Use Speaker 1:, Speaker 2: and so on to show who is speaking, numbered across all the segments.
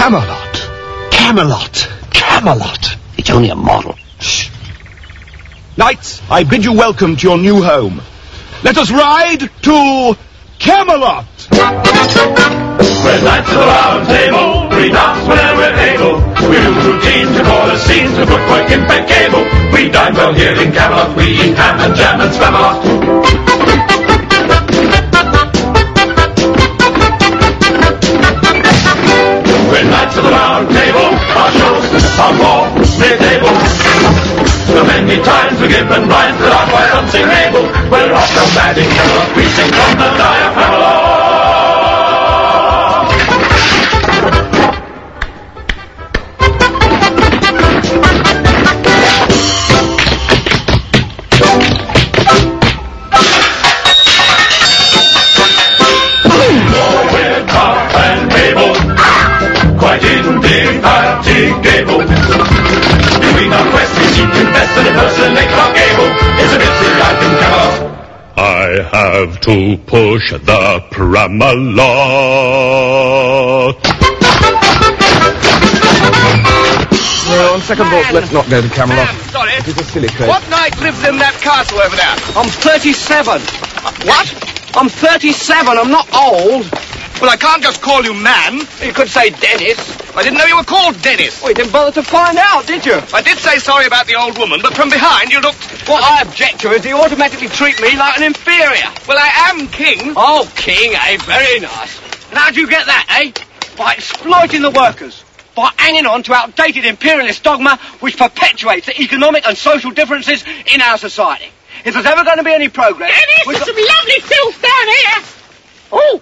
Speaker 1: Camelot. Camelot. Camelot.
Speaker 2: It's only a model.
Speaker 1: Shh. Knights, I bid you welcome to your new home. Let us ride to Camelot.
Speaker 3: We're knights of the round table. We dance whenever we're able. We do routine to call the scene to footwork impeccable. We dine well here in Camelot. We eat ham and jam and Spamalot. We're knights of the round table. Our shows are more mid-able. So many times we give and rhymes that are quite unsingable. We're off the mad in Camelot. We sing from the diaphragm. Indefatigable. Doing our quest, we seek to invest and impersonate Clark Gable. It's a busy life in Camelot.
Speaker 4: I have to push the Pramalot.
Speaker 1: Well, on second thought, let's not go to Camelot.
Speaker 5: Sorry.
Speaker 1: It's a silly craze.
Speaker 5: What knight lives in that castle over there?
Speaker 2: I'm 37.
Speaker 5: What?
Speaker 2: I'm 37. I'm not old.
Speaker 5: Well, I can't just call you man.
Speaker 2: You could say Dennis.
Speaker 5: I didn't know you were called Dennis.
Speaker 2: Well, you didn't bother to find out, did you?
Speaker 5: I did say sorry about the old woman, but from behind you looked...
Speaker 2: What I object to is you automatically treat me like an inferior.
Speaker 5: Well, I am king.
Speaker 2: Oh, king, eh? Very nice. And how'd you get that, eh? By exploiting the workers. By hanging on to outdated imperialist dogma which perpetuates the economic and social differences in our society. If there's ever going to be any progress...
Speaker 6: Dennis, there's some lovely filth down here. Oh.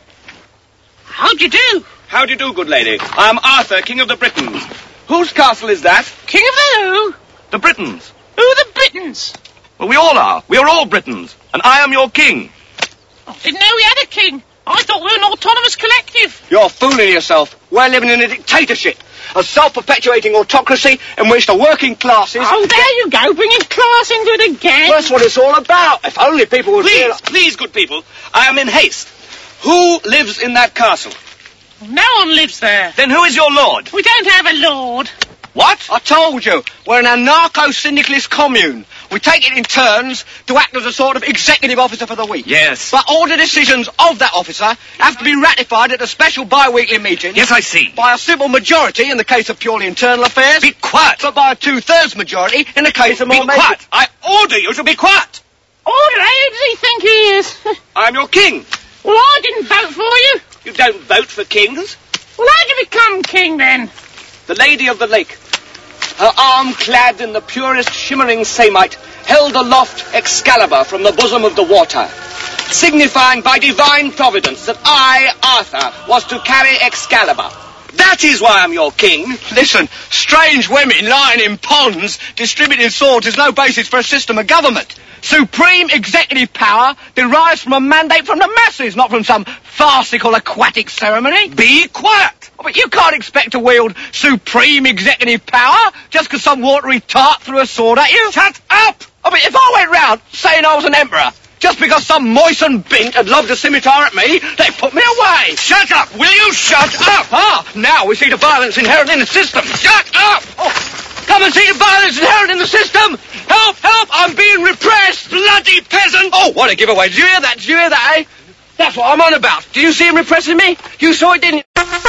Speaker 6: How do you do?
Speaker 5: How do you do, good lady? I am Arthur, King of the Britons. Whose castle is that?
Speaker 6: King of the who?
Speaker 5: The Britons.
Speaker 6: Who are the Britons?
Speaker 5: Well, we all are. We are all Britons. And I am your king.
Speaker 6: Oh, didn't know we had a king. I thought we were an autonomous collective.
Speaker 2: You're fooling yourself. We're living in a dictatorship. A self-perpetuating autocracy in which the working classes...
Speaker 6: Oh, there you go, bringing class into it again.
Speaker 2: That's what it's all about. If only people would...
Speaker 5: Please, good people. I am in haste. Who lives in that castle?
Speaker 6: No one lives there.
Speaker 5: Then who is your lord?
Speaker 6: We don't have a lord.
Speaker 5: What?
Speaker 2: I told you, we're an anarcho-syndicalist commune. We take it in turns to act as a sort of executive officer for the week.
Speaker 5: Yes.
Speaker 2: But all the decisions of that officer have to be ratified at a special bi-weekly meeting.
Speaker 5: Yes, I see.
Speaker 2: By a simple majority in the case of purely internal affairs.
Speaker 5: Be quiet.
Speaker 2: But by a 2/3 majority in the case of more...
Speaker 5: Be quiet. I order you to be quiet.
Speaker 6: Order, who does he think he is?
Speaker 5: I am your king.
Speaker 6: Well, I didn't vote for you.
Speaker 5: You don't vote for kings.
Speaker 6: Well, how'd you become king, then?
Speaker 5: The Lady of the Lake, her arm clad in the purest shimmering samite, held aloft Excalibur from the bosom of the water, signifying by divine providence that I, Arthur, was to carry Excalibur. That is why I'm your king.
Speaker 2: Listen, strange women lying in ponds distributing swords is no basis for a system of government. Supreme executive power derives from a mandate from the masses, not from some farcical aquatic ceremony.
Speaker 5: Be quiet.
Speaker 2: Oh, but you can't expect to wield supreme executive power just because some watery tart threw a sword at you.
Speaker 5: Shut up!
Speaker 2: Oh, but if I went round saying I was an emperor, just because some moistened bint had lobbed a scimitar at me, they put me away.
Speaker 5: Shut up! Will you shut up?
Speaker 2: Ah, now we see the violence inherent in the system.
Speaker 5: Shut up!
Speaker 2: Oh, come and see the violence inherent in the system. Help, help, I'm being repressed.
Speaker 5: Bloody peasant!
Speaker 2: Oh, what a giveaway. Did you hear that? Did you hear that, eh? That's what I'm on about. Do you see him repressing me? You saw it, didn't you?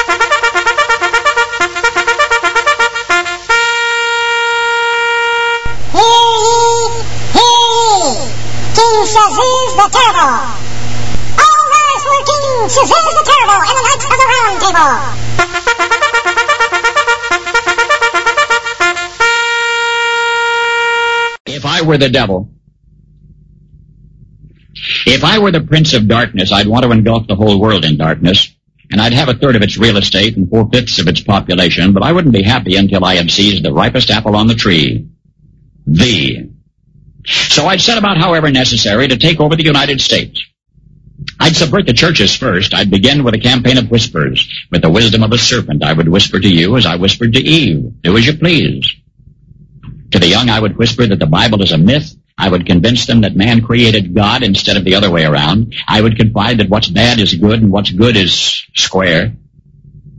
Speaker 7: King Shazuz the Terrible. All rise for King Shazuz the Terrible and the Knights of the Round Table.
Speaker 8: If I were the devil, if I were the Prince of Darkness, I'd want to engulf the whole world in darkness, and I'd have 1/3 of its real estate and 4/5 of its population, but I wouldn't be happy until I had seized the ripest apple on the tree. So I'd set about, however necessary, to take over the United States. I'd subvert the churches first. I'd begin with a campaign of whispers. With the wisdom of a serpent, I would whisper to you as I whispered to Eve, do as you please. To the young, I would whisper that the Bible is a myth. I would convince them that man created God instead of the other way around. I would confide that what's bad is good and what's good is square.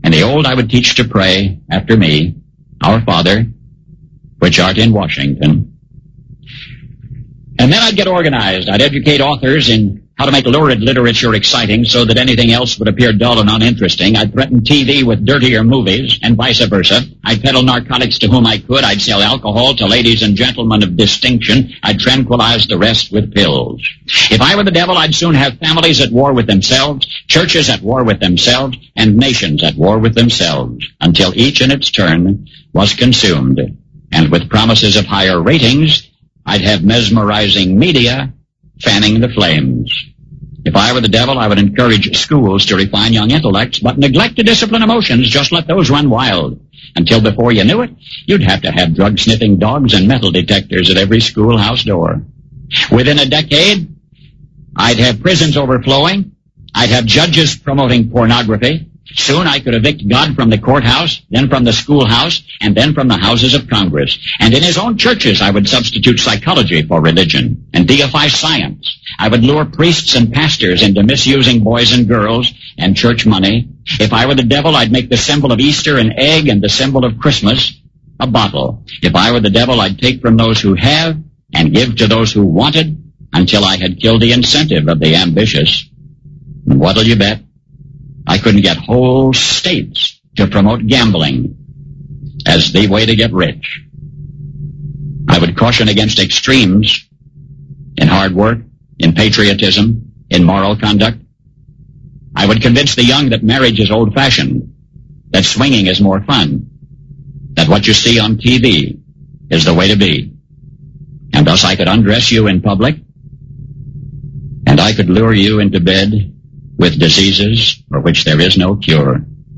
Speaker 8: In the old I would teach to pray after me, Our Father, which art in Washington. And then I'd get organized. I'd educate authors in how to make lurid literature exciting so that anything else would appear dull and uninteresting. I'd threaten TV with dirtier movies and vice versa. I'd peddle narcotics to whom I could. I'd sell alcohol to ladies and gentlemen of distinction. I'd tranquilize the rest with pills. If I were the devil, I'd soon have families at war with themselves, churches at war with themselves, and nations at war with themselves, until each in its turn was consumed. And with promises of higher ratings, I'd have mesmerizing media fanning the flames. If I were the devil, I would encourage schools to refine young intellects, but neglect to discipline emotions, just let those run wild. Until before you knew it, you'd have to have drug-sniffing dogs and metal detectors at every schoolhouse door. Within a decade, I'd have prisons overflowing. I'd have judges promoting pornography. Soon I could evict God from the courthouse, then from the schoolhouse, and then from the houses of Congress. And in his own churches I would substitute psychology for religion and deify science. I would lure priests and pastors into misusing boys and girls and church money. If I were the devil, I'd make the symbol of Easter an egg and the symbol of Christmas a bottle. If I were the devil, I'd take from those who have and give to those who wanted until I had killed the incentive of the ambitious. And what'll you bet? I couldn't get whole states to promote gambling as the way to get rich. I would caution against extremes in hard work, in patriotism, in moral conduct. I would convince the young that marriage is old-fashioned, that swinging is more fun, that what you see on TV is the way to be. And thus I could undress you in public, and I could lure you into bed with diseases for which there is no cure.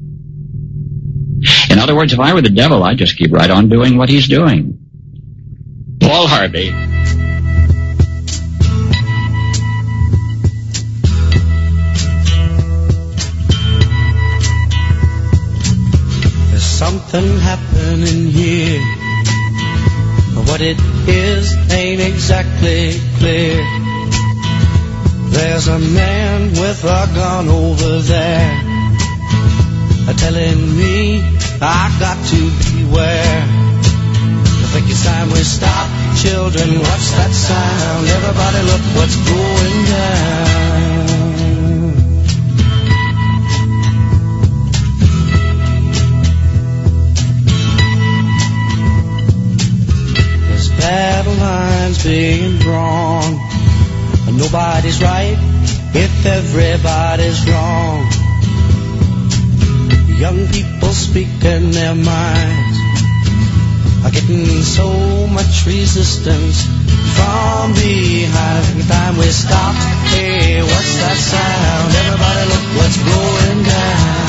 Speaker 8: In other words, if I were the devil, I'd just keep right on doing what he's doing. Paul Harvey.
Speaker 9: There's something happening here. What it is ain't exactly clear. There's a man with a gun over there telling me I got to beware. I think it's time we stop. Children, watch that sound. Everybody look what's going down. There's battle lines being drawn. Nobody's right if everybody's wrong. Young people speaking their minds are getting so much resistance from behind. Every time we stop, hey, what's that sound? Everybody look what's going down.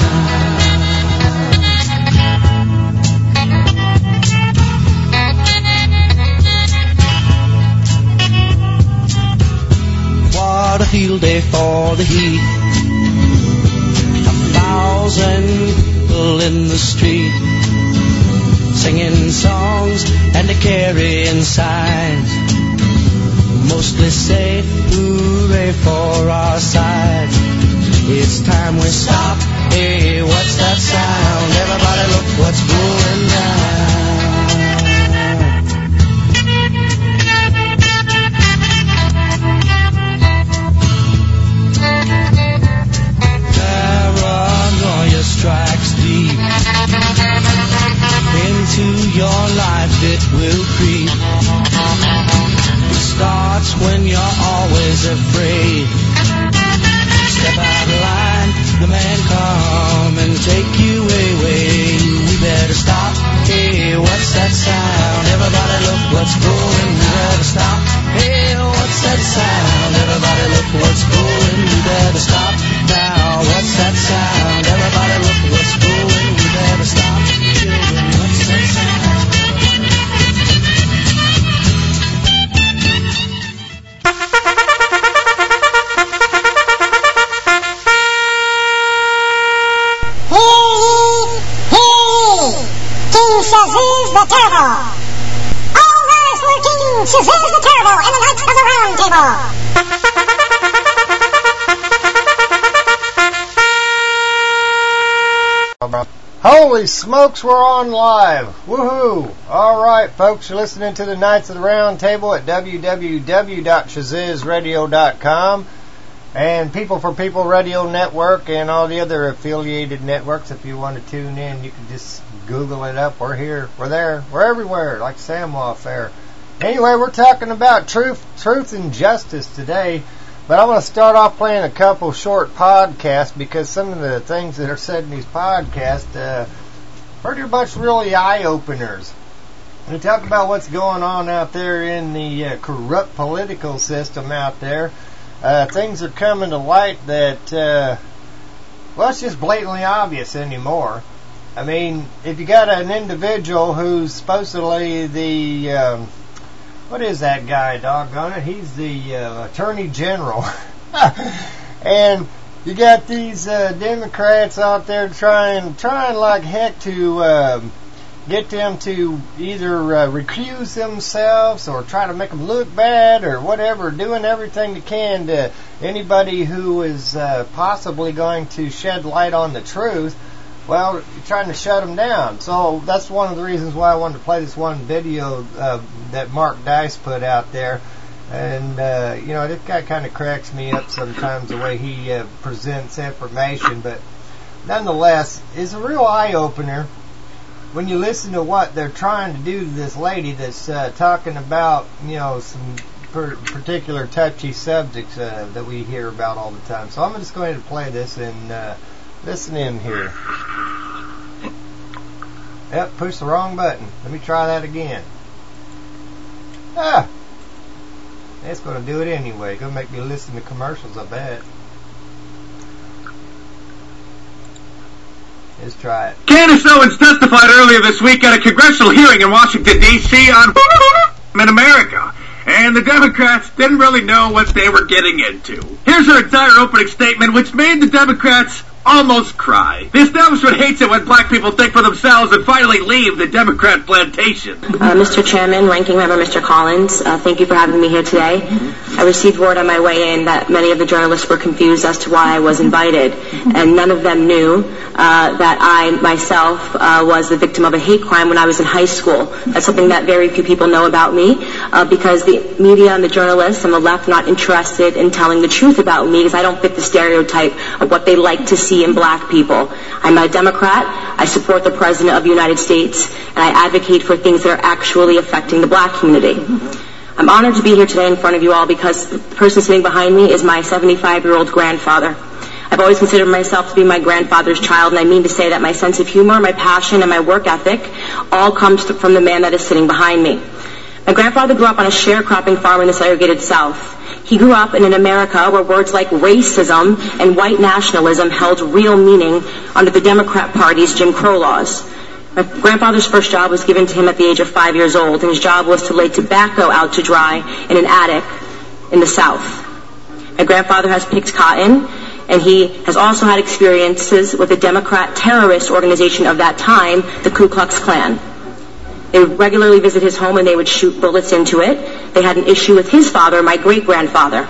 Speaker 9: What a field day for the heat. 1,000 people in the street, singing songs and carrying signs, mostly say hooray for our side. It's time we stop. Hey, what's that sound? Everybody look what's going down. Strikes deep into your life, it will creep. It starts when you're always afraid. Step out of line, the man come and take you away. We better stop. Hey, what's that sound? Everybody look what's going. We better stop. Hey, what's that sound? Everybody look what's going. We better stop now. What's that sound? Everybody look what's going. We better stop. Children, what's that sound?
Speaker 7: King Shazuz the Terrible. All rise for King Shazuz the Terrible and the Knights of the Round Table.
Speaker 10: Holy smokes, we're on live. Woohoo. All right, folks, you're listening to the Knights of the Round Table at www.shazizradio.com and People for People Radio Network and all the other affiliated networks. If you want to tune in, you can just Google it up. We're here. We're there. We're everywhere, like Samwa there. Anyway, we're talking about truth and justice today. But I want to start off playing a couple short podcasts because some of the things that are said in these podcasts pretty much really eye-openers. We talk about what's going on out there in the corrupt political system out there. Things are coming to light that, well, it's just blatantly obvious anymore. I mean, if you got an individual who's supposedly the... what is that guy, doggone it? He's the Attorney General. And you got these Democrats out there trying like heck to get them to either recuse themselves or try to make them look bad or whatever, doing everything they can to anybody who is possibly going to shed light on the truth. Well, you're trying to shut them down. So that's one of the reasons why I wanted to play this one video that Mark Dice put out there. And, you know, this guy kind of cracks me up sometimes the way he presents information. But nonetheless, it's a real eye-opener when you listen to what they're trying to do to this lady that's talking about, you know, some particular touchy subjects that we hear about all the time. So I'm just going to play this and... listen in here. Yep, push the wrong button. Let me try that again. It's going to do it anyway. Going to make me listen to commercials, I bet. Let's try it.
Speaker 11: Candace Owens testified earlier this week at a congressional hearing in Washington, D.C. on in America. And the Democrats didn't really know what they were getting into. Here's her entire opening statement, which made the Democrats almost cry. The establishment hates it when black people think for themselves and finally leave the Democrat plantation.
Speaker 12: Mr. Chairman, Ranking Member Mr. Collins, thank you for having me here today. I received word on my way in that many of the journalists were confused as to why I was invited, and none of them knew that I myself was the victim of a hate crime when I was in high school. That's something that very few people know about me because the media and the journalists on the left are not interested in telling the truth about me because I don't fit the stereotype of what they like to see in black people. I'm a Democrat. I support the President of the United States, and I advocate for things that are actually affecting the black community. I'm honored to be here today in front of you all because the person sitting behind me is my 75-year-old grandfather. I've always considered myself to be my grandfather's child, and I mean to say that my sense of humor, my passion, and my work ethic all comes from the man that is sitting behind me. My grandfather grew up on a sharecropping farm in the segregated South. He grew up in an America where words like racism and white nationalism held real meaning under the Democrat Party's Jim Crow laws. My grandfather's first job was given to him at the age of 5 years old, and his job was to lay tobacco out to dry in an attic in the South. My grandfather has picked cotton, and he has also had experiences with a Democrat terrorist organization of that time, the Ku Klux Klan. They would regularly visit his home and they would shoot bullets into it. They had an issue with his father, my great-grandfather.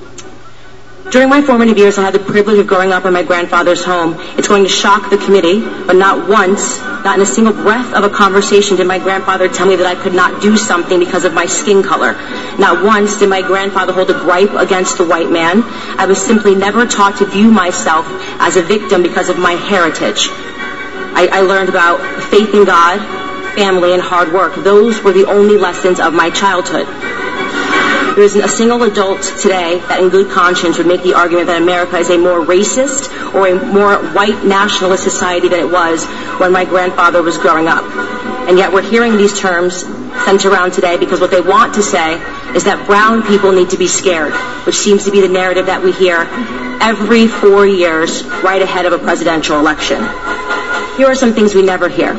Speaker 12: During my formative years, I had the privilege of growing up in my grandfather's home. It's going to shock the committee, but not once, not in a single breath of a conversation did my grandfather tell me that I could not do something because of my skin color. Not once did my grandfather hold a gripe against the white man. I was simply never taught to view myself as a victim because of my heritage. I learned about faith in God, family, and hard work. Those were the only lessons of my childhood. There isn't a single adult today that in good conscience would make the argument that America is a more racist or a more white nationalist society than it was when my grandfather was growing up. And yet we're hearing these terms sent around today because what they want to say is that brown people need to be scared, which seems to be the narrative that we hear every 4 years right ahead of a presidential election. Here are some things we never hear.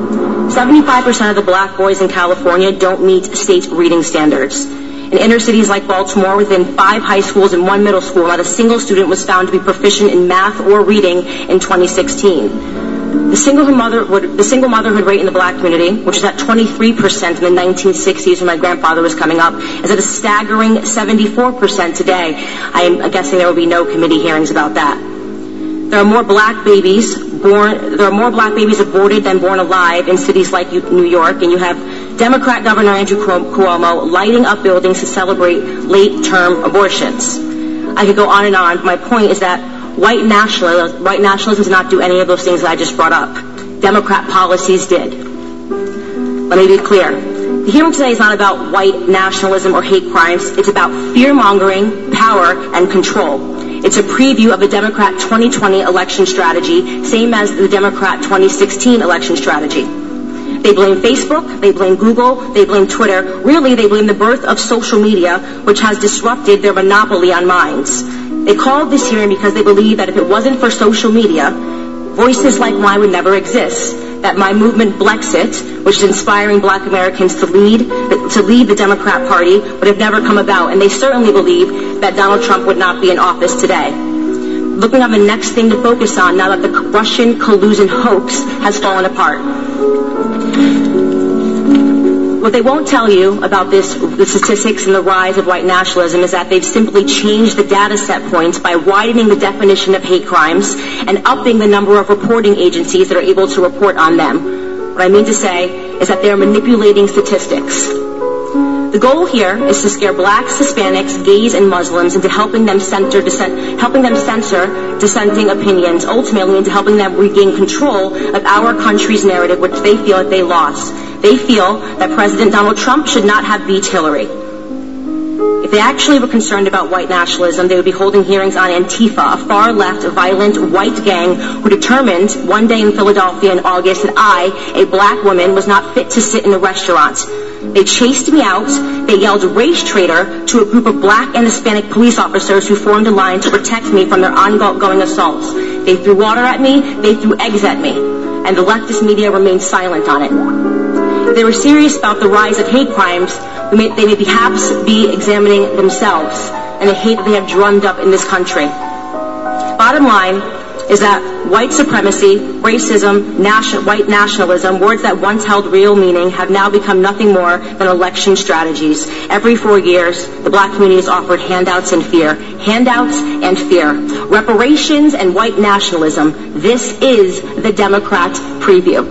Speaker 12: 75% of the black boys in California don't meet state reading standards. In inner cities like Baltimore, within 5 high schools and 1 middle school, not a single student was found to be proficient in math or reading in 2016. The single motherhood rate in the black community, which is at 23% in the 1960s when my grandfather was coming up, is at a staggering 74% today. I am guessing there will be no committee hearings about that. There are more black babies there are more black babies aborted than born alive in cities like New York, and you have Democrat Governor Andrew Cuomo lighting up buildings to celebrate late-term abortions. I could go on and on. My point is that white nationalism does not do any of those things that I just brought up. Democrat policies did. Let me be clear. The hearing today is not about white nationalism or hate crimes. It's about fear-mongering, power, and control. It's a preview of the Democrat 2020 election strategy, same as the Democrat 2016 election strategy. They blame Facebook, they blame Google, they blame Twitter. Really, they blame the birth of social media, which has disrupted their monopoly on minds. They called this hearing because they believe that if it wasn't for social media, voices like mine would never exist. That my movement Blexit, which is inspiring black Americans to lead the Democrat Party, would have never come about. And they certainly believe that Donald Trump would not be in office today. Looking at the next thing to focus on now that the Russian collusion hoax has fallen apart. What they won't tell you about the statistics and the rise of white nationalism is that they've simply changed the data set points by widening the definition of hate crimes and upping the number of reporting agencies that are able to report on them. What I mean to say is that they're manipulating statistics. The goal here is to scare blacks, Hispanics, gays, and Muslims into helping them censor dissenting opinions, ultimately into helping them regain control of our country's narrative, which they feel that they lost. They feel that President Donald Trump should not have beat Hillary. If they actually were concerned about white nationalism, they would be holding hearings on Antifa, a far-left, violent, white gang who determined one day in Philadelphia in August that I, a black woman, was not fit to sit in a restaurant. They chased me out. They yelled race traitor to a group of black and Hispanic police officers who formed a line to protect me from their ongoing assaults. They threw water at me. They threw eggs at me. And the leftist media remained silent on it. If they were serious about the rise of hate crimes, they may perhaps be examining themselves and the hate that they have drummed up in this country. Bottom line is that white supremacy, racism, white nationalism, words that once held real meaning, have now become nothing more than election strategies. Every 4 years, the black community is offered handouts and fear. Handouts and fear. Reparations and white nationalism. This is the Democrat preview.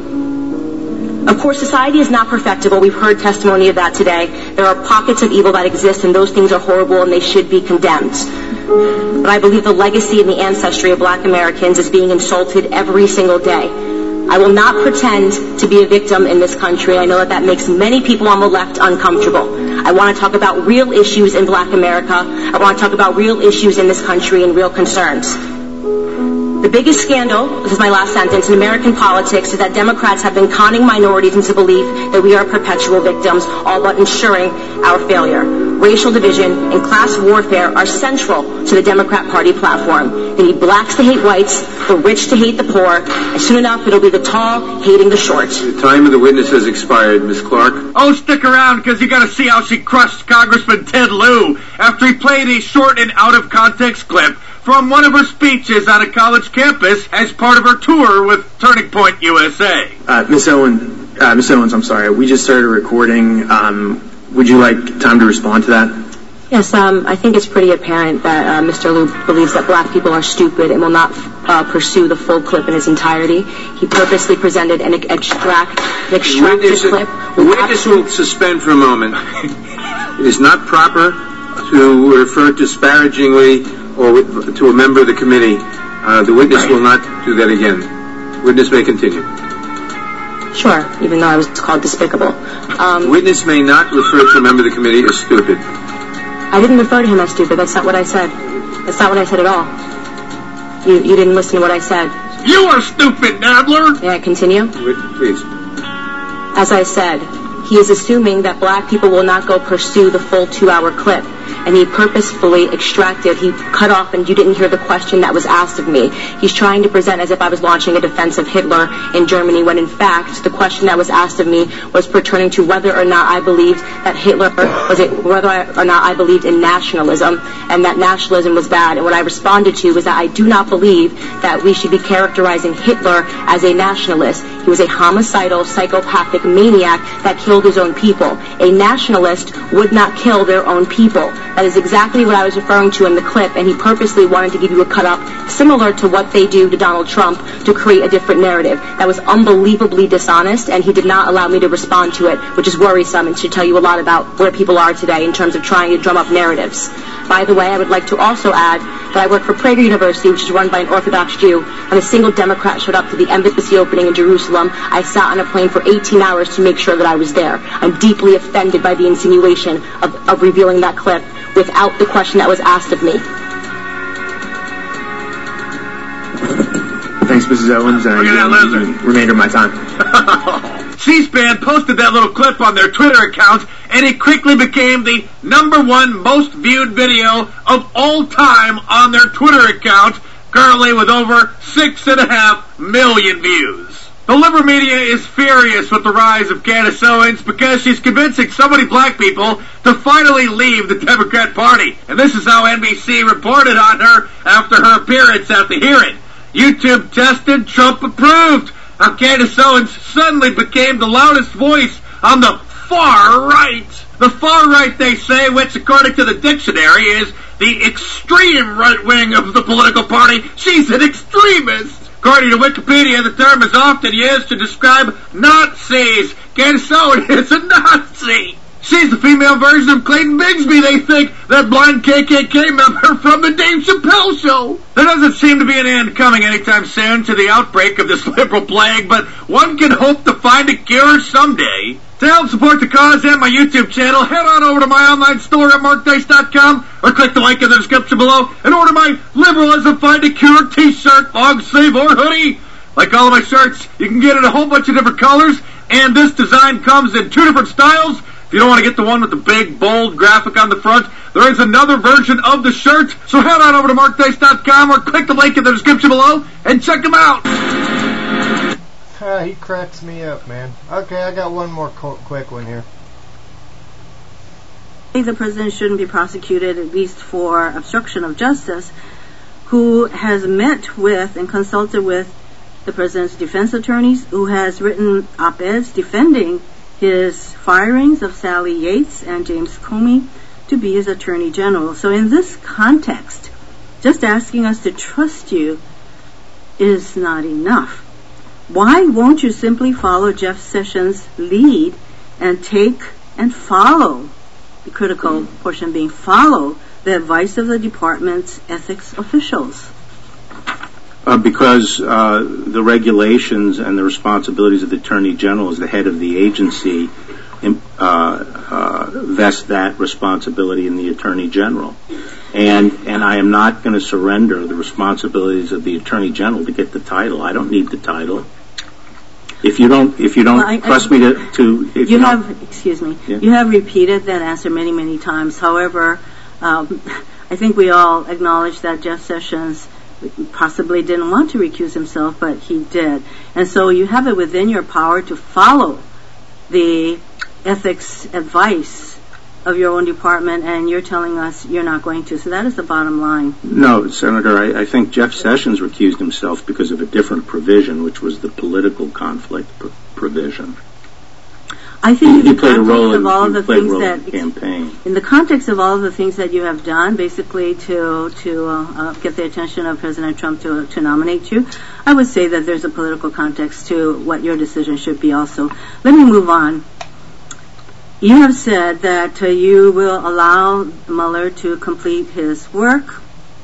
Speaker 12: Of course, society is not perfectible. We've heard testimony of that today. There are pockets of evil that exist, and those things are horrible, and they should be condemned. But I believe the legacy and the ancestry of black Americans is being insulted every single day. I will not pretend to be a victim in this country. I know that makes many people on the left uncomfortable. I want to talk about real issues in black America. I want to talk about real issues in this country and real concerns. The biggest scandal, this is my last sentence, in American politics is that Democrats have been conning minorities into belief that we are perpetual victims, all but ensuring our failure. Racial division and class warfare are central to the Democrat Party platform. They need blacks to hate whites, the rich to hate the poor, and soon enough it'll be the tall hating the short.
Speaker 13: The time of the witness has expired, Miss Clark.
Speaker 11: Oh, stick around, because you got to see how she crushed Congressman Ted Lieu after he played a short and out-of-context clip from one of her speeches on a college campus as part of her tour with Turning Point USA.
Speaker 14: Miss Owens, I'm sorry. We just started recording. Would you like time to respond to that?
Speaker 12: Yes, I think it's pretty apparent that Mr. Lieu believes that black people are stupid and will not pursue the full clip in its entirety. He purposely presented an extracted clip.
Speaker 13: The witness will suspend for a moment. It is not proper to refer disparagingly or to a member of the committee. The witness will not do that again. Witness may continue.
Speaker 12: Sure, even though I was called despicable.
Speaker 13: The witness may not refer to a member of the committee as stupid.
Speaker 12: I didn't refer to him as stupid. That's not what I said. That's not what I said at all. You didn't listen to what I said.
Speaker 11: You are stupid, Nadler!
Speaker 12: May I continue?
Speaker 13: Please.
Speaker 12: As I said, he is assuming that black people will not go pursue the full 2-hour clip. And he purposefully he cut off, and you didn't hear the question that was asked of me. He's trying to present as if I was launching a defense of Hitler in Germany, when in fact the question that was asked of me was pertaining to whether or not I believed that whether or not I believed in nationalism, and that nationalism was bad. And what I responded to was that I do not believe that we should be characterizing Hitler as a nationalist. He was a homicidal, psychopathic maniac that killed his own people. A nationalist would not kill their own people. That is exactly what I was referring to in the clip, and he purposely wanted to give you a cut-up similar to what they do to Donald Trump to create a different narrative. That was unbelievably dishonest, and he did not allow me to respond to it, which is worrisome and should tell you a lot about where people are today in terms of trying to drum up narratives. By the way, I would like to also add that I work for Prager University, which is run by an Orthodox Jew, and a single Democrat showed up to the embassy opening in Jerusalem. I sat on a plane for 18 hours to make sure that I was there. I'm deeply offended by the insinuation of revealing that clip without the question that was asked of me.
Speaker 14: Thanks, Mrs. Owens.
Speaker 11: Look at that lizard.
Speaker 14: Remainder of my time.
Speaker 11: C-SPAN posted that little clip on their Twitter account, and it quickly became the #1 most viewed video of all time on their Twitter account, currently with over 6.5 million views. The liberal media is furious with the rise of Candace Owens because she's convincing so many black people to finally leave the Democrat Party. And this is how NBC reported on her after her appearance at the hearing. YouTube tested, Trump approved. How Candace Owens suddenly became the loudest voice on the far right. The far right, they say, which according to the dictionary is the extreme right wing of the political party. She's an extremist. According to Wikipedia, the term is often used to describe Nazis. Candace Owens is a Nazi. She's the female version of Clayton Bigsby, they think, that blind KKK member from the Dave Chappelle show. There doesn't seem to be an end coming anytime soon to the outbreak of this liberal plague, but one can hope to find a cure someday. To help support the cause and my YouTube channel, head on over to my online store at markdice.com or click the link in the description below and order my Liberalism Find a Cure t-shirt, long sleeve, or hoodie. Like all of my shirts, you can get it in a whole bunch of different colors, and this design comes in 2 different styles. If you don't want to get the one with the big, bold graphic on the front, there is another version of the shirt. So head on over to markdice.com or click the link in the description below and check them out.
Speaker 10: He cracks me up, man. Okay, I got one more quick one here.
Speaker 15: The president shouldn't be prosecuted, at least for obstruction of justice, who has met with and consulted with the president's defense attorneys, who has written op-eds defending his firings of Sally Yates and James Comey to be his attorney general. So in this context, just asking us to trust you is not enough. Why won't you simply follow Jeff Sessions' lead and take and follow, the critical portion being follow, the advice of the department's ethics officials?
Speaker 16: Because the regulations and the responsibilities of the Attorney General as the head of the agency vest that responsibility in the Attorney General. And I am not going to surrender the responsibilities of the Attorney General to get the title. I don't need the title. If you don't trust me you
Speaker 15: have repeated that answer many, many times. However, I think we all acknowledge that Jeff Sessions possibly didn't want to recuse himself, but he did. And so you have it within your power to follow the ethics advice of your own department, and you're telling us you're not going to. So that is the bottom line.
Speaker 16: No, Senator, I think Jeff Sessions recused himself because of a different provision, which was the political conflict provision.
Speaker 15: I think
Speaker 16: he played a role in
Speaker 15: the
Speaker 16: campaign.
Speaker 15: In the context of all of the things that you have done, basically to get the attention of President Trump to nominate you, I would say that there's a political context to what your decision should be also. Let me move on. You have said that you will allow Mueller to complete his work.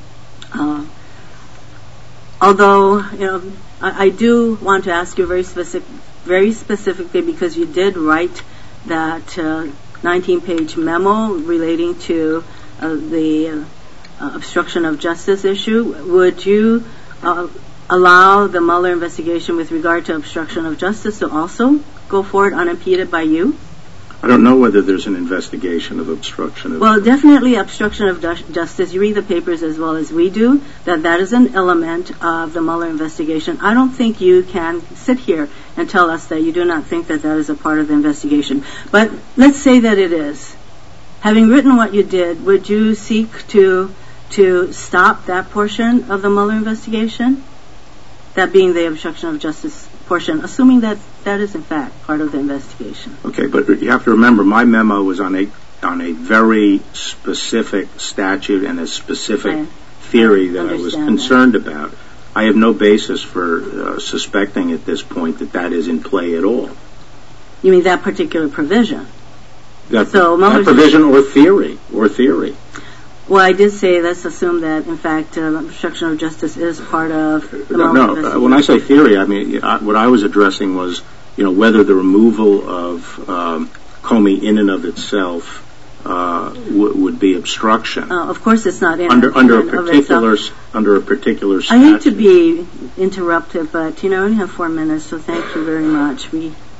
Speaker 15: Although, I do want to ask you very specifically, because you did write that 19-page memo relating to the obstruction of justice issue. Would you allow the Mueller investigation with regard to obstruction of justice to also go forward unimpeded by you?
Speaker 16: I don't know whether there's an investigation of obstruction of
Speaker 15: Well, definitely obstruction of justice. You read the papers as well as we do, that is an element of the Mueller investigation. I don't think you can sit here and tell us that you do not think that is a part of the investigation. But let's say that it is. Having written what you did, would you seek to stop that portion of the Mueller investigation? That being the obstruction of justice portion, assuming that is in fact part of the investigation.
Speaker 16: Okay, but you have to remember my memo was on a very specific statute and a specific theory that I was concerned about. I have no basis for suspecting at this point that is in play at all.
Speaker 15: You mean that particular provision?
Speaker 16: That provision or theory.
Speaker 15: Well, I did say let's assume that, in fact, obstruction of justice is part of the Mueller investigation.
Speaker 16: When I say theory, I mean what I was addressing was, whether the removal of Comey in and of itself would be obstruction.
Speaker 15: Of course, it's not
Speaker 16: under a particular statute.
Speaker 15: I hate to be interrupted, but I only have 4 minutes, so thank you very much.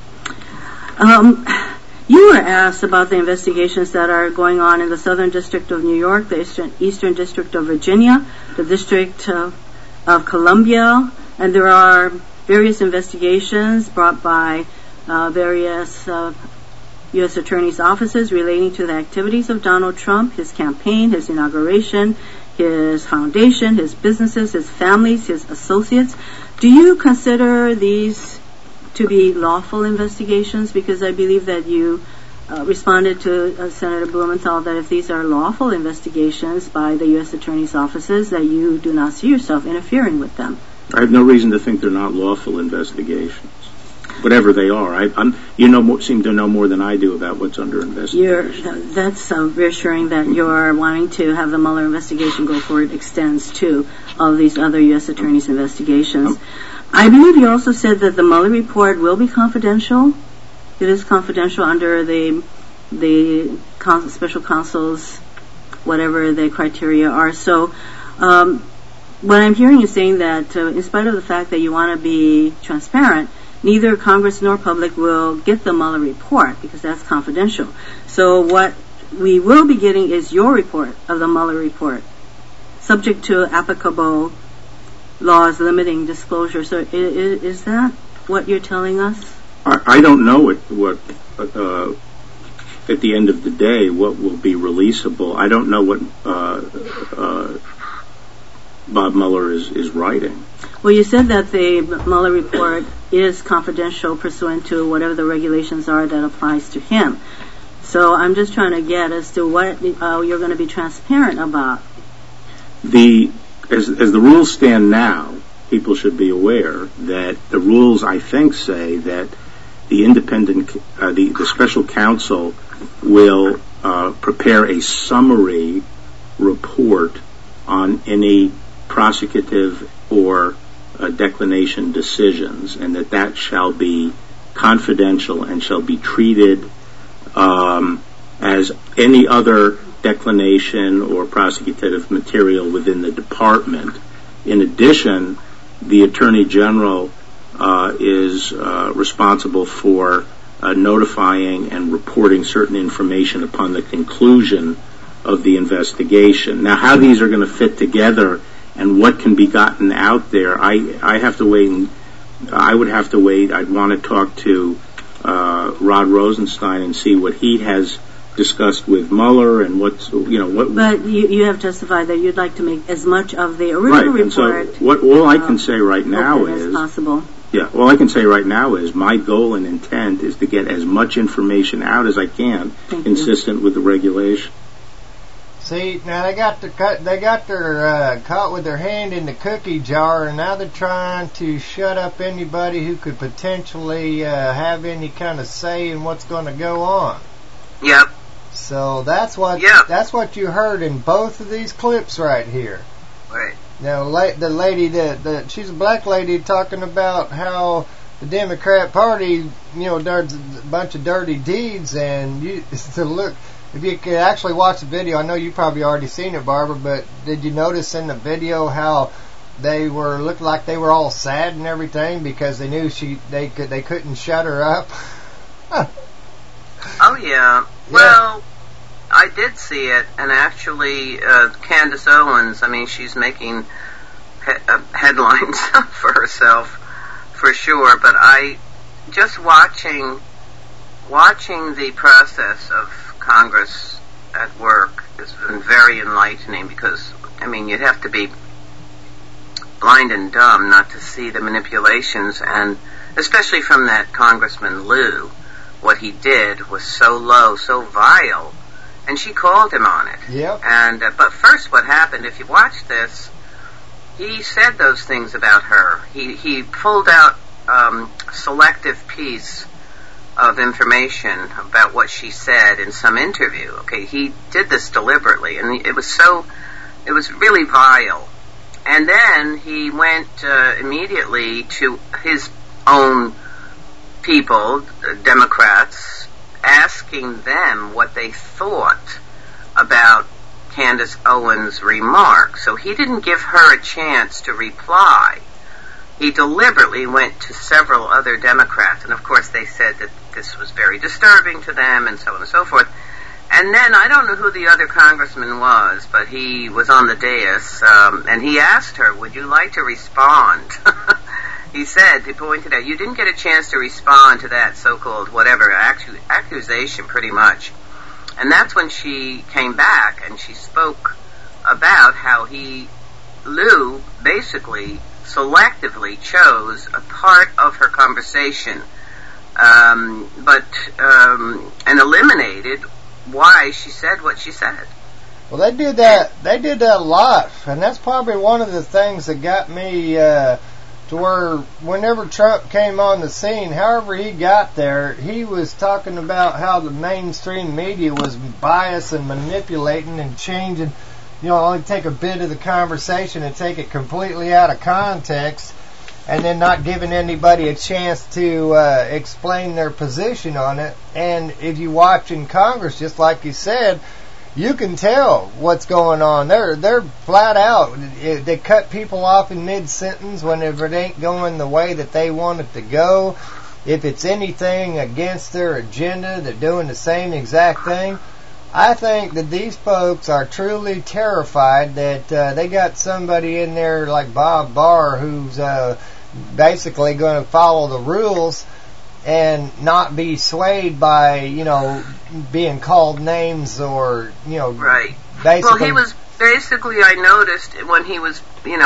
Speaker 15: You were asked about the investigations that are going on in the Southern District of New York, the Eastern District of Virginia, the District of Columbia, and there are various investigations brought by various U.S. attorneys' offices relating to the activities of Donald Trump, his campaign, his inauguration, his foundation, his businesses, his families, his associates. Do you consider these to be lawful investigations? Because I believe that you responded to Senator Blumenthal that if these are lawful investigations by the U.S. attorney's offices, that you do not see yourself interfering with them.
Speaker 16: I have no reason to think they're not lawful investigations, whatever they are. Seem to know more than I do about what's under investigation.
Speaker 15: That's reassuring that you're wanting to have the Mueller investigation go forward extends to all of these other U.S. attorneys' investigations. I believe you also said that the Mueller report will be confidential. It is confidential under the special counsel's, whatever the criteria are. So what I'm hearing you saying that in spite of the fact that you want to be transparent, neither Congress nor public will get the Mueller report because that's confidential. So what we will be getting is your report of the Mueller report, subject to applicable laws limiting disclosure. So is that what you're telling us?
Speaker 16: I don't know what at the end of the day what will be releasable. I don't know what Bob Mueller is writing.
Speaker 15: Well, you said that the Mueller report is confidential pursuant to whatever the regulations are that applies to him. So I'm just trying to get as to what you're going to be transparent about. As
Speaker 16: the rules stand now, people should be aware that the rules, I think, say that the the special counsel will prepare a summary report on any prosecutive or declination decisions, and that shall be confidential and shall be treated as any other declination or prosecutive material within the department. In addition, the Attorney General is responsible for notifying and reporting certain information upon the conclusion of the investigation. Now, how these are going to fit together and what can be gotten out there, I have to wait. I would have to wait. I'd want to talk to Rod Rosenstein and see what he has discussed with Mueller and what. But
Speaker 15: you have testified that you'd like to make as much of the original report.
Speaker 16: And so all I can say right now is
Speaker 15: possible.
Speaker 16: Yeah, all I can say right now is my goal and intent is to get as much information out as I can, consistent with the regulation.
Speaker 10: See, now they got their caught with their hand in the cookie jar, and now they're trying to shut up anybody who could potentially have any kind of say in what's going to go on.
Speaker 5: Yep.
Speaker 10: So that's what you heard in both of these clips right here.
Speaker 5: Right.
Speaker 10: Now, the lady, she's a black lady talking about how the Democrat Party, does a bunch of dirty deeds, and look, if you could actually watch the video, I know you probably already seen it, Barbara, but did you notice in the video how they looked like they were all sad and everything because they knew they couldn't shut her up?
Speaker 17: Oh yeah. Well, I did see it, and actually, Candace Owens, she's making headlines for herself, for sure, but just watching the process of Congress at work has been very enlightening because, you'd have to be blind and dumb not to see the manipulations, and especially from that Congressman Lieu, what he did was so low, so vile, And she called him on it.
Speaker 10: Yep.
Speaker 17: And but first, what happened? If you watch this, he said those things about her. He pulled out selective piece of information about what she said in some interview. Okay, he did this deliberately, and it was really vile. And then he went immediately to his own people, Democrats, asking them what they thought about Candace Owens' remarks. So he didn't give her a chance to reply. He deliberately went to several other Democrats, and of course they said that this was very disturbing to them, and so on and so forth. And then, I don't know who the other congressman was, but he was on the dais, and he asked her, would you like to respond? He pointed out, you didn't get a chance to respond to that so-called whatever, accusation pretty much. And that's when she came back, and she spoke about how Lou basically selectively chose a part of her conversation, and eliminated why she said what she said.
Speaker 10: Well, they did that a lot, and that's probably one of the things that got me to where whenever Trump came on the scene, however he got there, he was talking about how the mainstream media was biased and manipulating and changing, only take a bit of the conversation and take it completely out of context, and then not giving anybody a chance to explain their position on it. And if you watch in Congress, just like you said, you can tell what's going on. They're flat out. They cut people off in mid-sentence whenever it ain't going the way that they want it to go. If it's anything against their agenda, they're doing the same exact thing. I think that these folks are truly terrified that they got somebody in there like Bob Barr who's basically going to follow the rules and not be swayed by, being called names or,
Speaker 17: Right.
Speaker 10: Basically.
Speaker 17: Well, he was basically, I noticed when he was, in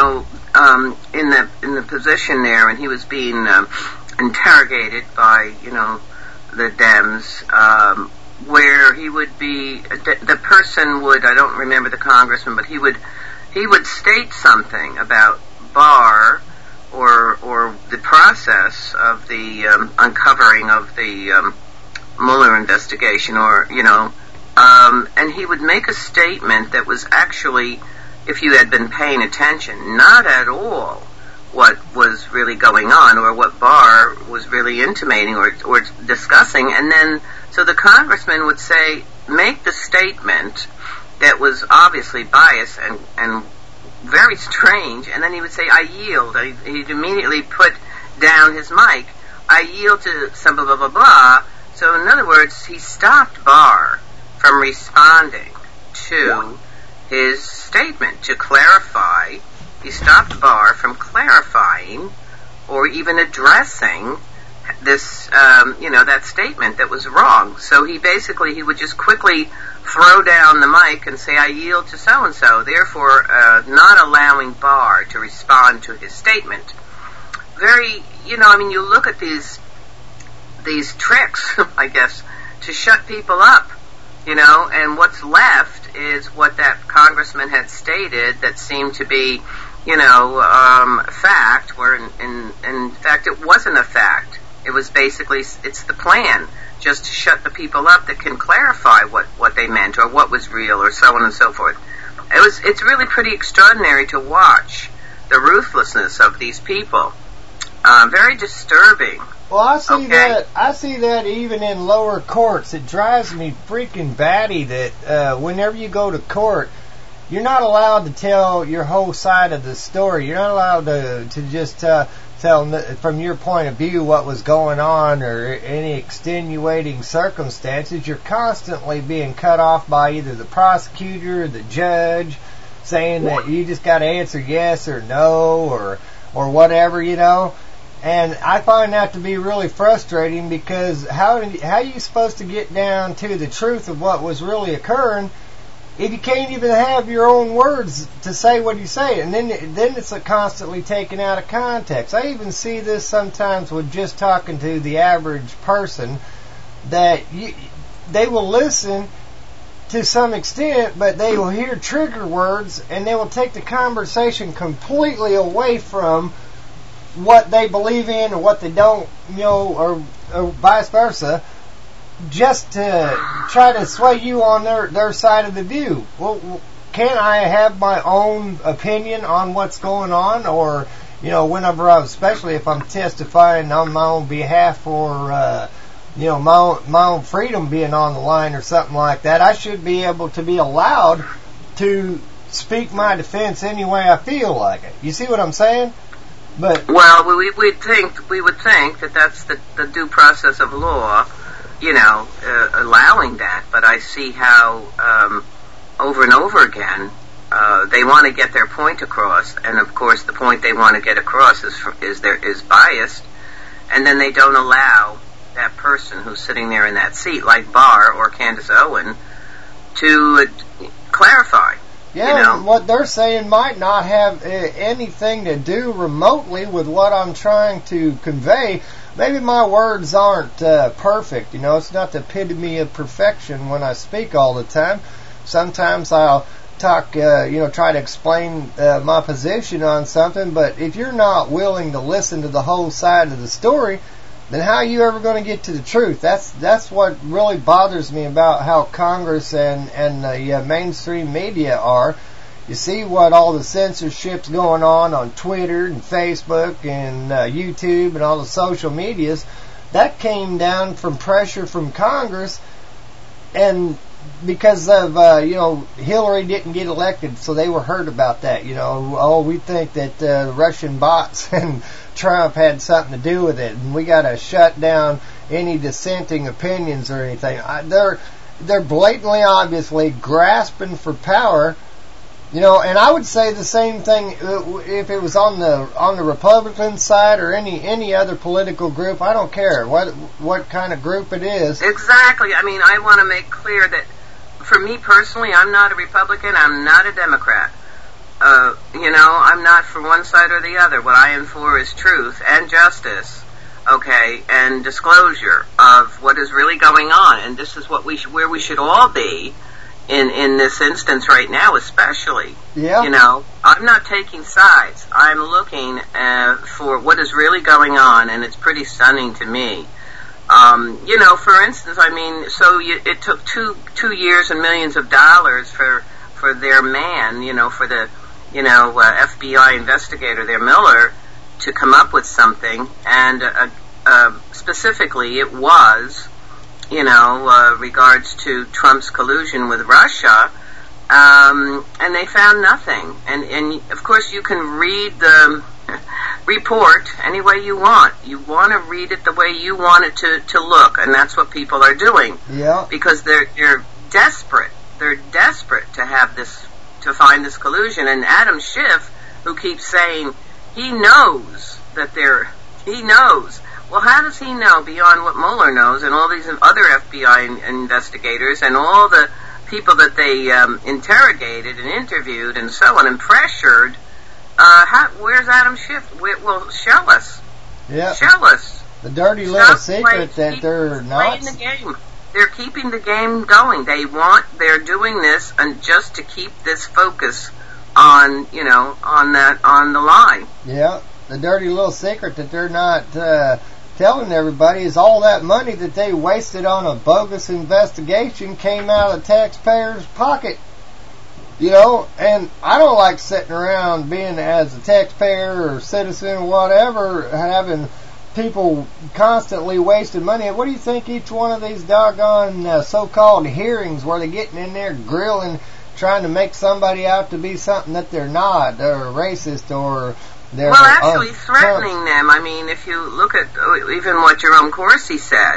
Speaker 17: the position there, and he was being interrogated by, the Dems, where he would be, the person would, I don't remember the congressman, but he would state something about Barr, or the process of the uncovering of the Mueller investigation, and he would make a statement that was actually, if you had been paying attention, not at all what was really going on, or what Barr was really intimating or discussing. And then, so the congressman would say, make the statement that was obviously biased and very strange, and then he would say, I yield. He'd immediately put down his mic. I yield to some blah, blah, blah, blah. So in other words, he stopped Barr from responding to his statement to clarify. He stopped Barr from clarifying or even addressing this, that statement that was wrong. So he would just quickly throw down the mic and say, I yield to so-and-so, therefore not allowing Barr to respond to his statement. Very, you look at these tricks, I guess, to shut people up, and what's left is what that congressman had stated that seemed to be, fact, where in fact it wasn't a fact. It was basically, it's the plan, just to shut the people up that can clarify what they meant or what was real or so on and so forth. It's really pretty extraordinary to watch the ruthlessness of these people. Very disturbing.
Speaker 10: Well, I see that even in lower courts. It drives me freaking batty that whenever you go to court, you're not allowed to tell your whole side of the story. You're not allowed to just tell from your point of view what was going on or any extenuating circumstances. You're constantly being cut off by either the prosecutor or the judge, saying that you just got to answer yes or no or whatever, And I find that to be really frustrating, because how are you supposed to get down to the truth of what was really occurring if you can't even have your own words to say what you say? And then it's constantly taken out of context. I even see this sometimes with just talking to the average person, that they will listen to some extent, but they will hear trigger words and they will take the conversation completely away from what they believe in or what they don't, or vice versa, just to try to sway you on their side of the view. Well, can't I have my own opinion on what's going on? Or, whenever especially if I'm testifying on my own behalf or, my own freedom being on the line or something like that, I should be able to be allowed to speak my defense any way I feel like it. You see what I'm saying? But
Speaker 17: well, we would think that that's the due process of law, allowing that. But I see how over and over again they want to get their point across, and of course the point they want to get across is biased, and then they don't allow that person who's sitting there in that seat, like Barr or Candace Owen, to clarify.
Speaker 10: Yeah, what they're saying might not have anything to do remotely with what I'm trying to convey. Maybe my words aren't perfect. It's not the epitome of perfection when I speak all the time. Sometimes I'll talk, try to explain my position on something, but if you're not willing to listen to the whole side of the story, then how are you ever going to get to the truth? That's what really bothers me about how Congress and the mainstream media are. You see what all the censorship's going on Twitter and Facebook and YouTube and all the social medias. That came down from pressure from Congress, and because of Hillary didn't get elected, so they were hurt about that. We think that Russian bots and Trump had something to do with it, and we got to shut down any dissenting opinions or anything. They're blatantly, obviously grasping for power, and I would say the same thing if it was on the Republican side or any other political group. I don't care what kind of group it is.
Speaker 17: Exactly. I mean, I want to make clear that for me personally, I'm not a Republican. I'm not a Democrat. I'm not for one side or the other. What I am for is truth and justice, and disclosure of what is really going on. And this is where we should all be in this instance right now, especially.
Speaker 10: Yeah.
Speaker 17: I'm not taking sides. I'm looking for what is really going on, and it's pretty stunning to me. For instance, it took two years and millions of dollars for their man, for the FBI investigator, their Miller, to come up with something, and specifically it was, regards to Trump's collusion with Russia, and they found nothing. And of course you can read the report any way you want. You want to read it the way you want it to look, and that's what people are doing.
Speaker 10: Yeah.
Speaker 17: Because they're desperate. They're desperate to have this, to find this collusion. And Adam Schiff, who keeps saying he knows that he knows. Well, how does he know beyond what Mueller knows and all these other FBI investigators and all the people that they interrogated and interviewed and so on and pressured? Where's Adam Schiff? Well, show us.
Speaker 10: Yeah.
Speaker 17: Show us.
Speaker 10: The dirty little secret that they're not.
Speaker 17: The game. They're keeping the game going. They're doing this and just to keep this focus on the line.
Speaker 10: Yeah. The dirty little secret that they're not telling everybody is all that money that they wasted on a bogus investigation came out of the taxpayers' pocket. And I don't like sitting around being as a taxpayer or citizen or whatever, having people constantly wasting money. What do you think each one of these doggone so-called hearings where they're getting in there grilling, trying to make somebody out to be something that they're not, or racist, or they're...
Speaker 17: Well, actually threatening them. I mean, if you look at even what Jerome Corsi said,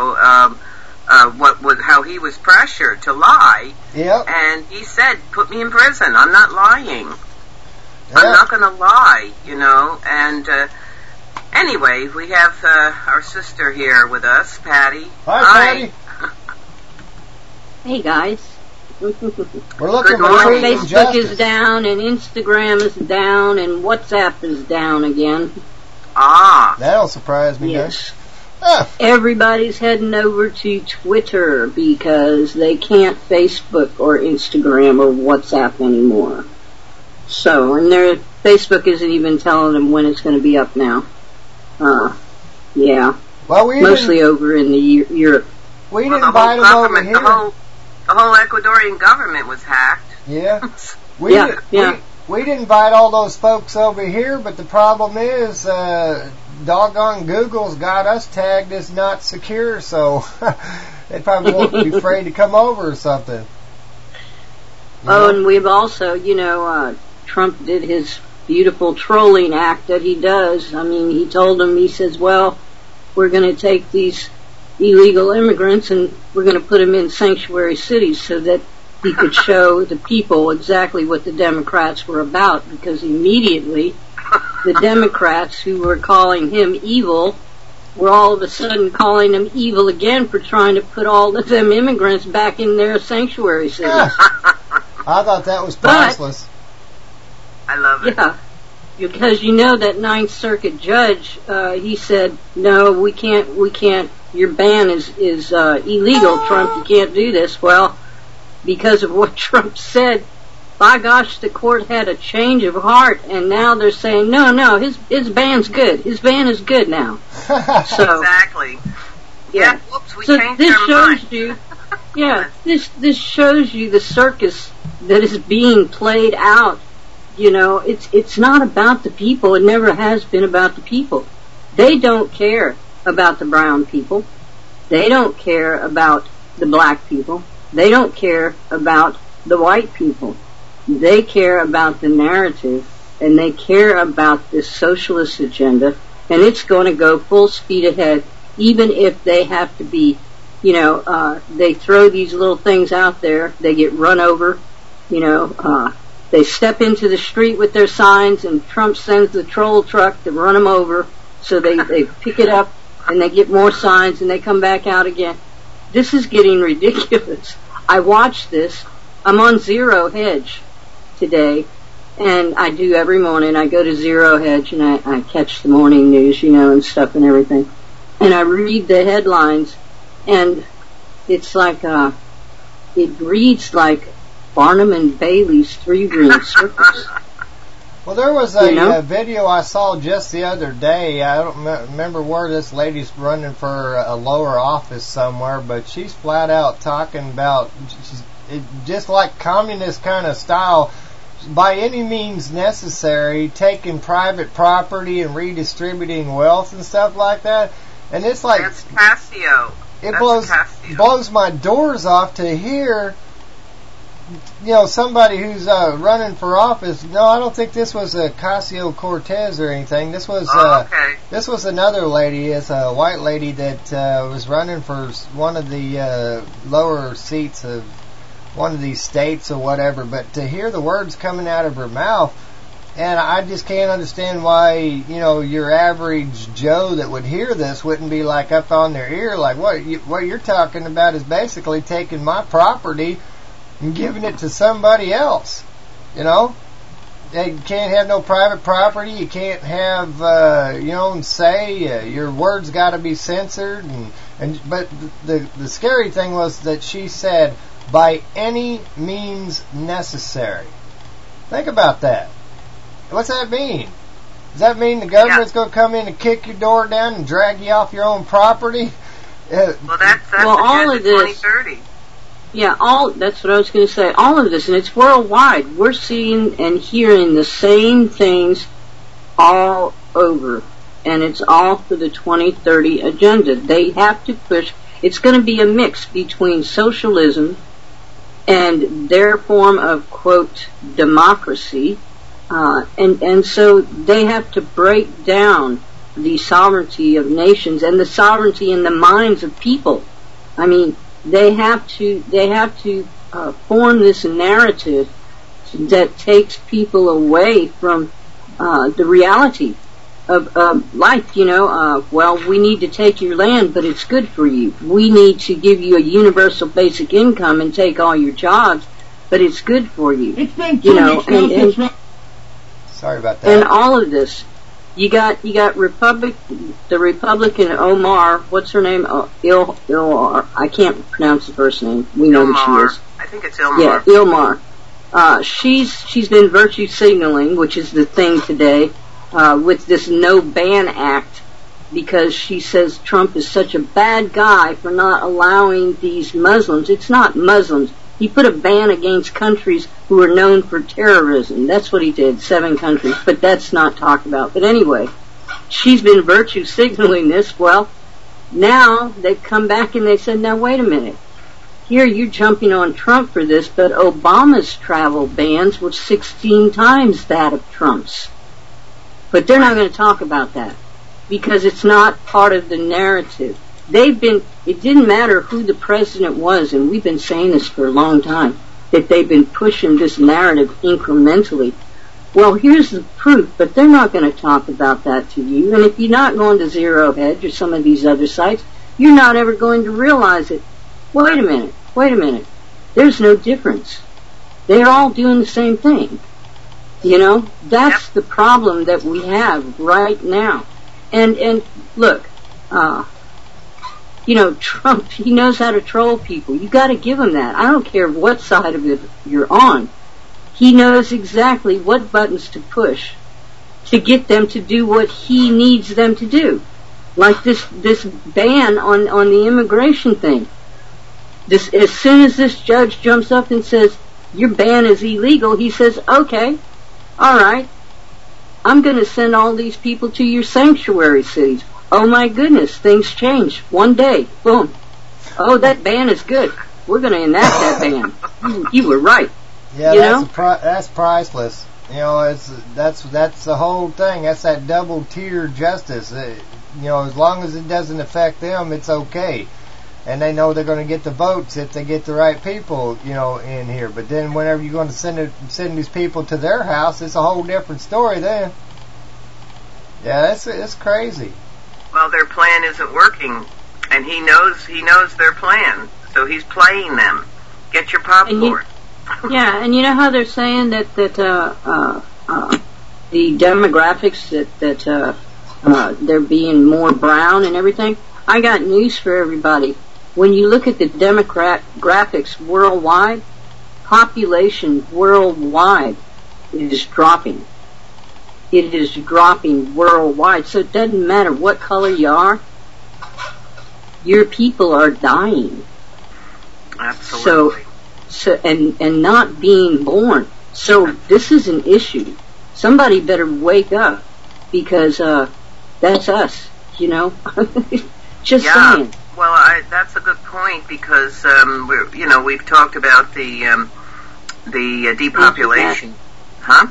Speaker 17: how he was pressured to lie.
Speaker 10: Yep.
Speaker 17: And he said, put me in prison. I'm not lying. Yep. I'm not going to lie, And anyway, we have our sister here with us, Patty.
Speaker 10: Hi, Patty.
Speaker 18: Hey, guys.
Speaker 10: We're looking for
Speaker 18: Facebook is down, and Instagram is down, and WhatsApp is down again.
Speaker 17: Ah.
Speaker 10: That'll surprise me,
Speaker 18: yes. Everybody's heading over to Twitter because they can't Facebook or Instagram or WhatsApp anymore. So, and their Facebook isn't even telling them when it's going to be up now. Yeah.
Speaker 10: Well, we
Speaker 18: mostly over in the Europe.
Speaker 10: We didn't invite them over here.
Speaker 17: The whole Ecuadorian government was hacked.
Speaker 10: Yeah. We didn't invite all those folks over here, but the problem is, doggone Google's got us tagged as not secure, so they probably won't be afraid to come over or something.
Speaker 18: And we've also, Trump did his beautiful trolling act that he does. I mean, he told them, he says, well, we're going to take these illegal immigrants and we're going to put them in sanctuary cities so that he could show the people exactly what the Democrats were about, because immediately the Democrats who were calling him evil were all of a sudden calling him evil again for trying to put all of them immigrants back in their sanctuary cities.
Speaker 10: I thought that was priceless.
Speaker 17: I love it.
Speaker 18: Yeah, because that Ninth Circuit judge, he said, no, we can't, your ban is illegal, Trump, you can't do this. Well, because of what Trump said, by gosh, the court had a change of heart, and now they're saying, no, his ban's good. His ban is good now. So,
Speaker 17: exactly. Yeah. Whoops, we changed
Speaker 18: this
Speaker 17: our
Speaker 18: shows
Speaker 17: mind.
Speaker 18: you, this shows you the circus that is being played out. It's not about the people. It never has been about the people. They don't care about the brown people. They don't care about the black people. They don't care about the white people. They care about the narrative, and they care about this socialist agenda, and it's going to go full speed ahead, even if they have to be, they throw these little things out there, they get run over, they step into the street with their signs, and Trump sends the troll truck to run them over, so they pick it up, and they get more signs, and they come back out again. This is getting ridiculous. I watched this. I'm on Zero Hedge today, and I do every morning. I go to Zero Hedge, and I catch the morning news, and stuff and everything. And I read the headlines, and it's like, it reads like Barnum and Bailey's Three-Ring Circus.
Speaker 10: Well, there was a video I saw just the other day. I don't remember where this lady's running for a lower office somewhere, but she's flat out talking about just like communist kind of style, by any means necessary, taking private property and redistributing wealth and stuff like that. And it's like,
Speaker 17: that's Casio.
Speaker 10: It blows my doors off to hear somebody who's running for office. No, I don't think this was Ocasio-Cortez or anything. This was this was another lady. It's a white lady that was running for one of the lower seats of one of these states or whatever. But to hear the words coming out of her mouth, and I just can't understand why your average Joe that would hear this wouldn't be like up on their ear, like what you're talking about is basically taking my property and giving it to somebody else. You can't have no private property. You can't have your own say. Your words got to be censored. But the scary thing was that she said, by any means necessary. Think about that. What's that mean? Does that mean the government's going to come in and kick your door down and drag you off your own property?
Speaker 17: Well, that's
Speaker 18: all of this.
Speaker 17: 2030.
Speaker 18: Yeah, that's what I was going to say. All of this, and it's worldwide. We're seeing and hearing the same things all over, and it's all for the 2030 agenda. They have to push. It's going to be a mix between socialism and their form of, quote, democracy, and so they have to break down the sovereignty of nations and the sovereignty in the minds of people. I mean, they have to form this narrative that takes people away from the reality of life. Well, we need to take your land, but it's good for you. We need to give you a universal basic income and take all your jobs, but it's good for you.
Speaker 6: It's been 2 weeks now.
Speaker 10: Sorry about that.
Speaker 18: And all of this, You got the Republican Omar. What's her name? Ilmar. I can't pronounce the first name. We know who she is.
Speaker 17: I think it's Ilmar.
Speaker 18: Yeah, Ilmar. She's been virtue signaling, which is the thing today, with this No Ban Act, because she says Trump is such a bad guy for not allowing these Muslims. It's not Muslims. He put a ban against countries who are known for terrorism. That's what he did, 7 countries, but that's not talked about. But anyway, she's been virtue signaling this. Well, now they've come back and they said, now wait a minute. Here you're jumping on Trump for this, but Obama's travel bans were 16 times that of Trump's. But they're not going to talk about that because it's not part of the narrative. It didn't matter who the president was, and we've been saying this for a long time, that they've been pushing this narrative incrementally. Well, here's the proof, but they're not going to talk about that to you. And if you're not going to Zero Hedge or some of these other sites, you're not ever going to realize it. Wait a minute. There's no difference. They're all doing the same thing. You know, that's the problem that we have right now. And look, you know, Trump, he knows how to troll people. You got to give him that. I don't care what side of it you're on. He knows exactly what buttons to push to get them to do what he needs them to do. Like this ban on the immigration thing. As soon as this judge jumps up and says, your ban is illegal, he says, okay, all right, I'm going to send all these people to your sanctuary cities. Oh my goodness, things change. One day, boom. Oh, that ban is good. We're going to enact that ban. You were right.
Speaker 10: Yeah, that's priceless. You know, that's the whole thing. That's that double tier justice. You know, as long as it doesn't affect them, it's okay. And they know they're going to get the votes if they get the right people, you know, in here. But then whenever you're going to send these people to their house, it's a whole different story then. Yeah, it's crazy.
Speaker 17: Well, their plan isn't working, and he knows their plan, so he's playing them. Get your popcorn.
Speaker 18: And you know how they're saying that the demographics that they're being more brown and everything? I got news for everybody. When you look at the demographics worldwide, population worldwide is dropping. It is dropping worldwide. So it doesn't matter what color you are, your people are dying.
Speaker 17: Absolutely.
Speaker 18: So and not being born. So this is an issue. Somebody better wake up because that's us, you know. Just saying.
Speaker 17: Well, that's a good point because we've talked about the depopulation. Huh?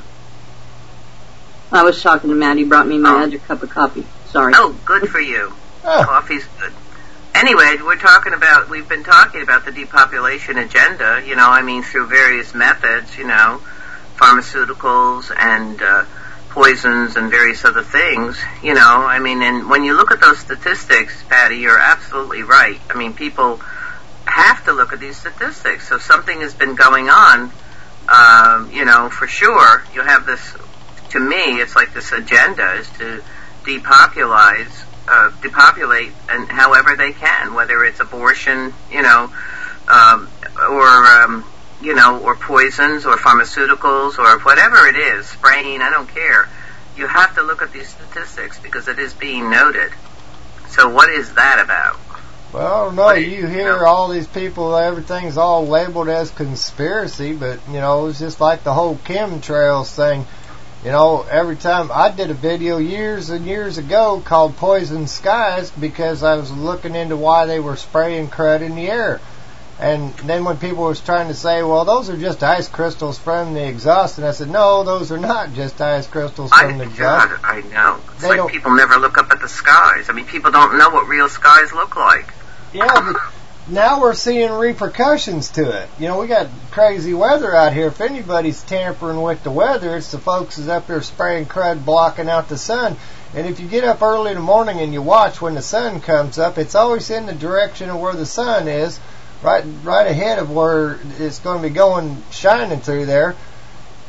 Speaker 18: I was talking to Matt. He brought me my other cup of coffee. Sorry.
Speaker 17: Oh, good for you. Coffee's good. Anyway, we've been talking about the depopulation agenda, you know, I mean, through various methods, you know, pharmaceuticals and poisons and various other things, you know, I mean, and when you look at those statistics, Patty, you're absolutely right. I mean, people have to look at these statistics. So something has been going on, you know, for sure. You have this, to me, it's like this agenda is to depopulate and however they can, whether it's abortion, you know, or poisons or pharmaceuticals or whatever it is, spraying, I don't care. You have to look at these statistics because it is being noted. So what is that about?
Speaker 10: Well, no, you hear all these people, everything's all labeled as conspiracy, but, you know, it's just like the whole chemtrails thing. You know, every time I did a video years and years ago called Poison Skies because I was looking into why they were spraying crud in the air. And then when people was trying to say, well, those are just ice crystals from the exhaust, and I said, no, those are not just ice crystals from the exhaust.
Speaker 17: God, I know. It's like people never look up at the skies. I mean, people don't know what real skies look like.
Speaker 10: Yeah, but now we're seeing repercussions to it. You know, we got crazy weather out here. If anybody's tampering with the weather, it's the folks that's up there spraying crud, blocking out the sun. And if you get up early in the morning and you watch when the sun comes up, it's always in the direction of where the sun is, right ahead of where it's going to be going, shining through there.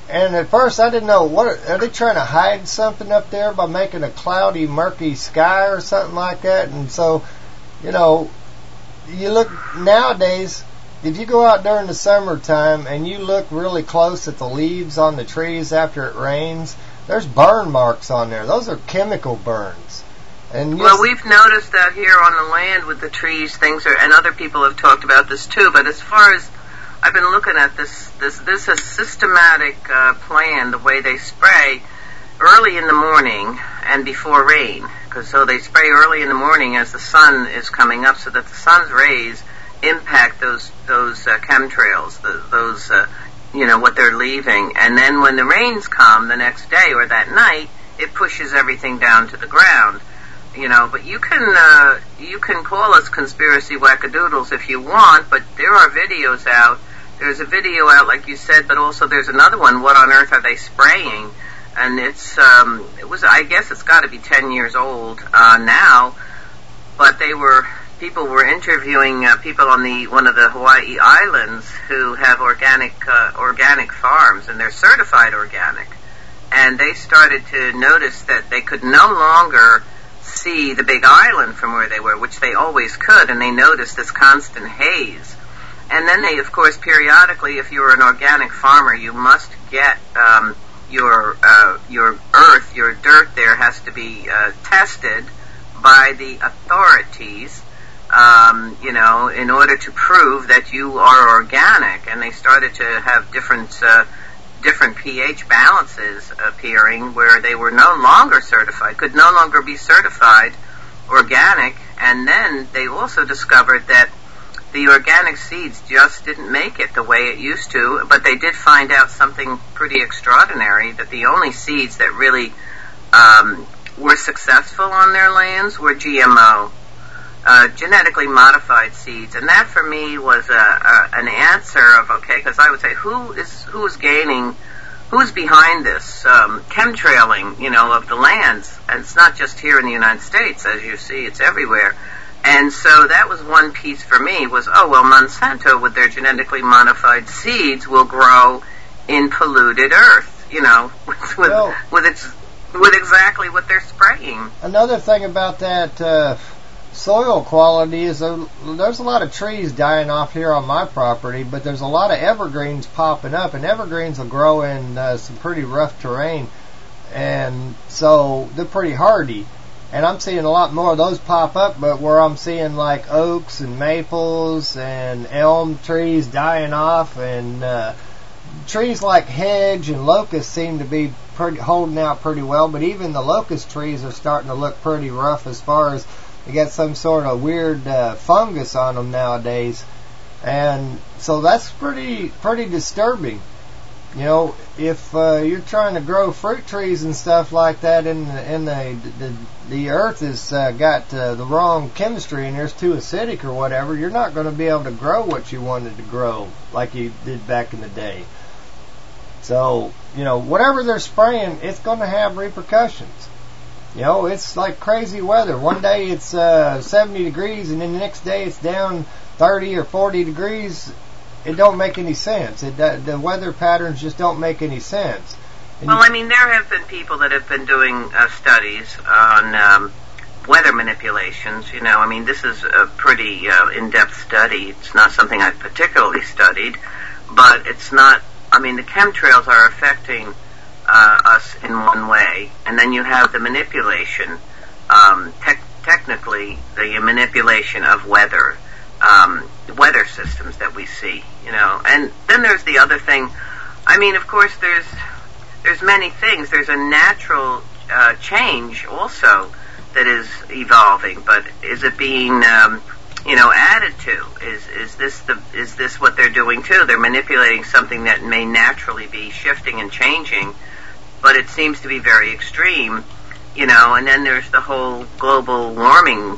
Speaker 10: And at first I didn't know, what are they trying to hide something up there by making a cloudy, murky sky or something like that? And so, you know, you look nowadays, if you go out during the summertime and you look really close at the leaves on the trees after it rains, there's burn marks on there. Those are chemical burns. And
Speaker 17: well, we've noticed that here on the land with the trees, things are, and other people have talked about this too, but as far as I've been looking at this is a systematic plan, the way they spray early in the morning and before rain. So they spray early in the morning as the sun is coming up so that the sun's rays impact those chemtrails, those what they're leaving. And then when the rains come the next day or that night, it pushes everything down to the ground. But you can call us conspiracy wackadoodles if you want, but there are videos out. There's a video out, like you said, but also there's another one, What on Earth Are They Spraying? And I guess it's got to be 10 years old now, but people were interviewing people on one of the Hawaii islands who have organic farms, and they're certified organic. And they started to notice that they could no longer see the big island from where they were, which they always could, and they noticed this constant haze. And then they, of course, periodically, if you're an organic farmer, you must get your earth, your dirt there has to be tested by the authorities, in order to prove that you are organic. And they started to have different pH balances appearing where they were no longer certified, could no longer be certified organic. And then they also discovered that the organic seeds just didn't make it the way it used to, but they did find out something pretty extraordinary, that the only seeds that really were successful on their lands were GMO, genetically modified seeds. And that for me was an answer of, okay, because I would say, who's gaining, who's behind this chemtrailing, of the lands? And it's not just here in the United States, as you see, it's everywhere. And so that was one piece for me, was, Monsanto with their genetically modified seeds will grow in polluted earth, with exactly what they're spraying.
Speaker 10: Another thing about that soil quality is there's a lot of trees dying off here on my property, but there's a lot of evergreens popping up, and evergreens will grow in some pretty rough terrain, and so they're pretty hardy. And I'm seeing a lot more of those pop up, but where I'm seeing like oaks and maples and elm trees dying off, and trees like hedge and locust seem to be holding out pretty well, but even the locust trees are starting to look pretty rough as far as they got some sort of weird fungus on them nowadays. And so that's pretty disturbing. If you're trying to grow fruit trees and stuff like that, and the earth has got the wrong chemistry and there's too acidic or whatever, you're not going to be able to grow what you wanted to grow like you did back in the day. So, whatever they're spraying, it's going to have repercussions. It's like crazy weather. One day it's 70 degrees, and then the next day it's down 30 or 40 degrees. It don't make any sense. The weather patterns just don't make any sense. And
Speaker 17: there have been people that have been doing studies on weather manipulations. This is a pretty in-depth study. It's not something I've particularly studied, but it's not. The chemtrails are affecting us in one way, and then you have the manipulation, technically the manipulation of weather systems that we see, and then there's the other thing. Of course, there's many things. There's a natural change also that is evolving, but is it being added to? Is this what they're doing too? They're manipulating something that may naturally be shifting and changing, but it seems to be very extreme, and then there's the whole global warming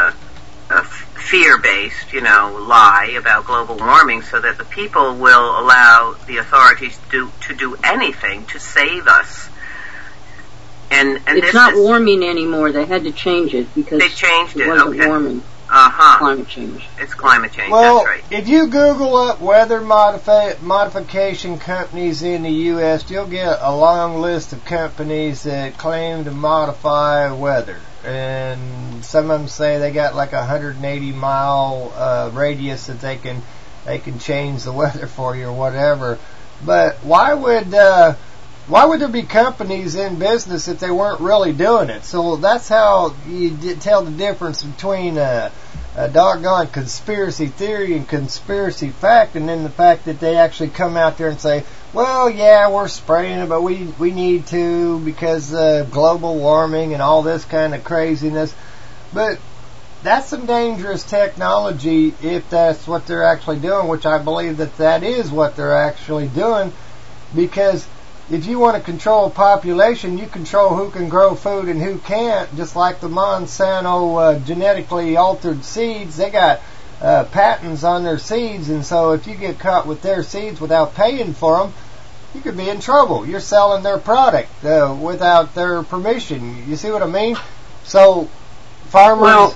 Speaker 17: fear-based, lie about global warming, so that the people will allow the authorities to do anything to save us. And
Speaker 18: it's not warming anymore. They had to change it because
Speaker 17: they changed
Speaker 18: it wasn't warming. climate change.
Speaker 17: It's climate change,
Speaker 10: Well,
Speaker 17: that's right.
Speaker 10: if you Google up weather modification companies in the U.S., you'll get a long list of companies that claim to modify weather. And some of them say they got like a 180-mile radius that they can change the weather for you or whatever. But why would there be companies in business if they weren't really doing it? So that's how you tell the difference between a doggone conspiracy theory and conspiracy fact, and then the fact that they actually come out there and say, well, yeah, we're spraying it, but we need to because of global warming and all this kind of craziness. But that's some dangerous technology if that's what they're actually doing, which I believe that is what they're actually doing, because if you want to control a population, you control who can grow food and who can't, just like the Monsanto genetically altered seeds. They got patents on their seeds, and so if you get caught with their seeds without paying for them, you could be in trouble. You're selling their product without their permission. You see what I mean? So farmers...
Speaker 18: Well,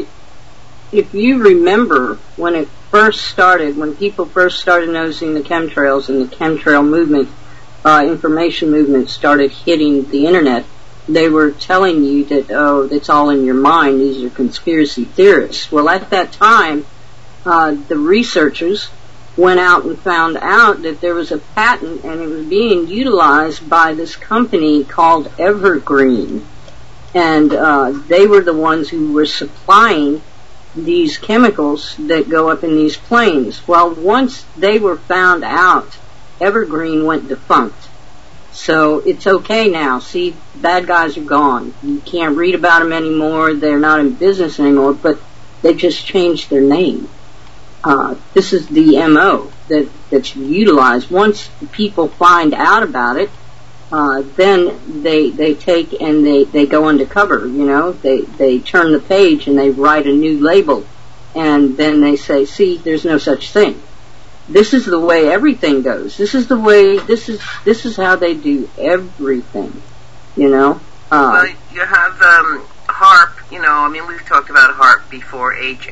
Speaker 18: if you remember when it first started, when people first started noticing the chemtrails and the chemtrail movement, information movement started hitting the internet, they were telling you that, oh, it's all in your mind, these are conspiracy theorists. Well, at that time, the researchers went out and found out that there was a patent and it was being utilized by this company called Evergreen. And they were the ones who were supplying these chemicals that go up in these planes. Well, once they were found out, Evergreen went defunct. So it's okay now. See, bad guys are gone. You can't read about them anymore. They're not in business anymore, but they just changed their name. This is the MO that's utilized. Once people find out about it, then they take and they go undercover, you know. They turn the page and they write a new label, and then they say, see, there's no such thing. This is the way everything goes. This is the way, this is how they do everything, you know.
Speaker 17: Well, you have HAARP, you know, I mean, we've talked about HAARP before,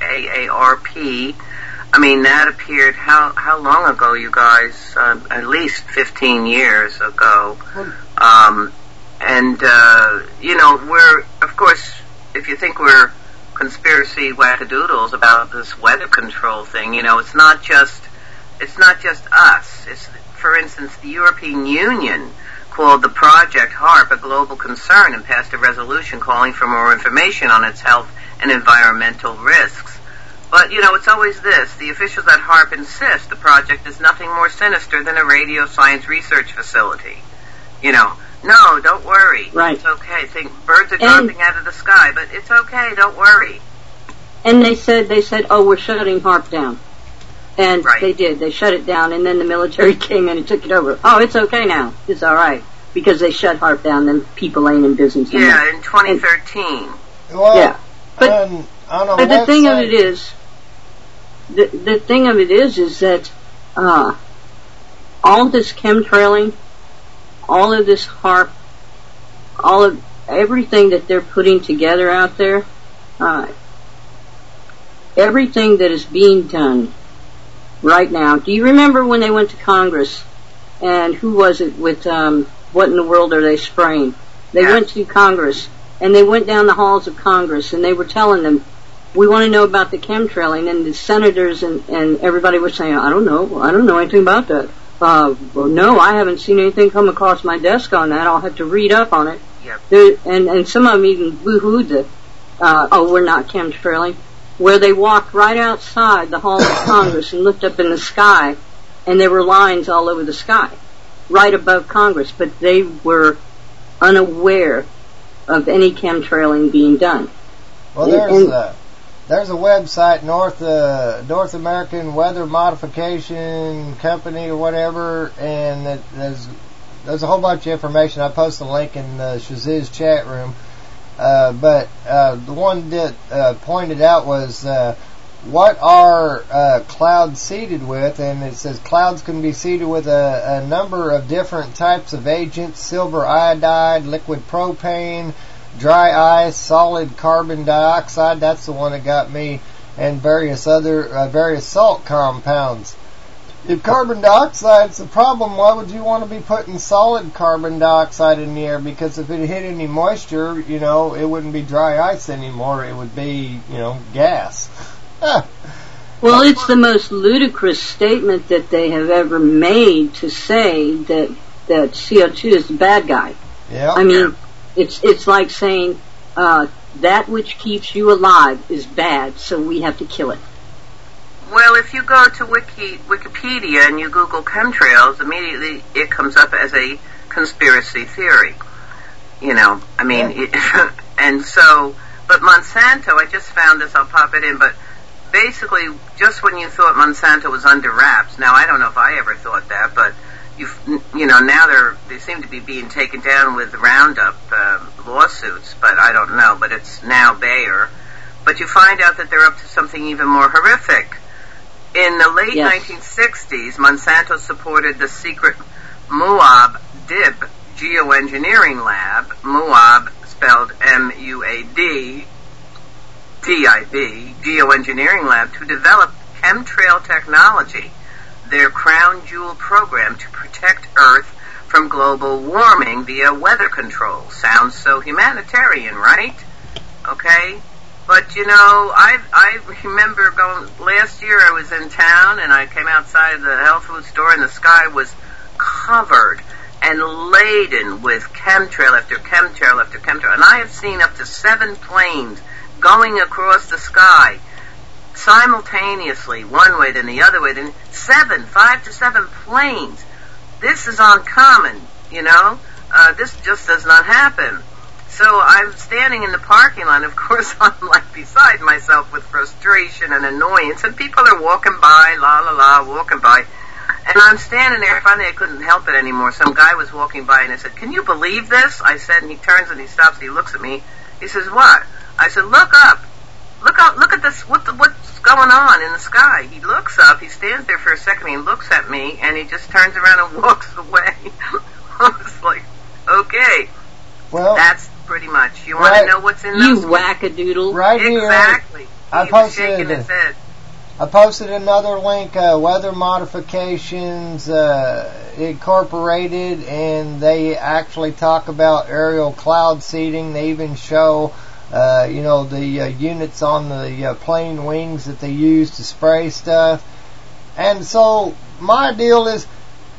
Speaker 17: HAARP. I mean, that appeared, how long ago, you guys? At least 15 years ago. You know, we're, of course, if you think we're conspiracy wackadoodles about this weather control thing, you know, it's not just us. It's, for instance, the European Union called the Project HAARP a global concern and passed a resolution calling for more information on its health and environmental risks. But, you know, it's always this. The officials at HAARP insist the project is nothing more sinister than a radio science research facility. You know, no, don't worry.
Speaker 18: Right.
Speaker 17: It's okay. Birds are dropping out of the sky, but it's okay, don't worry.
Speaker 18: And they said, oh, we're shutting HAARP down. And
Speaker 17: right.
Speaker 18: They did. They shut it down, and then the military came in and took it over. Oh, it's okay now. It's all right. Because they shut HAARP down, then people ain't in business anymore.
Speaker 17: Yeah, in 2013.
Speaker 10: Well,
Speaker 18: yeah. But,
Speaker 10: but
Speaker 18: the thing of it is, the thing of it is that all this chemtrailing, all of this HAARP, all of everything that they're putting together out there, everything that is being done right now. Do you remember when they went to Congress, and who was it with what in the world are they spraying? They went to Congress, and they went down the halls of Congress, and they were telling them, we want to know about the chemtrailing, and the senators and everybody was saying, I don't know anything about that. Well, no, I haven't seen anything come across my desk on that. I'll have to read up on it.
Speaker 17: Yep.
Speaker 18: And some of them even boo-hooed the, we're not chemtrailing, where they walked right outside the halls of Congress and looked up in the sky, and there were lines all over the sky, right above Congress, but they were unaware of any chemtrailing being done.
Speaker 10: Well, there's a website, North American Weather Modification Company or whatever, and there's a whole bunch of information. I posted a link in the Shaziz chat room. But the one that pointed out was what are clouds seeded with, and it says clouds can be seeded with a number of different types of agents: silver iodide, liquid propane, dry ice, solid carbon dioxide, that's the one that got me, and various other, various salt compounds. If carbon dioxide's the problem, why would you want to be putting solid carbon dioxide in the air? Because if it hit any moisture, you know, it wouldn't be dry ice anymore. It would be, you know, gas.
Speaker 18: Well, it's the most ludicrous statement that they have ever made to say that CO2 is the bad guy.
Speaker 10: Yeah.
Speaker 18: I mean, it's like saying that which keeps you alive is bad, so we have to kill it.
Speaker 17: Well, if you go to Wikipedia and you Google chemtrails, immediately it comes up as a conspiracy theory. You know, I mean, and so, but Monsanto, I just found this, I'll pop it in, but basically, just when you thought Monsanto was under wraps, now I don't know if I ever thought that, but you know, now they seem to be being taken down with Roundup lawsuits, but I don't know, but it's now Bayer. But you find out that they're up to something even more horrific. In the late 1960s, Monsanto supported the secret Moab DIB geoengineering lab, Moab spelled M-U-A-D, T-I-B, geoengineering lab, to develop chemtrail technology, their crown jewel program to protect Earth from global warming via weather control. Sounds so humanitarian, right? Okay? But, you know, I remember last year I was in town and I came outside the health food store and the sky was covered and laden with chemtrail after chemtrail after chemtrail. And I have seen up to 7 planes going across the sky simultaneously, one way then the other way, then 5 to 7 planes. This is uncommon, you know. This just does not happen. So I'm standing in the parking lot, and of course I'm like beside myself with frustration and annoyance, and people are walking by, walking by, and I'm standing there. Finally I couldn't help it anymore. Some guy was walking by, and I said, "Can you believe this?" I said, and he turns and he stops, and he looks at me. He says, "What?" I said, "Look up. Look at this, what's going on in the sky?" He looks up, he stands there for a second, he looks at me, and he just turns around and walks away. I was like, okay,
Speaker 10: well,
Speaker 17: that's pretty much. You want to know what's in those?
Speaker 18: You wackadoodle.
Speaker 10: Right
Speaker 17: exactly.
Speaker 10: Here, I posted another link, Weather Modifications Incorporated, and they actually talk about aerial cloud seeding. They even show you know, the units on the plane wings that they use to spray stuff. And so my deal is,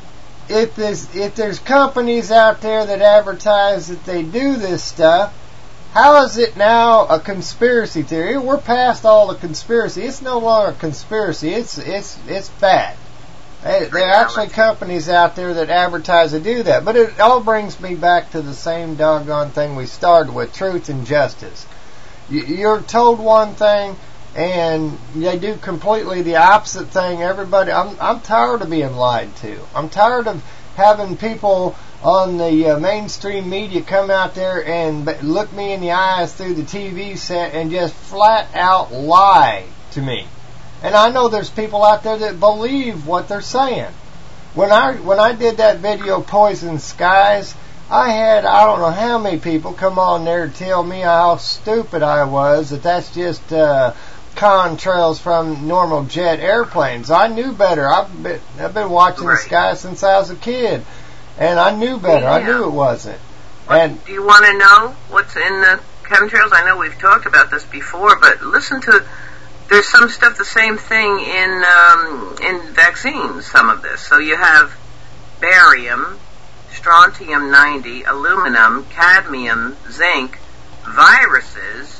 Speaker 10: if there's companies out there that advertise that they do this stuff, how is it now a conspiracy theory? We're past all the conspiracy. It's no longer a conspiracy. It's bad. There are actually companies out there that advertise to do that. But it all brings me back to the same doggone thing we started with, truth and justice. You're told one thing, and they do completely the opposite thing. Everybody, I'm tired of being lied to. I'm tired of having people on the mainstream media come out there and look me in the eyes through the TV set and just flat out lie to me. And I know there's people out there that believe what they're saying. When I did that video, Poison Skies, I had I don't know how many people come on there to tell me how stupid I was, that's just contrails from normal jet airplanes. I knew better. I've been watching the sky since I was a kid, and I knew better. Yeah. I knew it wasn't. And
Speaker 17: do you want to know what's in the chemtrails? I know we've talked about this before, but listen to. There's some stuff, the same thing in vaccines, some of this. So you have barium, strontium-90, aluminum, cadmium, zinc, viruses,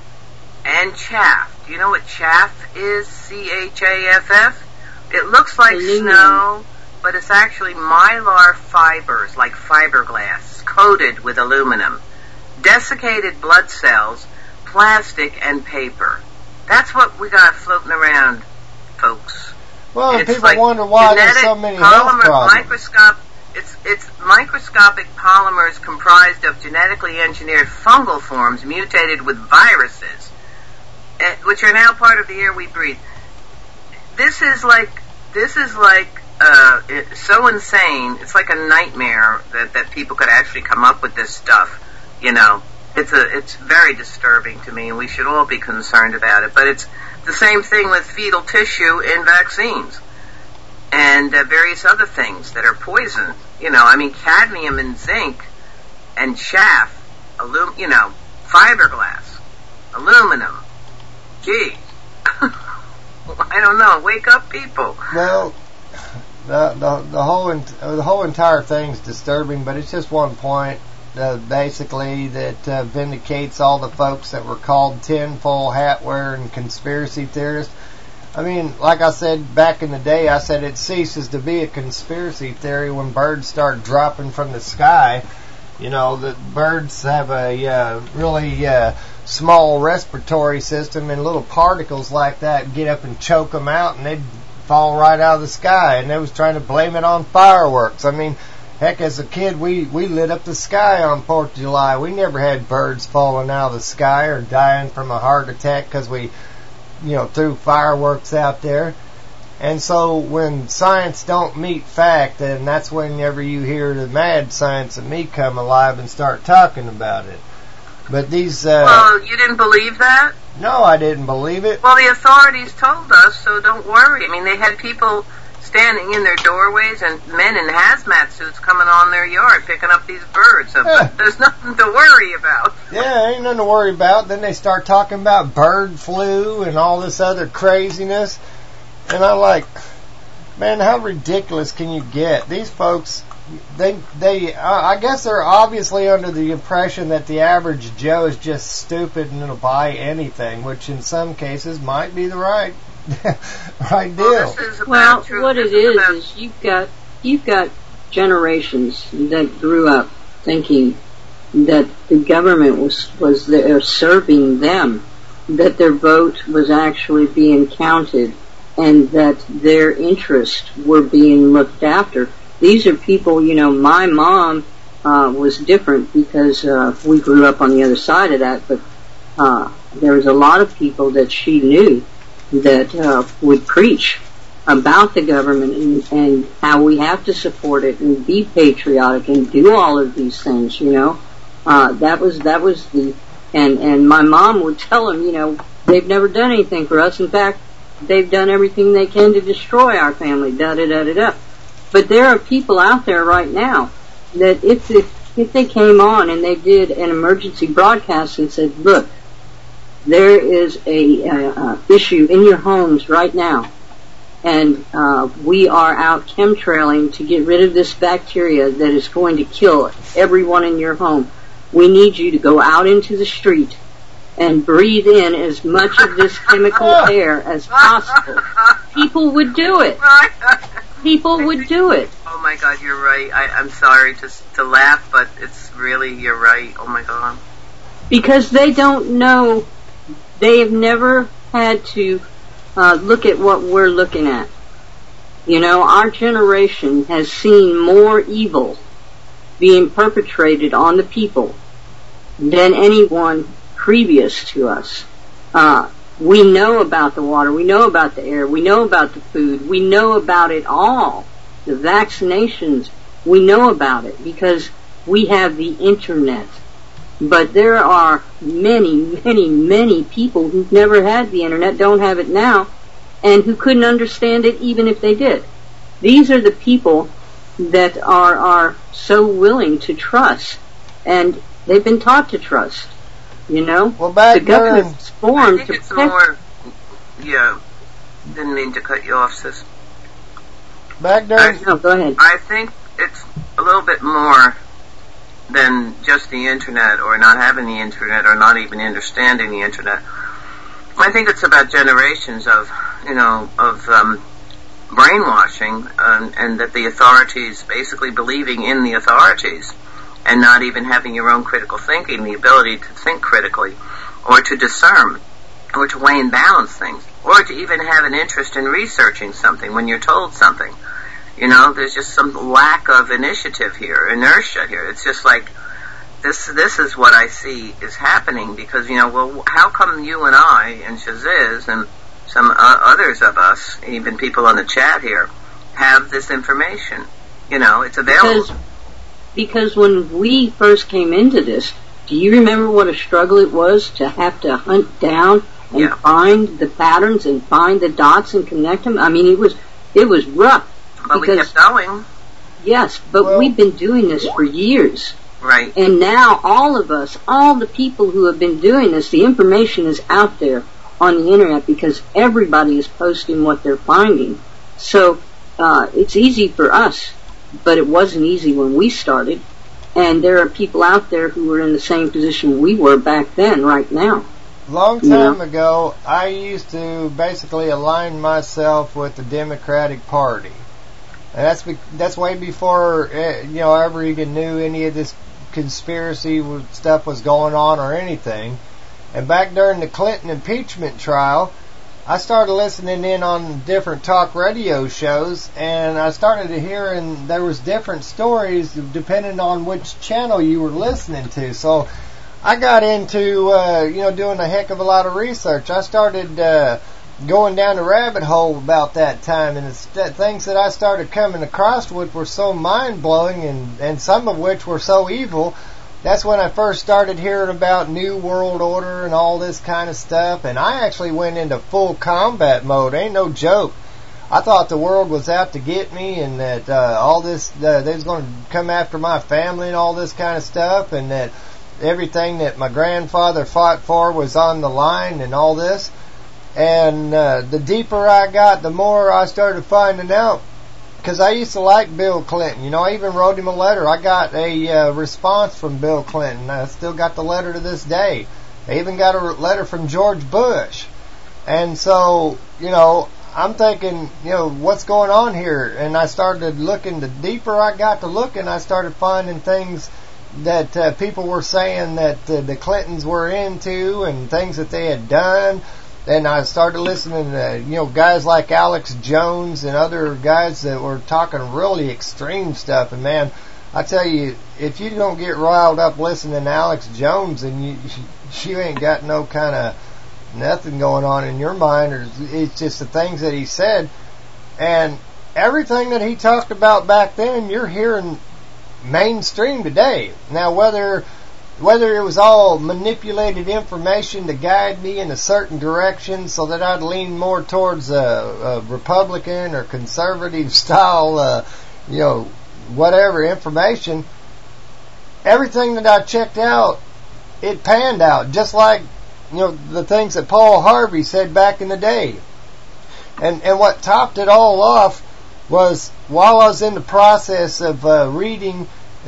Speaker 17: and chaff. Do you know what chaff is? C-H-A-F-F? It looks like snow, but it's actually mylar fibers, like fiberglass, coated with aluminum. Desiccated blood cells, plastic, and paper. That's what we got floating around, folks.
Speaker 10: Well,
Speaker 17: it's
Speaker 10: people
Speaker 17: like
Speaker 10: wonder why there's so many health problems.
Speaker 17: It's microscopic polymers comprised of genetically engineered fungal forms mutated with viruses, which are now part of the air we breathe. This is so insane. It's like a nightmare that people could actually come up with this stuff, you know. it's very disturbing to me, and we should all be concerned about it. But it's the same thing with fetal tissue in vaccines and various other things that are poison. Cadmium and zinc and chaff, fiberglass, aluminum. Gee, I don't know. Wake up, people.
Speaker 10: Well, the whole entire thing's disturbing, but it's just one point. Basically, that vindicates all the folks that were called tinfoil hat wearing conspiracy theorists. I mean, like I said back in the day, I said it ceases to be a conspiracy theory when birds start dropping from the sky. The birds have a really small respiratory system, and little particles like that get up and choke them out, and they'd fall right out of the sky. And they was trying to blame it on fireworks. I mean, heck, as a kid, we lit up the sky on 4th of July. We never had birds falling out of the sky or dying from a heart attack because we, threw fireworks out there. And so when science don't meet fact, and that's whenever you hear the mad science of me come alive and start talking about it. But these...
Speaker 17: well, you didn't believe that?
Speaker 10: No, I didn't believe it.
Speaker 17: Well, the authorities told us, so don't worry. I mean, they had people standing in their doorways and men in hazmat suits coming on their yard picking up these birds. So there's nothing to worry about.
Speaker 10: Yeah, ain't nothing to worry about. Then they start talking about bird flu and all this other craziness. And I'm like, man, how ridiculous can you get? These folks, I guess they're obviously under the impression that the average Joe is just stupid and will buy anything, which in some cases might be the right deal.
Speaker 18: Well, what it is you've got generations that grew up thinking that the government was there serving them, that their vote was actually being counted, and that their interests were being looked after. These are people, my mom was different because we grew up on the other side of that, but there was a lot of people that she knew that would preach about the government and how we have to support it and be patriotic and do all of these things, that was the, and my mom would tell them, they've never done anything for us. In fact, they've done everything they can to destroy our family, da-da-da-da-da. But there are people out there right now that if they came on and they did an emergency broadcast and said, look, there is a issue in your homes right now, and we are out chemtrailing to get rid of this bacteria that is going to kill everyone in your home. We need you to go out into the street and breathe in as much of this chemical air as possible. People would do it. People would do it.
Speaker 17: Oh my God, you're right. I'm sorry to laugh, but it's really, you're right. Oh my God.
Speaker 18: Because they don't know, they have never had to look at what we're looking at. Our generation has seen more evil being perpetrated on the people than anyone previous to us. We know about the water, we know about the air, we know about the food, we know about it all. The vaccinations, we know about it because we have the internet. But there are many, many, many people who've never had the internet, don't have it now, and who couldn't understand it even if they did. These are the people that are so willing to trust, and they've been taught to trust.
Speaker 10: Well, back
Speaker 18: the government's formed to
Speaker 17: it's more. Yeah, didn't mean to cut you off, sis.
Speaker 10: Back during.
Speaker 18: No, go ahead.
Speaker 17: I think it's a little bit more than just the internet, or not having the internet, or not even understanding the internet. I think it's about generations of brainwashing, and that the authorities basically believing in the authorities, and not even having your own critical thinking, the ability to think critically, or to discern, or to weigh and balance things, or to even have an interest in researching something when you're told something. There's just some lack of initiative here, inertia here. It's just like, this is what I see is happening, because, well, how come you and I, and Shaziz, and some others of us, even people on the chat here, have this information? It's available.
Speaker 18: Because when we first came into this, Do you remember what a struggle it was to have to hunt down and find the patterns and find the dots and connect them? I mean, it was rough.
Speaker 17: But we kept going.
Speaker 18: Yes, but we've been doing this for years.
Speaker 17: Right.
Speaker 18: And now all of us, all the people who have been doing this, the information is out there on the internet because everybody is posting what they're finding. So it's easy for us, but it wasn't easy when we started. And there are people out there who were in the same position we were back then, right now.
Speaker 10: Long time ago, I used to basically align myself with the Democratic Party. And that's way before, I ever even knew any of this conspiracy stuff was going on or anything. And back during the Clinton impeachment trial, I started listening in on different talk radio shows, and I started to hear, and there was different stories depending on which channel you were listening to. So I got into, doing a heck of a lot of research. I started going down the rabbit hole about that time, and the things that I started coming across with were so mind-blowing, and some of which were so evil. That's when I first started hearing about New World Order and all this kind of stuff, and I actually went into full combat mode. Ain't no joke. I thought the world was out to get me, and that all this, they was going to come after my family and all this kind of stuff, and that everything that my grandfather fought for was on the line and all this. And the deeper I got, the more I started finding out. Because I used to like Bill Clinton. I even wrote him a letter. I got a response from Bill Clinton. I still got the letter to this day. I even got a letter from George Bush. And so, I'm thinking, what's going on here? And I started looking. The deeper I got to looking, I started finding things that people were saying that the Clintons were into and things that they had done. And I started listening to, guys like Alex Jones and other guys that were talking really extreme stuff. And man, I tell you, if you don't get riled up listening to Alex Jones, and you ain't got no kind of nothing going on in your mind, or it's just the things that he said. And everything that he talked about back then, you're hearing mainstream today. Now, whether it was all manipulated information to guide me in a certain direction so that I'd lean more towards a Republican or conservative style, whatever information, everything that I checked out, it panned out. Just like, the things that Paul Harvey said back in the day. And what topped it all off was, while I was in the process of reading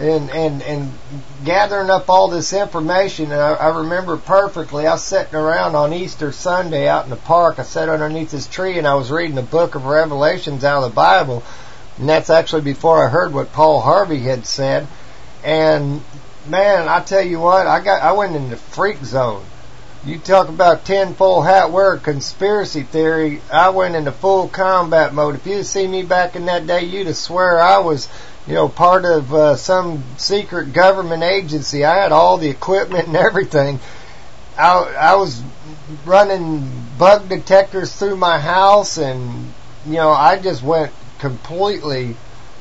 Speaker 10: and gathering up all this information, and I remember perfectly, I was sitting around on Easter Sunday out in the park. I sat underneath this tree and I was reading the book of Revelations out of the Bible, and that's actually before I heard what Paul Harvey had said. And man, I tell you what, I went into freak zone. You talk about tinfoil hat wear conspiracy theory, I went into full combat mode. If you'd seen me back in that day, you'd have swear I was part of some secret government agency. I had all the equipment and everything. I was running bug detectors through my house, and I just went completely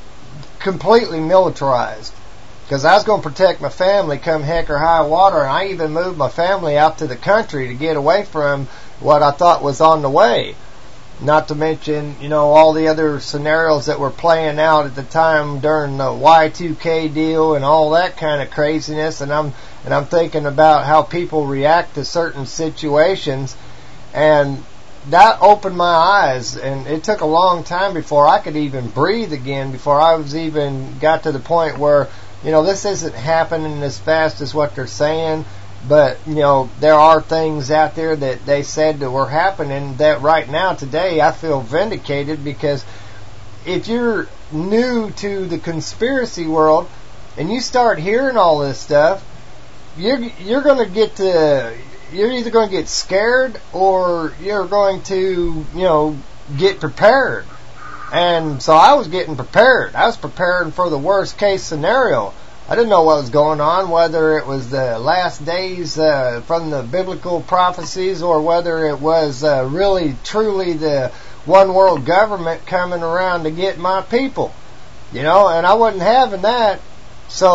Speaker 10: militarized, because I was going to protect my family come heck or high water. And I even moved my family out to the country to get away from what I thought was on the way. Not to mention, all the other scenarios that were playing out at the time during the Y2K deal and all that kind of craziness. And I'm thinking about how people react to certain situations, and that opened my eyes. And it took a long time before I could even breathe again, before I was even got to the point where, this isn't happening as fast as what they're saying. But, there are things out there that they said that were happening that right now, today, I feel vindicated, because if you're new to the conspiracy world and you start hearing all this stuff, you're going to get you're either going to get scared or you're going to, get prepared. And so I was getting prepared. I was preparing for the worst case scenario. I didn't know what was going on, whether it was the last days from the biblical prophecies, or whether it was really, truly the one world government coming around to get my people. And I wasn't having that. So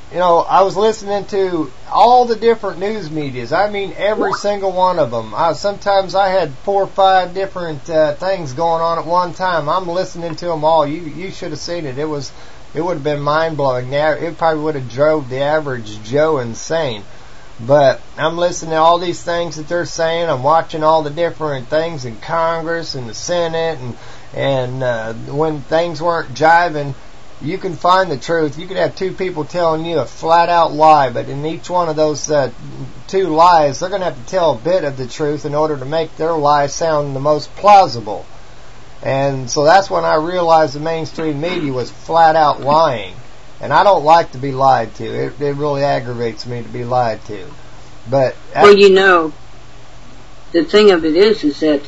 Speaker 10: you know, I was listening to all the different news medias. I mean, every single one of them. Sometimes I had 4 or 5 different things going on at one time. I'm listening to them all. You should have seen it. It would have been mind-blowing. It probably would have drove the average Joe insane. But I'm listening to all these things that they're saying. I'm watching all the different things in Congress and the Senate, and when things weren't jiving, you can find the truth. You could have 2 people telling you a flat-out lie, but in each one of those 2 lies, they're going to have to tell a bit of the truth in order to make their lie sound the most plausible. And so that's when I realized the mainstream media was flat-out lying. And I don't like to be lied to. It really aggravates me to be lied to. But
Speaker 18: well, you know, the thing of it is that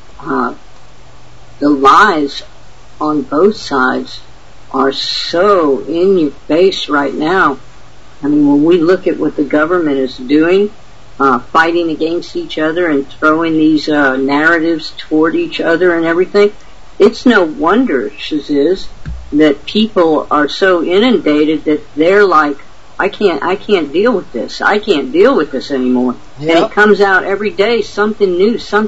Speaker 18: the lies on both sides are so in your face right now. I mean, when we look at what the government is doing, fighting against each other and throwing these narratives toward each other and everything, it's no wonder, Shaziz, that people are so inundated that they're like, I can't deal with this. I can't deal with this anymore. Yep. And it comes out every day, something new,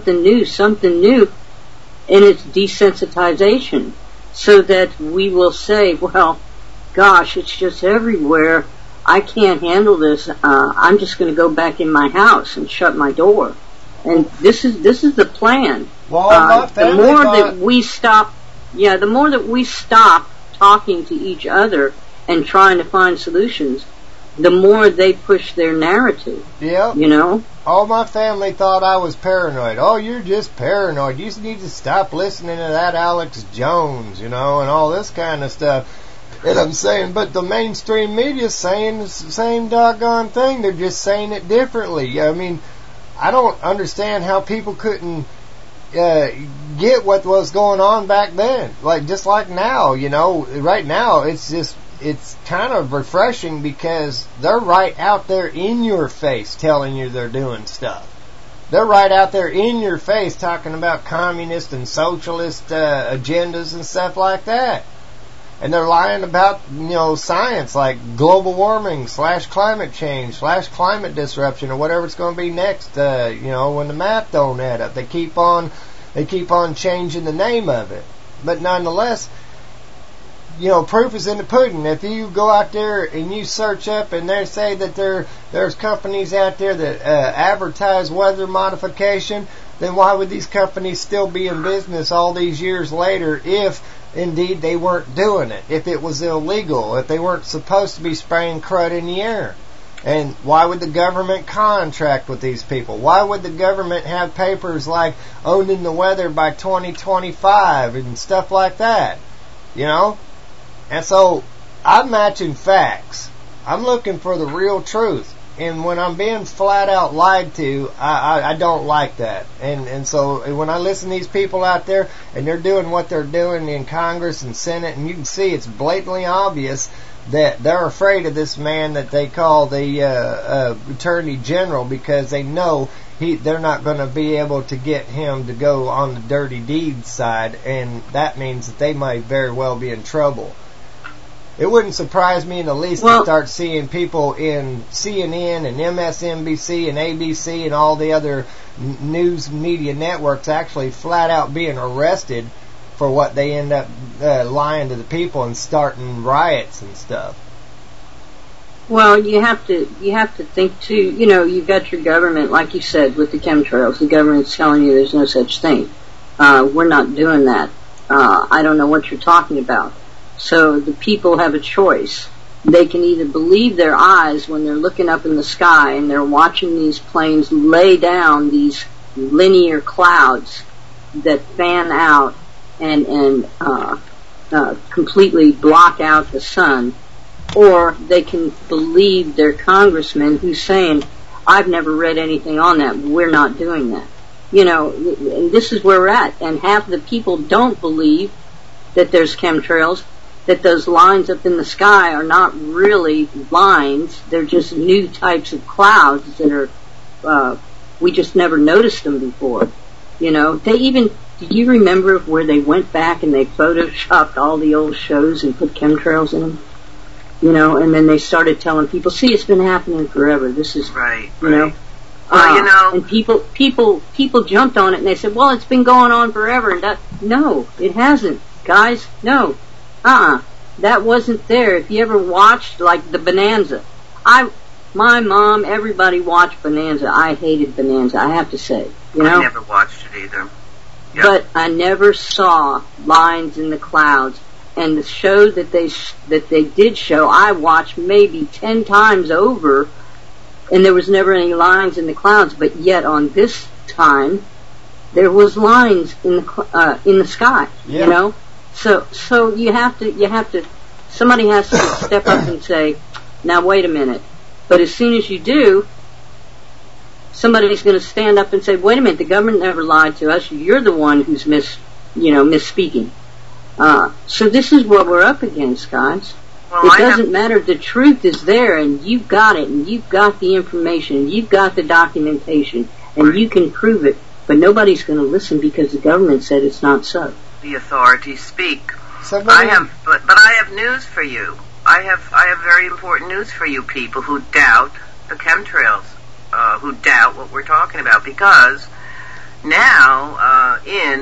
Speaker 18: and it's desensitization. So that we will say, well, gosh, it's just everywhere. I can't handle this. I'm just going to go back in my house and shut my door. And this is the plan.
Speaker 10: Well,
Speaker 18: the more that we stop talking to each other and trying to find solutions, the more they push their narrative.
Speaker 10: Yeah.
Speaker 18: You know?
Speaker 10: All my family thought I was paranoid. Oh, you're just paranoid. You need to stop listening to that Alex Jones, you know, and all this kind of stuff. And I'm saying, but the mainstream media's saying the same doggone thing. They're just saying it differently. I mean, I don't understand how people couldn't get what was going on back then. Just like now, you know, right now it's kind of refreshing because they're right out there in your face telling you they're doing stuff. They're right out there in your face talking about communist and socialist agendas and stuff like that. And they're lying about, you know, science like global warming / climate change / climate disruption or whatever it's going to be next, you know, when the math don't add up. They keep on changing the name of it. But nonetheless, you know, proof is in the pudding. If you go out there and you search up and they say that there's companies out there that advertise weather modification, then why would these companies still be in business all these years later if indeed they weren't doing it, if it was illegal, if they weren't supposed to be spraying crud in the air? And why would the government contract with these people? Why would the government have papers like owning the weather by 2025 and stuff like that? You know? And so I'm matching facts. I'm looking for the real truth. And when I'm being flat out lied to, I don't like that. And so when I listen to these people out there and they're doing what they're doing in Congress and Senate, and you can see it's blatantly obvious that they're afraid of this man that they call the Attorney General because they know they're not going to be able to get him to go on the dirty deeds side, and that means that they might very well be in trouble. It wouldn't surprise me in the least to start seeing people in CNN and MSNBC and ABC and all the other news media networks actually flat out being arrested for what they end up lying to the people and starting riots and stuff.
Speaker 18: Well, you have to think too. You know, you've got your government, like you said, with the chemtrails. The government's telling you there's no such thing. We're not doing that. I don't know what you're talking about. So the people have a choice. They can either believe their eyes when they're looking up in the sky and they're watching these planes lay down these linear clouds that fan out and completely block out the sun, or they can believe their congressman who's saying, I've never read anything on that. We're not doing that. You know, and this is where we're at. And half the people don't believe that there's chemtrails, that those lines up in the sky are not really lines. They're just new types of clouds that are, we just never noticed them before. You know, do you remember where they went back and they photoshopped all the old shows and put chemtrails in them? You know, and then they started telling people, see, it's been happening forever. This is,
Speaker 17: right,
Speaker 18: you know.
Speaker 17: Well, you know,
Speaker 18: and people jumped on it and they said, well, it's been going on forever. And no, it hasn't, guys. No, that wasn't there. If you ever watched like the Bonanza, my mom, everybody watched Bonanza. I hated Bonanza, I have to say. You know,
Speaker 17: I never watched it either. Yep.
Speaker 18: But I never saw Lines in the Clouds. And the show that they did show, I watched maybe 10 times over. And there was never any lines in the clouds, but yet on this time, there was lines in the sky. Yeah. You know, so you have to. Somebody has to step up and say, "Now wait a minute." But as soon as you do, somebody's going to stand up and say, "Wait a minute, the government never lied to us. You're the one who's misspeaking." So this is what we're up against, guys.
Speaker 17: Well,
Speaker 18: it doesn't matter. The truth is there, and you've got it, and you've got the information, and you've got the documentation, and you can prove it. But nobody's going to listen because the government said it's not so.
Speaker 17: The authorities speak.
Speaker 18: But
Speaker 17: I have news for you. I have very important news for you people who doubt the chemtrails, who doubt what we're talking about, because now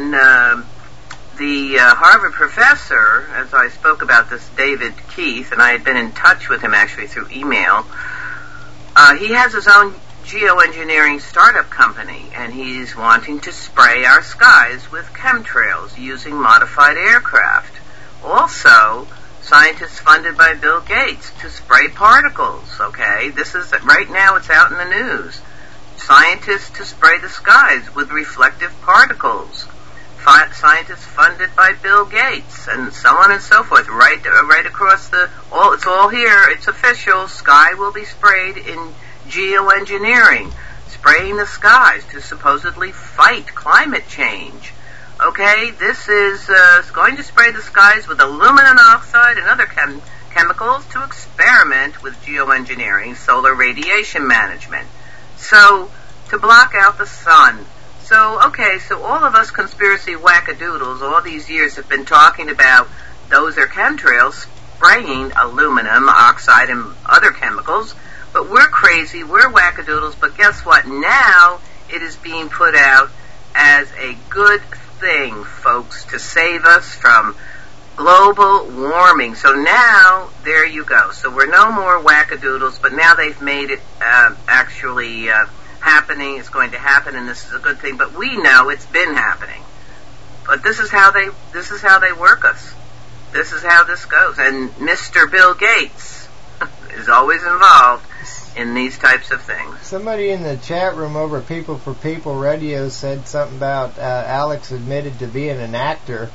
Speaker 17: the Harvard professor, as I spoke about this, David Keith, and I had been in touch with him actually through email, he has his own geoengineering startup company, and he's wanting to spray our skies with chemtrails using modified aircraft. Also, scientists funded by Bill Gates to spray particles, okay? This is, right now it's out in the news. Scientists to spray the skies with reflective particles. Scientists funded by Bill Gates, and so on and so forth. Right across it's all here. It's official. Sky will be sprayed in geoengineering, spraying the skies to supposedly fight climate change. Okay, this is going to spray the skies with aluminum oxide and other chemicals to experiment with geoengineering, solar radiation management. So, to block out the sun. So all of us conspiracy wackadoodles all these years have been talking about those are chemtrails spraying aluminum oxide and other chemicals, but we're crazy, we're wackadoodles, but guess what? Now it is being put out as a good thing, folks, to save us from global warming. So now, there you go. So we're no more wackadoodles, but now they've made it actually happening. It's going to happen, and this is a good thing. But we know it's been happening. But this is how they work us. This is how this goes. And Mr. Bill Gates is always involved in these types of things.
Speaker 10: Somebody in the chat room over People for People Radio said something about Alex admitted to being an actor.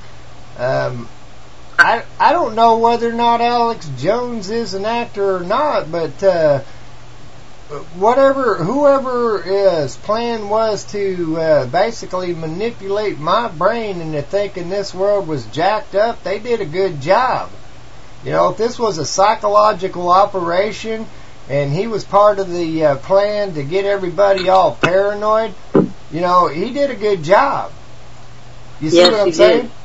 Speaker 10: I don't know whether or not Alex Jones is an actor or not, but whoever his plan was to basically manipulate my brain into thinking this world was jacked up, they did a good job. You know, if this was a psychological operation and he was part of the plan to get everybody all paranoid, you know, he did a good job. You see what I'm saying? Did.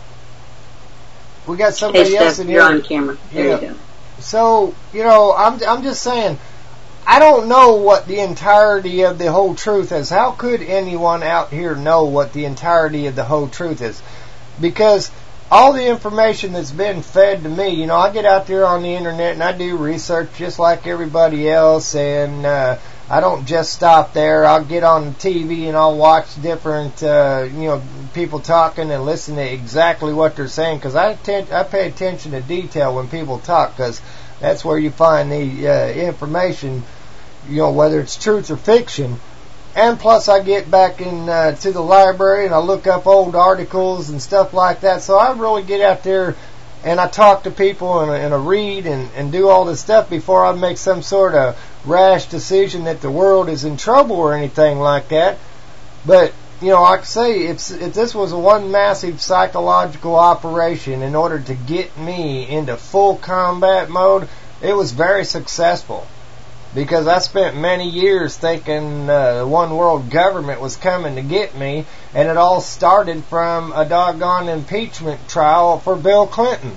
Speaker 10: We got somebody else in here.
Speaker 18: You're on camera. There you go.
Speaker 10: So, you know, I'm just saying, I don't know what the entirety of the whole truth is. How could anyone out here know what the entirety of the whole truth is? Because all the information that's been fed to me, you know, I get out there on the internet and I do research just like everybody else, and I don't just stop there. I'll get on the TV and I'll watch different, people talking and listen to exactly what they're saying, because I pay attention to detail when people talk, because that's where you find the information, you know, whether it's truth or fiction. And plus I get back in to the library and I look up old articles and stuff like that. So I really get out there and I talk to people and I read and do all this stuff before I make some sort of rash decision that the world is in trouble or anything like that. But, you know, like I say, if this was a one massive psychological operation in order to get me into full combat mode, it was very successful. Because I spent many years thinking the one world government was coming to get me, and it all started from a doggone impeachment trial for Bill Clinton.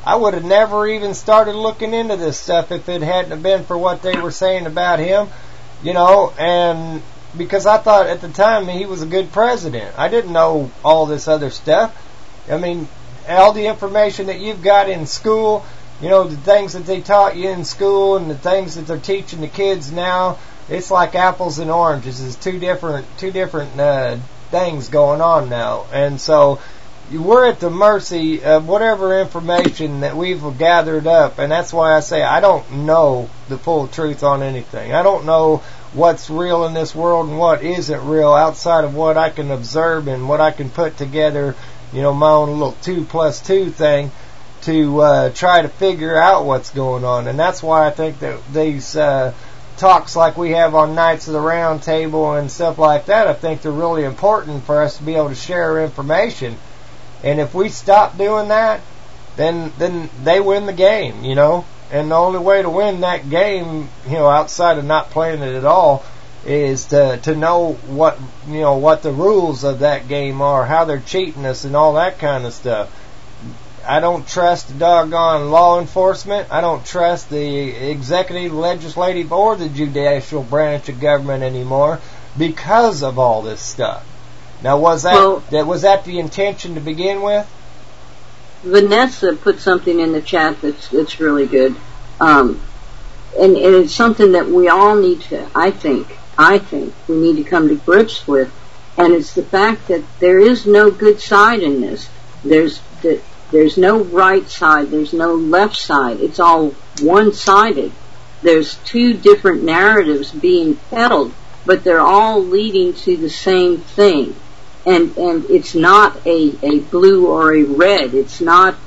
Speaker 10: I would have never even started looking into this stuff if it hadn't been for what they were saying about him, you know, and because I thought at the time he was a good president. I didn't know all this other stuff. I mean, all the information that you've got in school, you know, the things that they taught you in school and the things that they're teaching the kids now, it's like apples and oranges. It's two different things going on now. And so we're at the mercy of whatever information that we've gathered up, and that's why I say I don't know the full truth on anything. I don't know what's real in this world and what isn't real outside of what I can observe and what I can put together, you know, my own little 2 + 2 thing to try to figure out what's going on. And that's why I think that these talks like we have on Knights of the Round Table and stuff like that, I think they're really important for us to be able to share information. And if we stop doing that, then they win the game, you know. And the only way to win that game, you know, outside of not playing it at all, is to know what, you know, what the rules of that game are, how they're cheating us and all that kind of stuff. I don't trust the doggone law enforcement. I don't trust the executive, legislative, or the judicial branch of government anymore because of all this stuff. Now, was that the intention to begin with?
Speaker 18: Vanessa put something in the chat that's really good, and it's something that we all need to. I think we need to come to grips with, and it's the fact that there is no good side in this. There's no right side. There's no left side. It's all one-sided. There's two different narratives being peddled, but they're all leading to the same thing. And it's not a blue or a red. It's not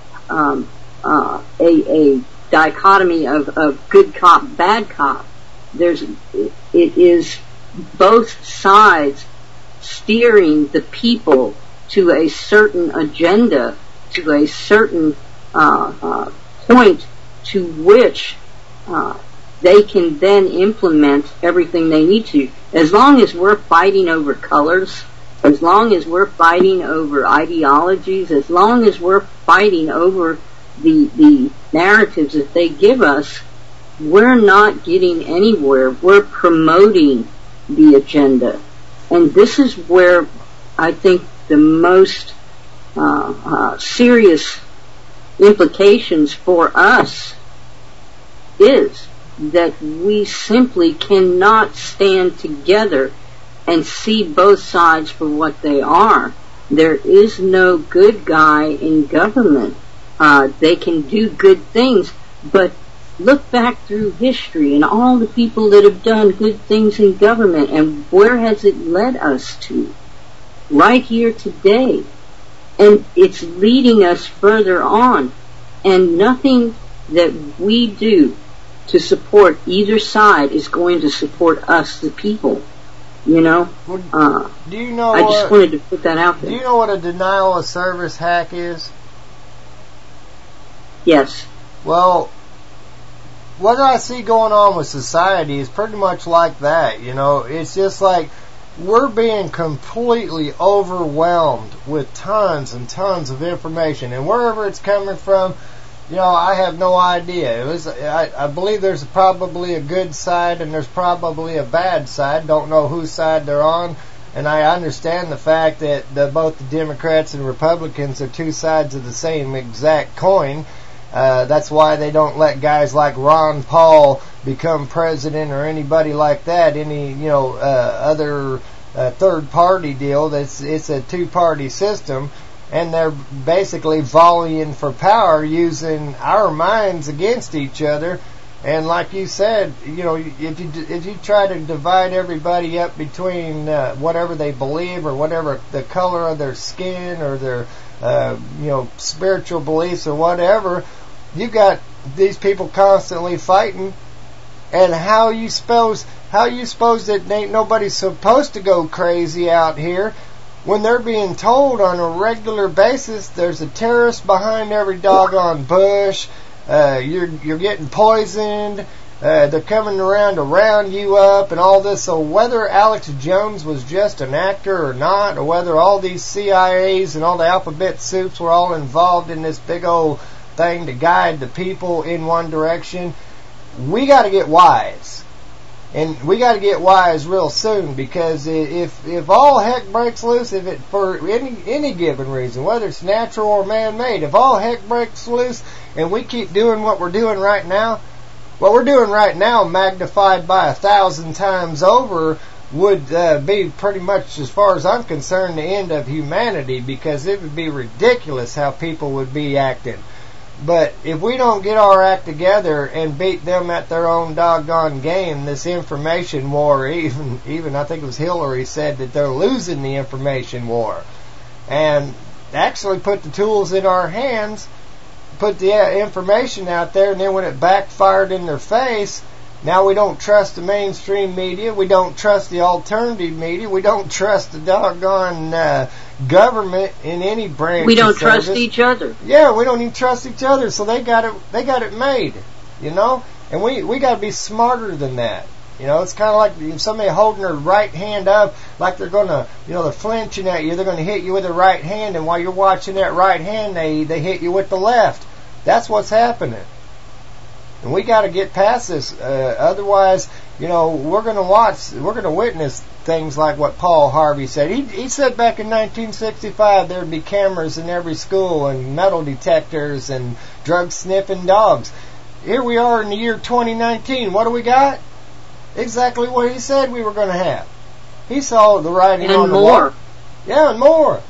Speaker 18: a dichotomy of good cop, bad cop. It is both sides steering the people to a certain agenda, to a certain point to which they can then implement everything they need to. As long as we're fighting over colors, as long as we're fighting over ideologies, as long as we're fighting over the narratives that they give us, we're not getting anywhere. We're promoting the agenda. And this is where I think the most serious implications for us is that we simply cannot stand together and see both sides for what they are. There is no good guy in government. They can do good things, but look back through history and all the people that have done good things in government, and where has it led us to? Right here today. And it's leading us further on. And nothing that we do to support either side is going to support us, the people. You know?
Speaker 10: Do you know
Speaker 18: I just wanted to put that out there.
Speaker 10: Do you know what a denial of service hack is?
Speaker 18: Yes.
Speaker 10: Well, what I see going on with society is pretty much like that, you know. It's just like we're being completely overwhelmed with tons and tons of information, and wherever it's coming from, you know, I have no idea. I believe there's probably a good side and there's probably a bad side. Don't know whose side they're on, and I understand the fact that both the Democrats and Republicans are two sides of the same exact coin. That's why they don't let guys like Ron Paul become president or anybody like that, any, you know, other third party deal. It's a two-party system, and they're basically volleying for power using our minds against each other. And like you said, you know, if you try to divide everybody up between whatever they believe or whatever the color of their skin or their you know, spiritual beliefs or whatever, you got these people constantly fighting. And how you suppose that ain't nobody supposed to go crazy out here when they're being told on a regular basis there's a terrorist behind every doggone bush, you're getting poisoned, they're coming around to round you up and all this. So whether Alex Jones was just an actor or not, or whether all these CIAs and all the alphabet soups were all involved in this big old thing to guide the people in one direction. We got to get wise. And we got to get wise real soon, because if all heck breaks loose, if it for any given reason, whether it's natural or man-made, if all heck breaks loose and we keep doing what we're doing right now, what we're doing right now magnified by 1,000 times over would be pretty much, as far as I'm concerned, the end of humanity, because it would be ridiculous how people would be acting. But if we don't get our act together and beat them at their own doggone game, this information war, even I think it was Hillary said that they're losing the information war. And actually put the tools in our hands, put the information out there, and then when it backfired in their face, now we don't trust the mainstream media, we don't trust the alternative media, we don't trust the doggone government in any branch.
Speaker 18: We don't trust each other.
Speaker 10: Yeah, we don't even trust each other. So they got it made, you know. And we got to be smarter than that. You know, it's kind of like somebody holding their right hand up, like they're gonna, you know, they're flinching at you. They're gonna hit you with the right hand, and while you're watching that right hand, they hit you with the left. That's what's happening. And we got to get past this. Otherwise, you know, we're going to witness things like what Paul Harvey said. He said back in 1965 there would be cameras in every school and metal detectors and drug sniffing dogs. Here we are in the year 2019. What do we got? Exactly what he said we were going to have. He saw the writing on the wall. Yeah, and more.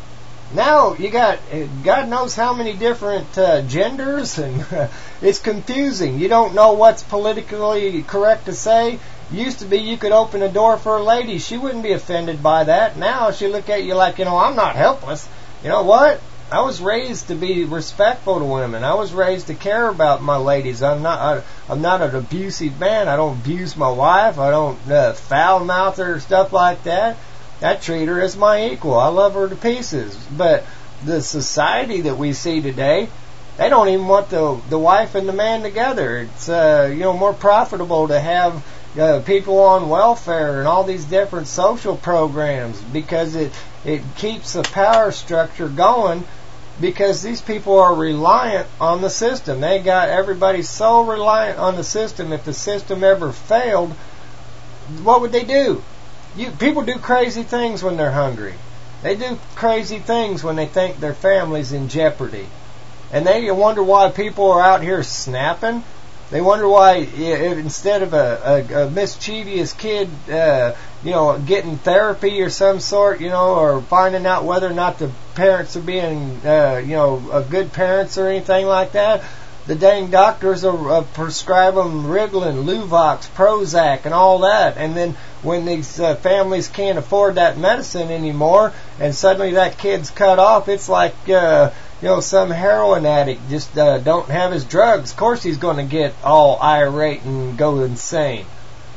Speaker 10: Now you got God knows how many different genders, and it's confusing. You don't know what's politically correct to say. Used to be you could open a door for a lady, she wouldn't be offended by that. Now she look at you like, you know, I'm not helpless. You know what? I was raised to be respectful to women. I was raised to care about my ladies. I'm not an abusive man. I don't abuse my wife. I don't foul mouth her or stuff like that. I treat her as my equal. I love her to pieces. But the society that we see today, they don't even want the wife and the man together. It's you know, more profitable to have people on welfare and all these different social programs, because it keeps the power structure going, because these people are reliant on the system. They got everybody so reliant on the system. If the system ever failed, what would they do? People do crazy things when they're hungry. They do crazy things when they think their family's in jeopardy. And they wonder why people are out here snapping. They wonder why, instead of a mischievous kid, you know, getting therapy or some sort, you know, or finding out whether or not the parents are being, you know, good parents or anything like that, the dang doctors will prescribe them Ritalin, Luvox, Prozac, and all that. And then when these families can't afford that medicine anymore, and suddenly that kid's cut off, it's like, you know, some heroin addict just don't have his drugs. Of course he's going to get all irate and go insane.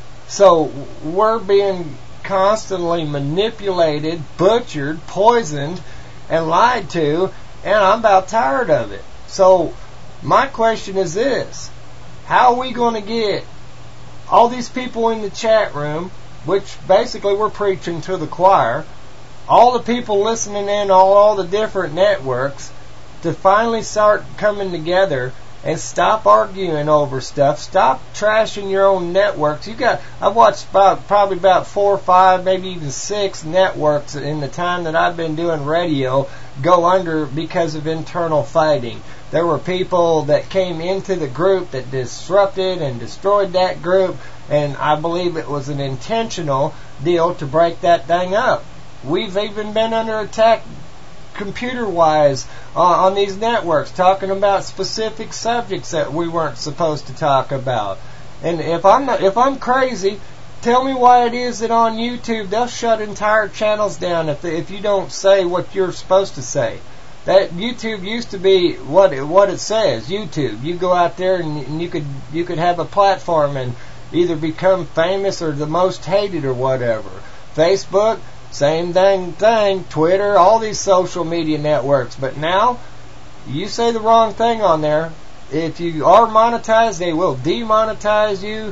Speaker 10: So we're being constantly manipulated, butchered, poisoned, and lied to, and I'm about tired of it. So my question is this: how are we going to get all these people in the chat room, which basically we're preaching to the choir, all the people listening in, all the different networks, to finally start coming together and stop arguing over stuff, stop trashing your own networks? I've watched probably about 4 or 5, maybe even 6 networks in the time that I've been doing radio go under because of internal fighting. There were people that came into the group that disrupted and destroyed that group, and I believe it was an intentional deal to break that thing up. We've even been under attack computer-wise on these networks, talking about specific subjects that we weren't supposed to talk about. And if I'm crazy, tell me why it is that on YouTube they'll shut entire channels down if you don't say what you're supposed to say. That YouTube used to be what it says. YouTube, you go out there and you could have a platform and either become famous or the most hated or whatever. Facebook, same thing. Twitter, all these social media networks. But now, you say the wrong thing on there, if you are monetized, they will demonetize you.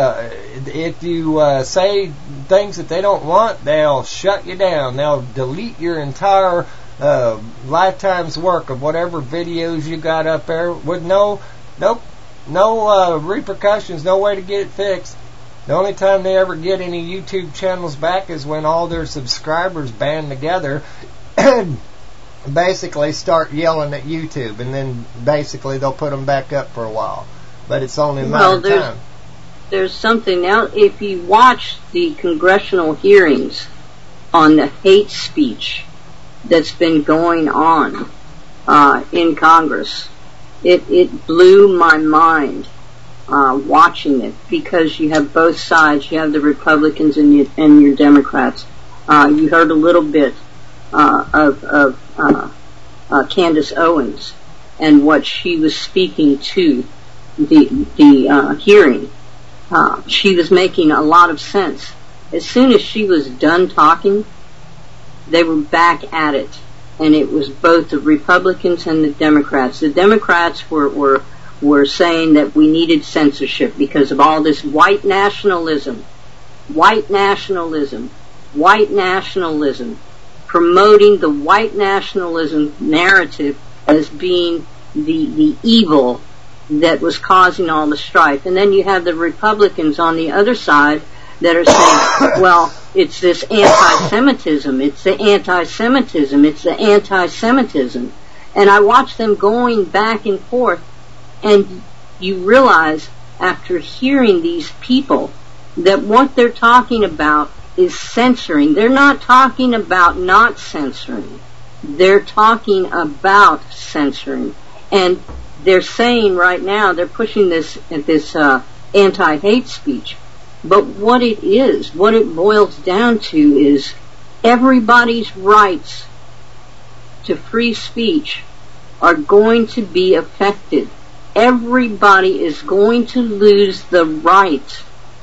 Speaker 10: If you say things that they don't want, they'll shut you down. They'll delete your entire lifetime's work of whatever videos you got up there with no repercussions, no way to get it fixed. The only time they ever get any YouTube channels back is when all their subscribers band together and basically start yelling at YouTube, and then basically they'll put them back up for a while. But it's only a matter of time.
Speaker 18: There's something now. If you watch the congressional hearings on the hate speech that's been going on in Congress, it blew my mind watching it, because you have both sides. You have the Republicans and your Democrats. You heard a little bit of Candace Owens and what she was speaking to the hearing. She was making a lot of sense. As soon as she was done talking, they were back at it, and it was both the Republicans and the Democrats. The Democrats were saying that we needed censorship because of all this white nationalism, promoting the white nationalism narrative as being the evil that was causing all the strife. And then you have the Republicans on the other side that are saying, well, it's this anti-Semitism, it's the anti-Semitism, it's the anti-Semitism. And I watch them going back and forth, and you realize after hearing these people that what they're talking about is censoring. They're not talking about not censoring. They're talking about censoring. And they're saying right now, they're pushing this anti-hate speech. But what it is, what it boils down to is everybody's rights to free speech are going to be affected. Everybody is going to lose the right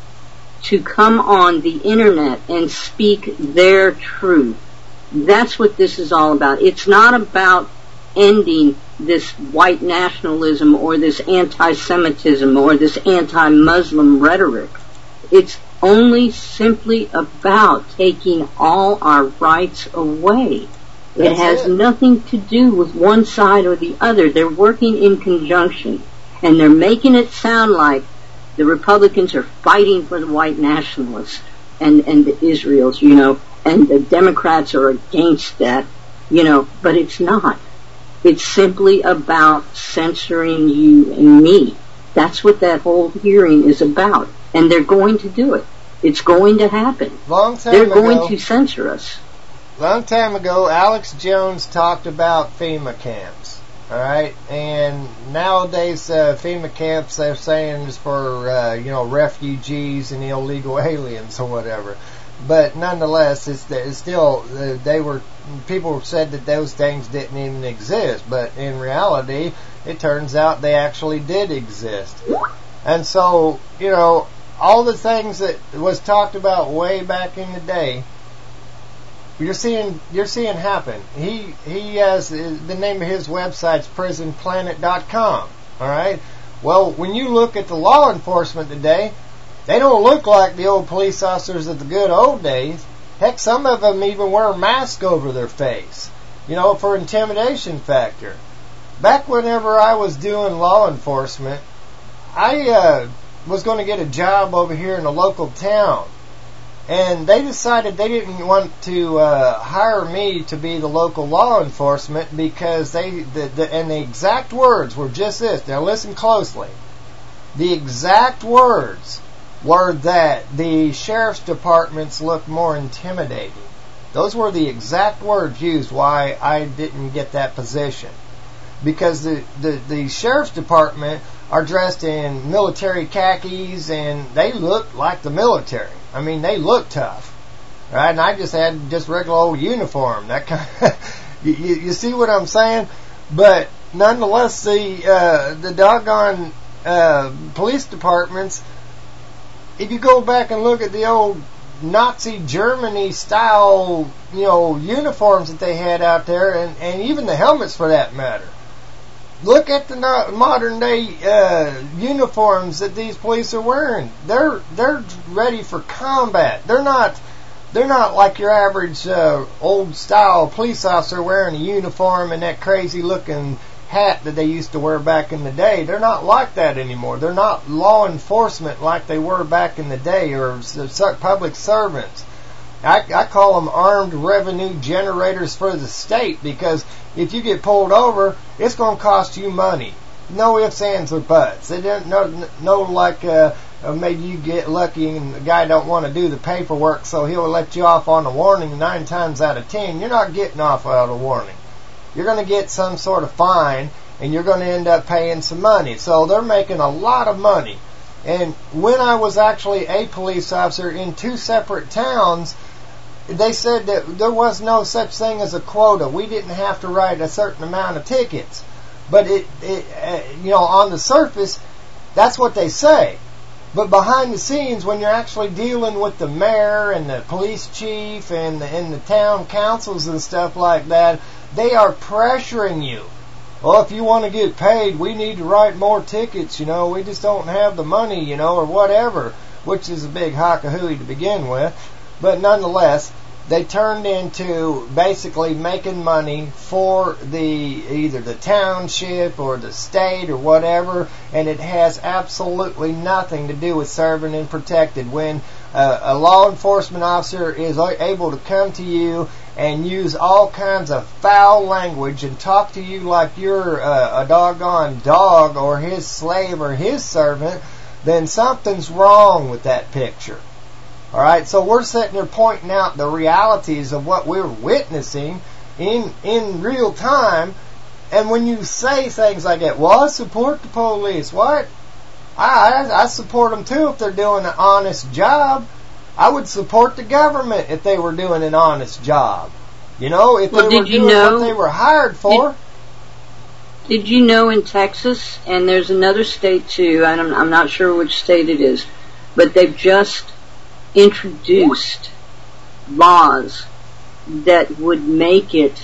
Speaker 18: to come on the internet and speak their truth. That's what this is all about. It's not about ending this white nationalism or this anti-Semitism or this anti-Muslim rhetoric. It's only simply about taking all our rights away. It has nothing to do with one side or the other. They're working in conjunction, and they're making it sound like the Republicans are fighting for the white nationalists and the Israels, and the Democrats are against that, but it's not. It's simply about censoring you and me. That's what that whole hearing is about. And they're going to do it. It's going to happen. They're going to censor us.
Speaker 10: Long time ago, Alex Jones talked about FEMA camps. All right? And nowadays, FEMA camps, they're saying is for, refugees and illegal aliens or whatever. But nonetheless, it's still, people said that those things didn't even exist. But in reality, it turns out they actually did exist. And so, all the things that was talked about way back in the day, you're seeing happen. He has, the name of his website's prisonplanet.com. All right. Well, when you look at the law enforcement today, they don't look like the old police officers of the good old days. Heck, some of them even wear a mask over their face, for intimidation factor. Back whenever I was doing law enforcement, I was going to get a job over here in a local town. And they decided they didn't want to hire me to be the local law enforcement because the exact words were just this. Now listen closely. The exact words were that the sheriff's departments look more intimidating. Those were the exact words used why I didn't get that position. Because the sheriff's department are dressed in military khakis and they look like the military. I mean, they look tough, right? And I just had regular old uniform. That kind of, you see what I'm saying? But nonetheless, the doggone police departments, if you go back and look at the old Nazi Germany style, uniforms that they had out there, and even the helmets for that matter. Look at the modern day uniforms that these police are wearing. They're ready for combat. They're not They're not like your average old-style police officer wearing a uniform and that crazy-looking hat that they used to wear back in the day. They're not like that anymore. They're not law enforcement like they were back in the day, or public servants. I call them armed revenue generators for the state, because if you get pulled over, it's going to cost you money. No ifs, ands, or buts. They don't no like maybe you get lucky and the guy don't want to do the paperwork, so he'll let you off on a warning. 9 times out of 10, you're not getting off without a warning. You're going to get some sort of fine, and you're going to end up paying some money. So they're making a lot of money. And when I was actually a police officer in 2 separate towns, they said that there was no such thing as a quota. We didn't have to write a certain amount of tickets. But on the surface, that's what they say. But behind the scenes, when you're actually dealing with the mayor and the police chief and the town councils and stuff like that, they are pressuring you. Well, if you want to get paid, we need to write more tickets, we just don't have the money, or whatever, which is a big hockahooey to begin with. But nonetheless, they turned into basically making money for either the township or the state or whatever, and it has absolutely nothing to do with serving and protected. When a law enforcement officer is able to come to you and use all kinds of foul language and talk to you like you're a doggone dog or his slave or his servant, then something's wrong with that picture. Alright, so we're sitting there pointing out the realities of what we're witnessing in real time, and when you say things like that, well, I support the police. What? I support them too if they're doing an honest job. I would support the government if they were doing an honest job. If they were doing what they were hired for.
Speaker 18: Did you know in Texas, and there's another state too, and I'm not sure which state it is, but they've just introduced laws that would make it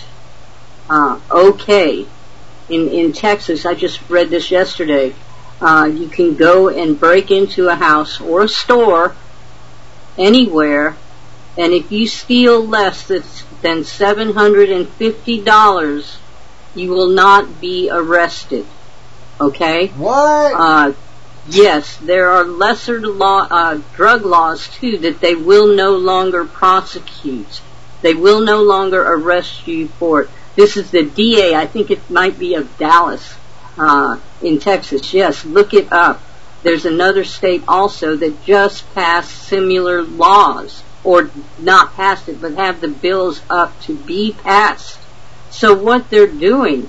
Speaker 18: okay. In Texas, I just read this yesterday, you can go and break into a house or a store anywhere, and if you steal less than $750, you will not be arrested. Okay?
Speaker 10: What?
Speaker 18: Yes, there are lesser drug laws too that they will no longer prosecute. They will no longer arrest you for it. This is the DA, I think it might be of Dallas, in Texas. Yes, look it up. There's another state also that just passed similar laws, or not passed it, but have the bills up to be passed. So what they're doing,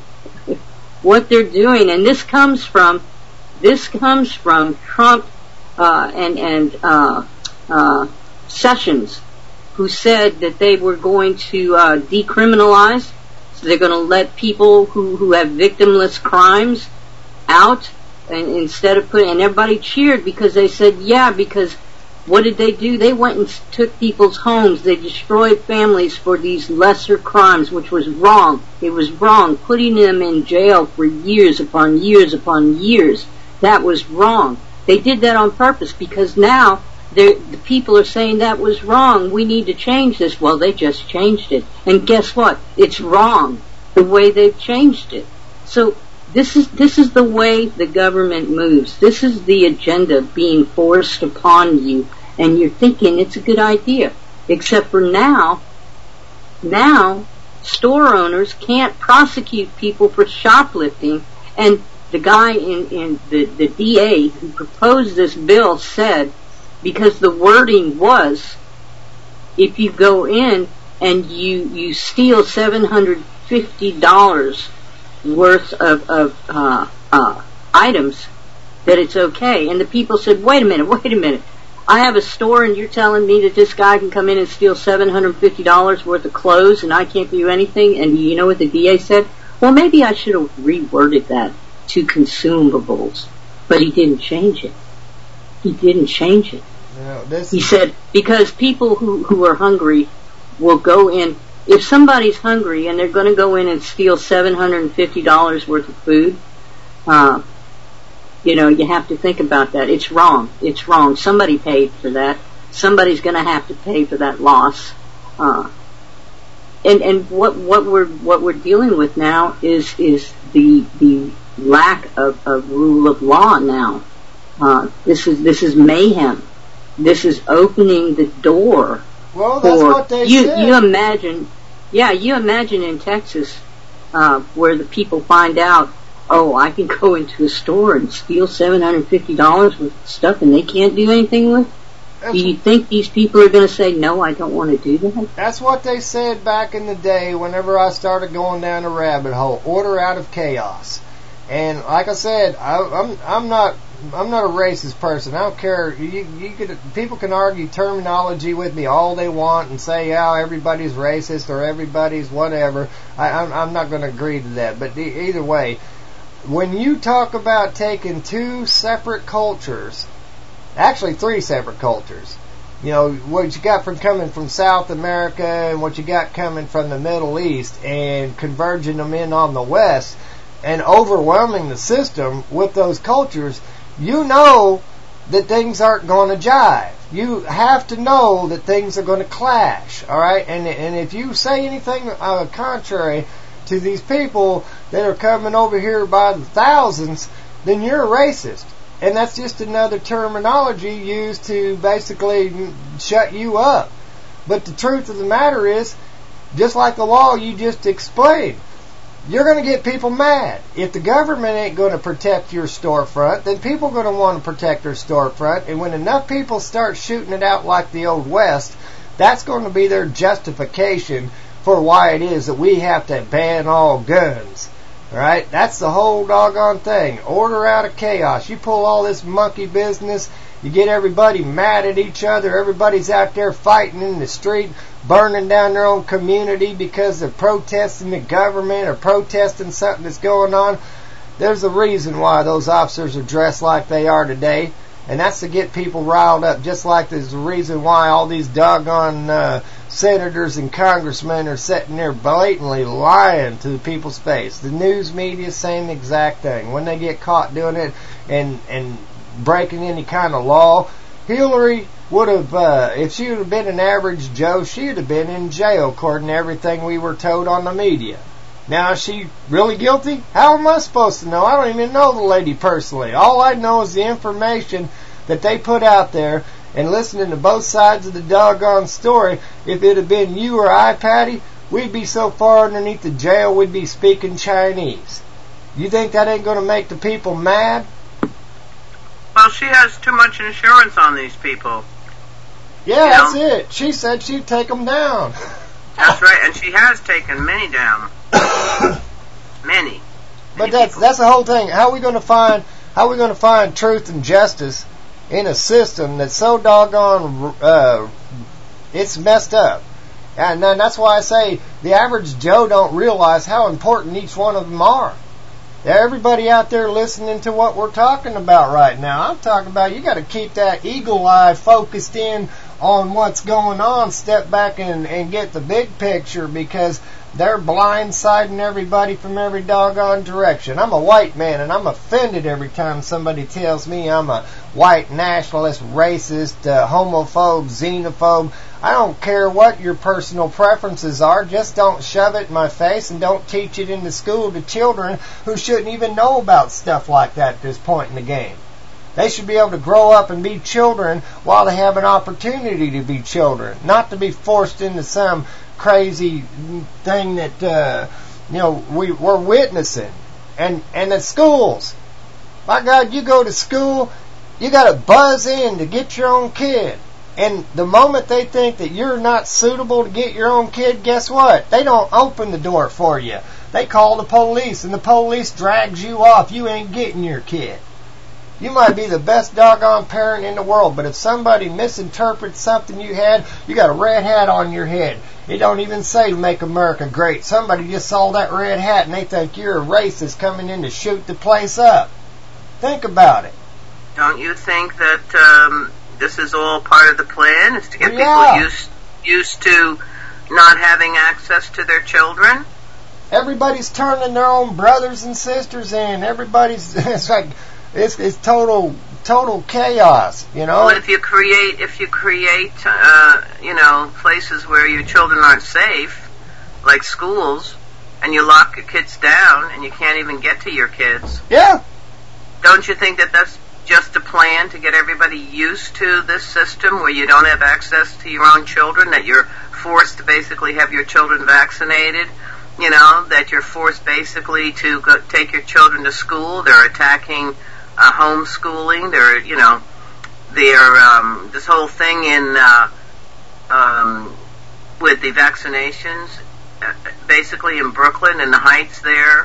Speaker 18: and this comes from Trump and Sessions, who said that they were going to decriminalize. So they're going to let people who have victimless crimes out, and instead of and everybody cheered because they said, yeah, because what did they do? They went and took people's homes. They destroyed families for these lesser crimes, which was wrong. It was wrong, putting them in jail for years upon years upon years. That was wrong. They did that on purpose because now the people are saying that was wrong. We need to change this. Well, they just changed it. And guess what? It's wrong the way they've changed it. So this is the way the government moves. This is the agenda being forced upon you, and you're thinking it's a good idea. Except for now store owners can't prosecute people for shoplifting, and the guy in the DA who proposed this bill said, because the wording was, if you go in and you steal $750 worth of items, that it's okay. And the people said, wait a minute. I have a store and you're telling me that this guy can come in and steal $750 worth of clothes and I can't do anything? And you know what the DA said? Well, maybe I should have reworded that to consumables. But he didn't change it. He said, because people who are hungry will go in. If somebody's hungry and they're going to go in and steal $750 worth of food, you have to think about that. It's wrong. Somebody paid for that. somebody's going to have to pay for that loss. And what we're dealing with now is the lack of rule of law now. This is mayhem. This is opening the door.
Speaker 10: Well, that's what they said.
Speaker 18: You imagine in Texas, where the people find out, oh, I can go into a store and steal $750 worth of stuff and they can't do anything with it? Do you think these people are going to say, no, I don't want to do that?
Speaker 10: That's what they said back in the day whenever I started going down a rabbit hole. Order out of chaos. And like I said, I'm not a racist person. I don't care. People can argue terminology with me all they want and say, yeah, everybody's racist or everybody's whatever. I'm not going to agree to that. But either way, when you talk about taking two separate cultures, actually 3 separate cultures, you know, what you got from coming from South America and what you got coming from the Middle East and converging them in on the West and overwhelming the system with those cultures, you know that things aren't going to jive. You have to know that things are going to clash, all right? And if you say anything contrary to these people that are coming over here by the thousands, then you're a racist. And that's just another terminology used to basically shut you up. But the truth of the matter is, just like the law you just explained, you're going to get people mad. If the government ain't going to protect your storefront, then people are going to want to protect their storefront. And when enough people start shooting it out like the Old West, that's going to be their justification for why it is that we have to ban all guns. Right? That's the whole doggone thing. Order out of chaos. You pull all this monkey business, you get everybody mad at each other, everybody's out there fighting in the street, burning down their own community because they're protesting the government or protesting something that's going on. There's a reason why those officers are dressed like they are today, and that's to get people riled up, just like there's a reason why all these doggone senators and congressmen are sitting there blatantly lying to the people's face. The news media, same exact thing. When they get caught doing it and breaking any kind of law, Hillary would have, if she would have been an average Joe, she would have been in jail according to everything we were told on the media. Now, is she really guilty? How am I supposed to know? I don't even know the lady personally. All I know is the information that they put out there, and listening to both sides of the doggone story. If it had been you or I, Patty, we'd be so far underneath the jail we'd be speaking Chinese. You think that ain't going to make the people mad?
Speaker 17: Well, she has too much insurance on these people.
Speaker 10: Yeah, that's it. She said she'd take them down.
Speaker 17: That's right, and she has taken many down. Many.
Speaker 10: But that's the whole thing. How are we going to find truth and justice in a system that's so doggone it's messed up? And that's why I say the average Joe don't realize how important each one of them are. Everybody out there listening to what we're talking about right now, I'm talking about you got to keep that eagle eye focused in on what's going on, step back and get the big picture, because they're blindsiding everybody from every doggone direction. I'm a white man, and I'm offended every time somebody tells me I'm a white nationalist, racist, homophobe, xenophobe. I don't care what your personal preferences are. Just don't shove it in my face and don't teach it in the school to children who shouldn't even know about stuff like that at this point in the game. They should be able to grow up and be children while they have an opportunity to be children, not to be forced into some crazy thing that we're witnessing. And the schools, my God, you go to school, you got to buzz in to get your own kid. And the moment they think that you're not suitable to get your own kid, guess what? They don't open the door for you. They call the police, and the police drags you off. You ain't getting your kid. You might be the best doggone parent in the world, but if somebody misinterprets something you had, you got a red hat on your head. It don't even say Make America Great. Somebody just saw that red hat and they think you're a racist coming in to shoot the place up. Think about it.
Speaker 17: Don't you think that this is all part of the plan, is to get people used to not having access to their children?
Speaker 10: Everybody's turning their own brothers and sisters in. Everybody's, it's total total chaos, you know.
Speaker 17: Well, if you create, places where your children aren't safe, like schools, and you lock your kids down and you can't even get to your kids.
Speaker 10: Yeah.
Speaker 17: Don't you think that that's just a plan to get everybody used to this system where you don't have access to your own children, that you're forced to basically have your children vaccinated, that you're forced basically to take your children to school? They're attacking homeschooling. They're this whole thing with the vaccinations, basically in Brooklyn and the Heights there,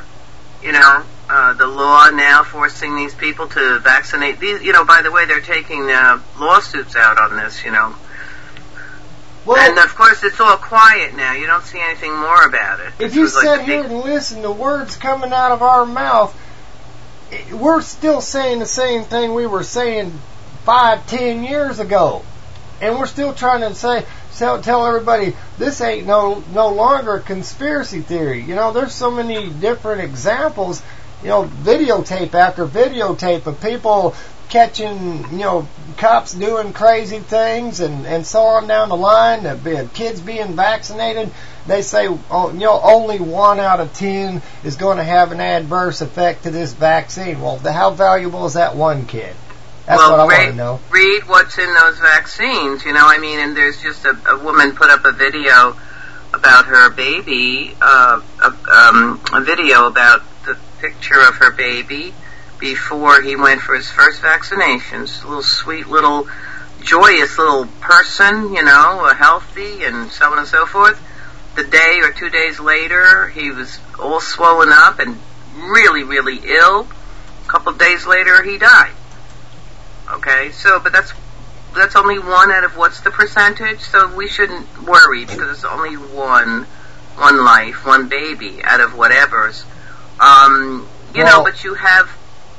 Speaker 17: the law now forcing these people to vaccinate. These, by the way, they're taking lawsuits out on this, Well, and of course it's all quiet now. You don't see anything more about it.
Speaker 10: If you sit here and listen to words coming out of our mouth, we're still saying the same thing we were saying 5-10 years ago. And we're still trying to tell everybody this ain't no longer a conspiracy theory. There's so many different examples, videotape after videotape of people catching, cops doing crazy things and so on down the line, kids being vaccinated. They say, only 1 out of 10 is going to have an adverse effect to this vaccine. Well, how valuable is that one kid? That's what I want to know. Read
Speaker 17: what's in those vaccines, and there's just a woman put up a video about her baby, a video about the picture of her baby before he went for his first vaccinations. A little sweet, little joyous little person, healthy and so on and so forth. The day or 2 days later, he was all swollen up and really, really ill. A couple of days later, he died. Okay, but that's only 1 out of what's the percentage? So we shouldn't worry because it's only one life, one baby out of whatever's. But you have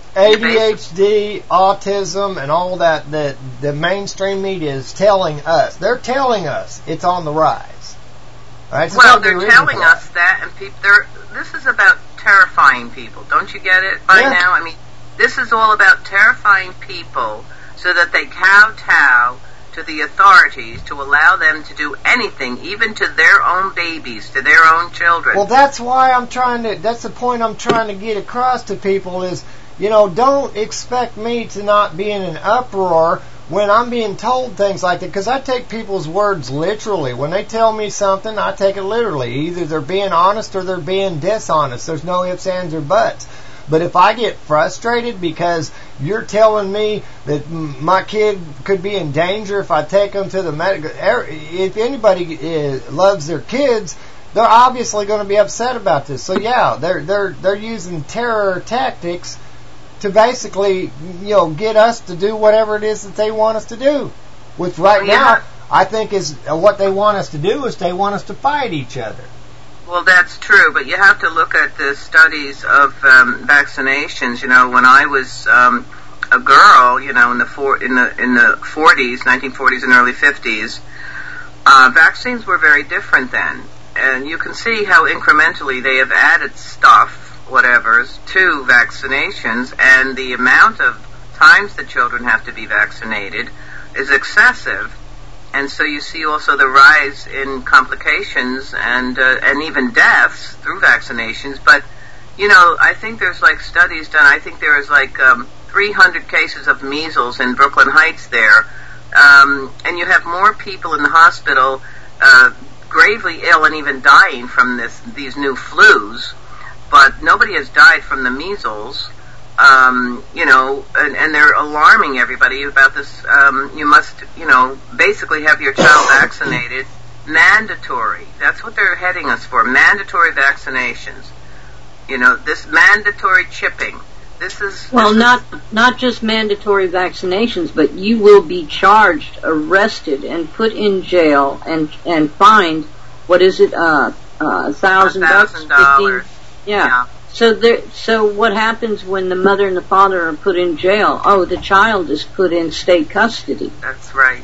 Speaker 10: ADHD, autism, and all that the mainstream media is telling us. They're telling us it's on the rise. Right? So
Speaker 17: well, they're telling us that, and this is about terrifying people. Don't you get it by now? I mean, this is all about terrifying people so that they kowtow to the authorities to allow them to do anything, even to their own babies, to their own children.
Speaker 10: Well, that's why that's the point I'm trying to get across to people is, don't expect me to not be in an uproar when I'm being told things like that, because I take people's words literally. When they tell me something, I take it literally. Either they're being honest or they're being dishonest. There's no ifs, ands, or buts. But if I get frustrated because you're telling me that my kid could be in danger if I take them to the medical, if anybody loves their kids, they're obviously going to be upset about this. So yeah, they're using terror tactics to basically, get us to do whatever it is that they want us to do. Which now, I think is what they want us to do is they want us to fight each other.
Speaker 17: Well, that's true, but you have to look at the studies of vaccinations. When I was a girl, in the 40s, 1940s and early 50s, vaccines were very different then, and you can see how incrementally they have added stuff, whatevers, to vaccinations, and the amount of times that children have to be vaccinated is excessive. And so you see also the rise in complications and even deaths through vaccinations. But, I think there's studies done. I think there is 300 cases of measles in Brooklyn Heights there. And you have more people in the hospital gravely ill and even dying from these new flus. But nobody has died from the measles. And they're alarming everybody about this. You must, basically have your child vaccinated. Mandatory. That's what they're heading us for. Mandatory vaccinations. This mandatory chipping.
Speaker 18: Not just mandatory vaccinations, but you will be charged, arrested, and put in jail and fined. What is it? $1,000. Yeah. So what happens when the mother and the father are put in jail? Oh, the child is put in state custody.
Speaker 17: That's right.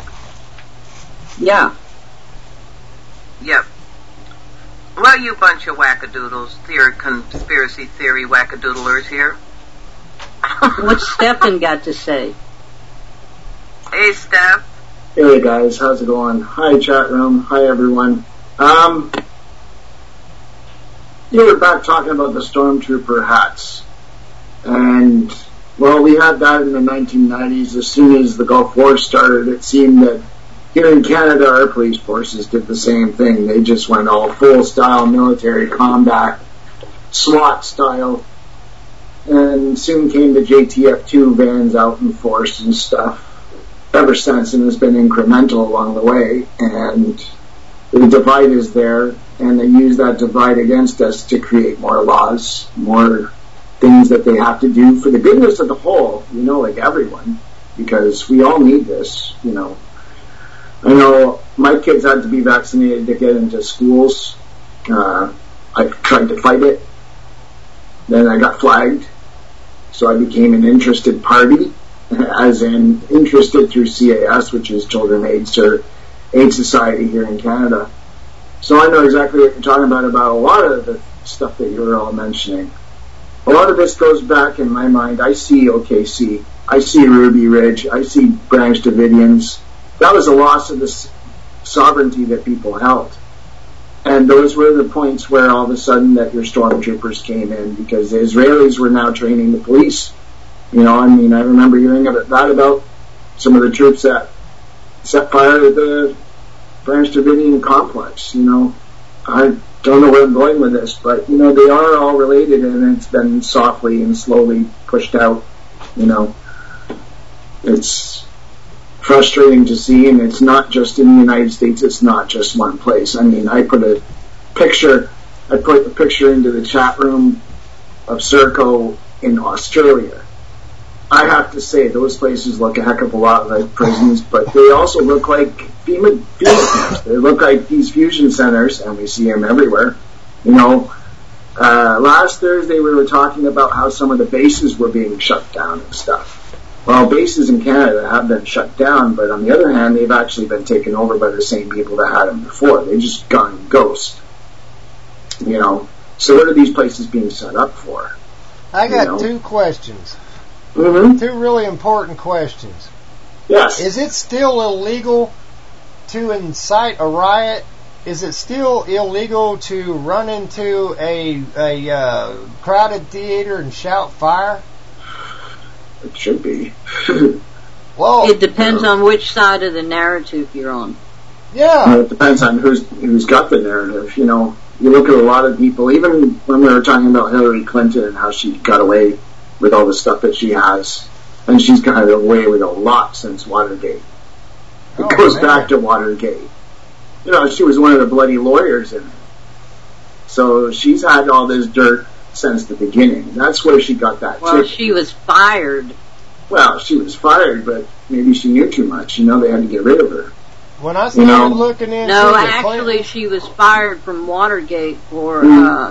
Speaker 18: Yeah.
Speaker 17: Yep. Well, you bunch of wackadoodles, conspiracy theory wackadoodlers here.
Speaker 18: What's Stefan got to say?
Speaker 17: Hey, Steph.
Speaker 14: Hey guys, how's it going? Hi chat room, hi everyone. You were back talking about the stormtrooper hats. And, well, we had that in the 1990s. As soon as the Gulf War started, it seemed that here in Canada, our police forces did the same thing. They just went all full-style military combat, SWAT style. And soon came the JTF-2 vans out in force and stuff. Ever since, and it's been incremental along the way, and the divide is there, and they use that divide against us to create more laws, more things that they have to do for the goodness of the whole, like everyone, because we all need this, I know my kids had to be vaccinated to get into schools. I tried to fight it, then I got flagged, so I became an interested party, as in interested through CAS, which is Children AIDS or AIDS Society here in Canada. So I know exactly what you're talking about a lot of the stuff that you were all mentioning. A lot of this goes back in my mind. I see OKC, I see Ruby Ridge, I see Branch Davidians. That was a loss of the sovereignty that people held. And those were the points where all of a sudden that your stormtroopers came in, because the Israelis were now training the police. I remember hearing about some of the troops that set fire to the Branch Davidian complex. I don't know where I'm going with this, but, they are all related, and it's been softly and slowly pushed out. It's frustrating to see, and it's not just in the United States, it's not just one place. I put the picture into the chat room of Serco in Australia. I have to say, those places look a heck of a lot like prisons, but they also look like FEMA camps. They look like these fusion centers, and we see them everywhere. Last Thursday we were talking about how some of the bases were being shut down and stuff. Well, bases in Canada have been shut down, but on the other hand, they've actually been taken over by the same people that had them before. They've just gone ghost. So what are these places being set up for?
Speaker 10: I got two questions.
Speaker 14: Mm-hmm.
Speaker 10: Two really important questions.
Speaker 14: Yes.
Speaker 10: Is it still illegal to incite a riot? Is it still illegal to run into a crowded theater and shout fire?
Speaker 14: It should be.
Speaker 10: Well,
Speaker 18: it depends on which side of the narrative you're on.
Speaker 10: Yeah.
Speaker 14: It depends on who's got the narrative. You look at a lot of people, even when we were talking about Hillary Clinton and how she got away with all the stuff that she has, and she's gotten away with a lot since Watergate. It goes back to Watergate. She was one of the bloody lawyers in it. So she's had all this dirt since the beginning. That's where she got that ticket.
Speaker 18: She was fired.
Speaker 14: Well, she was fired, but maybe she knew too much. They had to get rid of her.
Speaker 10: When I started looking into
Speaker 18: actually, she was fired from Watergate for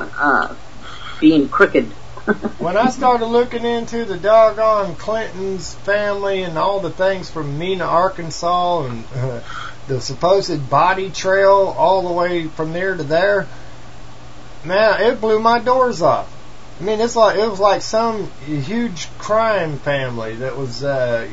Speaker 18: being crooked.
Speaker 10: When I started looking into the doggone Clinton's family and all the things from Mena, Arkansas, and the supposed body trail all the way from there to there, man, it blew my doors off. It was like some huge crime family that was, the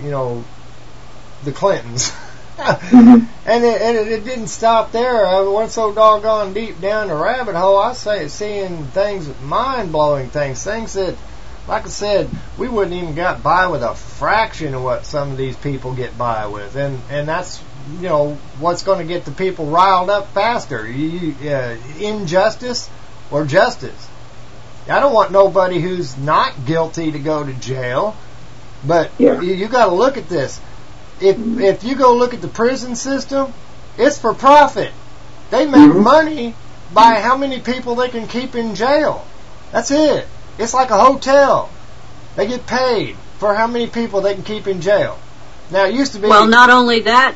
Speaker 10: Clintons. Mm-hmm. And it didn't stop there. I went so doggone deep down the rabbit hole. I say seeing things, mind-blowing things that, like I said, we wouldn't even got by with a fraction of what some of these people get by with, and that's what's going to get the people riled up faster. Injustice or justice. I don't want nobody who's not guilty to go to jail, but you got to look at this. If you go look at the prison system, it's for profit. They make money by how many people they can keep in jail. That's it. It's like a hotel. They get paid for how many people they can keep in jail. Now it used to be.
Speaker 18: Well, not only that,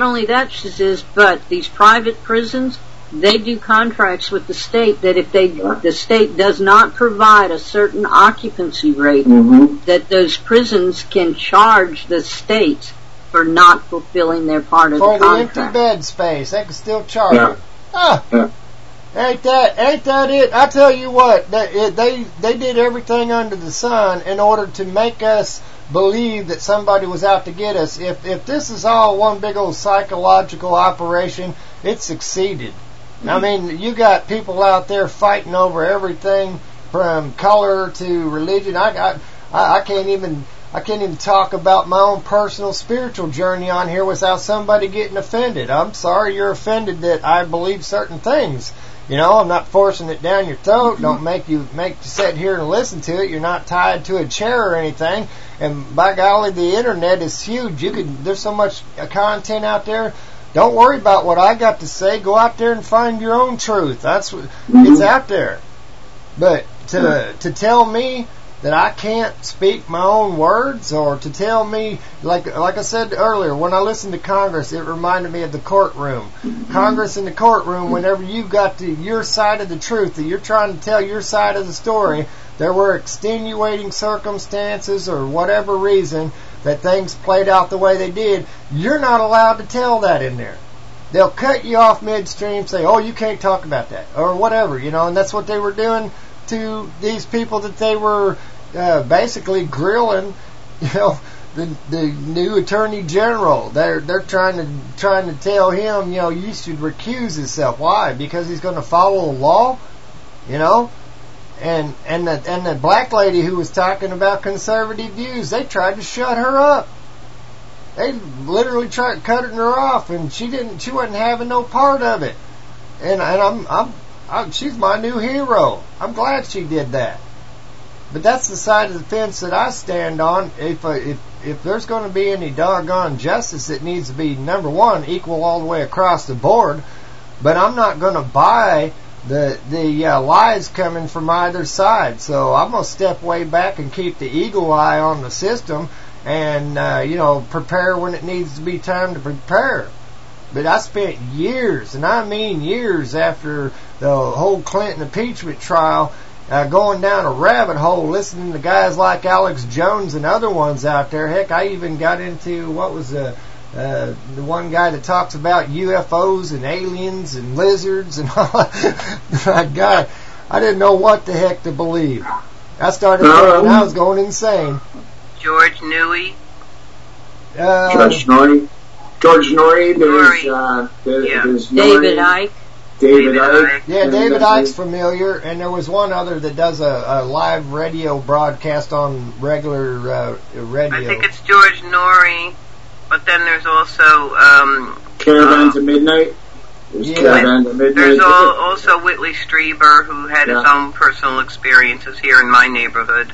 Speaker 18: but these private prisons, they do contracts with the state that if the state does not provide a certain occupancy rate, that those prisons can charge the state for not fulfilling their part of the contract.
Speaker 10: For the empty bed space, they can still charge it. Ain't that it? I tell you what, they did everything under the sun in order to make us believe that somebody was out to get us. If this is all one big old psychological operation, it succeeded. I mean, you got people out there fighting over everything from color to religion. I can't even talk about my own personal spiritual journey on here without somebody getting offended. I'm sorry you're offended that I believe certain things. You know, I'm not forcing it down your throat. Don't make you sit here and listen to it. You're not tied to a chair or anything. And by golly, the internet is huge. There's so much content out there. Don't worry about what I got to say. Go out there and find your own truth. It's out there. But to tell me that I can't speak my own words, or to tell me, like I said earlier, when I listened to Congress, it reminded me of the courtroom. Congress in the courtroom, whenever you've got your side of the truth, that you're trying to tell your side of the story, there were extenuating circumstances or whatever reason that things played out the way they did, you're not allowed to tell that in there. They'll cut you off midstream, say, oh, you can't talk about that, or whatever, and that's what they were doing to these people that they were basically grilling, the new Attorney General. They're trying to tell him, you should recuse yourself. Why? Because he's going to follow the law, And the black lady who was talking about conservative views, they tried to shut her up. They literally tried cutting her off, and she wasn't having no part of it. And she's my new hero. I'm glad she did that. But that's the side of the fence that I stand on. If there's going to be any doggone justice, it needs to be, number one, equal all the way across the board. But I'm not going to buy the lies coming from either side. So I'm going to step way back and keep the eagle eye on the system, and prepare when it needs to be time to prepare. But I spent years, and I mean years, after the whole Clinton impeachment trial, going down a rabbit hole, listening to guys like Alex Jones and other ones out there. Heck, I even got into what was the one guy that talks about UFOs and aliens and lizards and all that. My God, I didn't know what the heck to believe. I started thinking I was going insane.
Speaker 17: George Noory.
Speaker 14: George Noory. There's
Speaker 18: David Icke.
Speaker 14: David Icke.
Speaker 10: Yeah, David Icke's familiar, and there was one other that does a live radio broadcast on regular radio.
Speaker 17: I think it's George Noory, but then there's also
Speaker 14: Caravans at Midnight.
Speaker 17: There's also Whitley Strieber, who had his own personal experiences here in my neighborhood.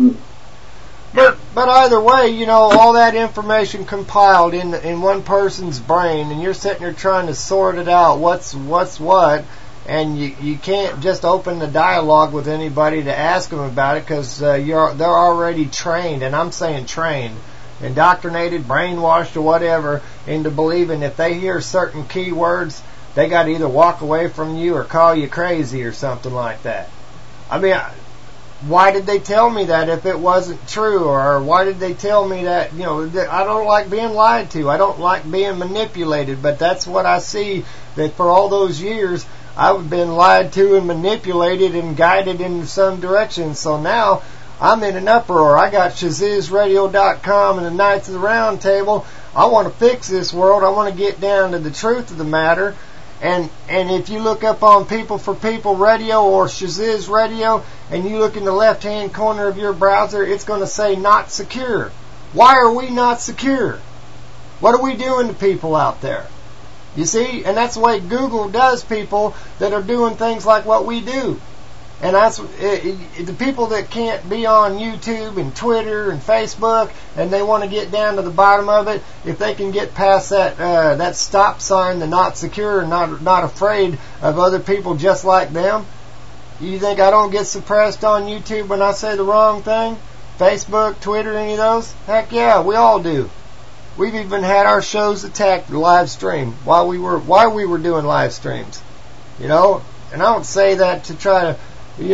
Speaker 10: But either way, all that information compiled in one person's brain, and you're sitting there trying to sort it out, what's what, and you can't just open the dialogue with anybody to ask them about it, because they're already trained, and I'm saying trained, indoctrinated, brainwashed, or whatever, into believing if they hear certain key words, they got to either walk away from you or call you crazy or something like that. I mean, why did they tell me that if it wasn't true? Or why did they tell me that, I don't like being lied to. I don't like being manipulated. But that's what I see, that for all those years, I've been lied to and manipulated and guided in some direction. So now I'm in an uproar. I got ShazizRadio.com and the Knights of the Round Table. I want to fix this world. I want to get down to the truth of the matter. And if you look up on People for People Radio or Shaziz Radio, and you look in the left-hand corner of your browser, it's going to say not secure. Why are we not secure? What are we doing to people out there? You see? And that's the way Google does people that are doing things like what we do. And that's the people that can't be on YouTube and Twitter and Facebook, and they want to get down to the bottom of it. If they can get past that stop sign, the not secure, and not afraid of other people just like them. You think I don't get suppressed on YouTube when I say the wrong thing? Facebook, Twitter, any of those? Heck yeah, we all do. We've even had our shows attacked live stream while we were doing live streams. And I don't say that to try to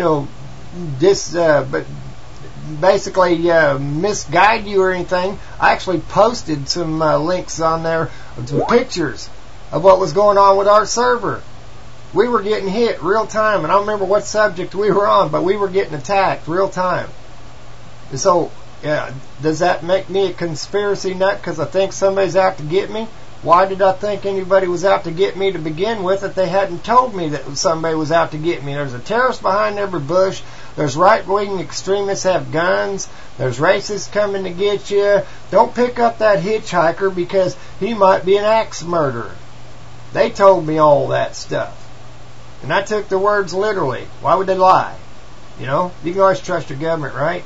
Speaker 10: but basically misguide you or anything. I actually posted some links on there, some pictures of what was going on with our server. we were getting hit real time, and I don't remember what subject we were on, but we were getting attacked real time. And so, does that make me a conspiracy nut because I think somebody's out to get me? Why did I think anybody was out to get me to begin with if they hadn't told me that somebody was out to get me? There's a terrorist behind every bush. There's right-wing extremists have guns. There's racists coming to get you. Don't pick up that hitchhiker because he might be an axe murderer. They told me all that stuff. And I took the words literally. Why would they lie? You know, you can always trust your government, right?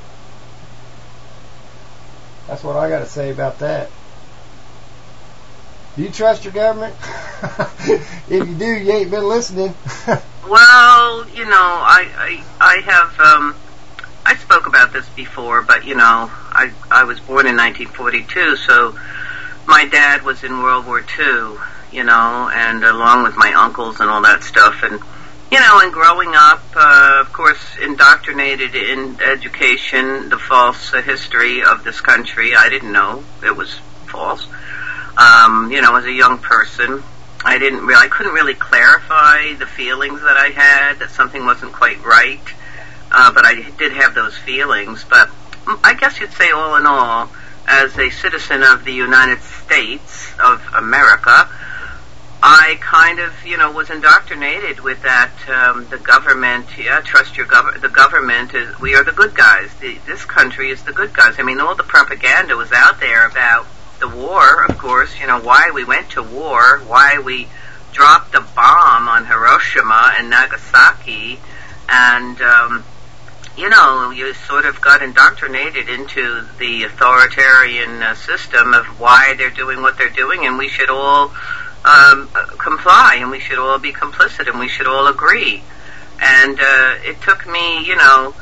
Speaker 10: That's what I got to say about that. Do you trust your government? If you do, you ain't been listening.
Speaker 17: Well, you know, I have, I spoke about this before, but, you know, I was born in 1942, so my dad was in World War II, you know, and along with my uncles and all that stuff, and, you know, and growing up, of course, indoctrinated in education, the false history of this country. I didn't know it was false. You know, as a young person, I couldn't really clarify the feelings that I had, that something wasn't quite right, but I did have those feelings. But I guess you'd say, all in all, as a citizen of the United States of America, I kind of, you know, was indoctrinated with that, the government, trust your government, the government is, we are the good guys, this country is the good guys. I mean, all the propaganda was out there about the war, of course, you know, why we went to war, why we dropped a bomb on Hiroshima and Nagasaki, and, you know, you sort of got indoctrinated into the authoritarian system of why they're doing what they're doing, and we should all comply, and we should all be complicit, and we should all agree. And it took me, you know,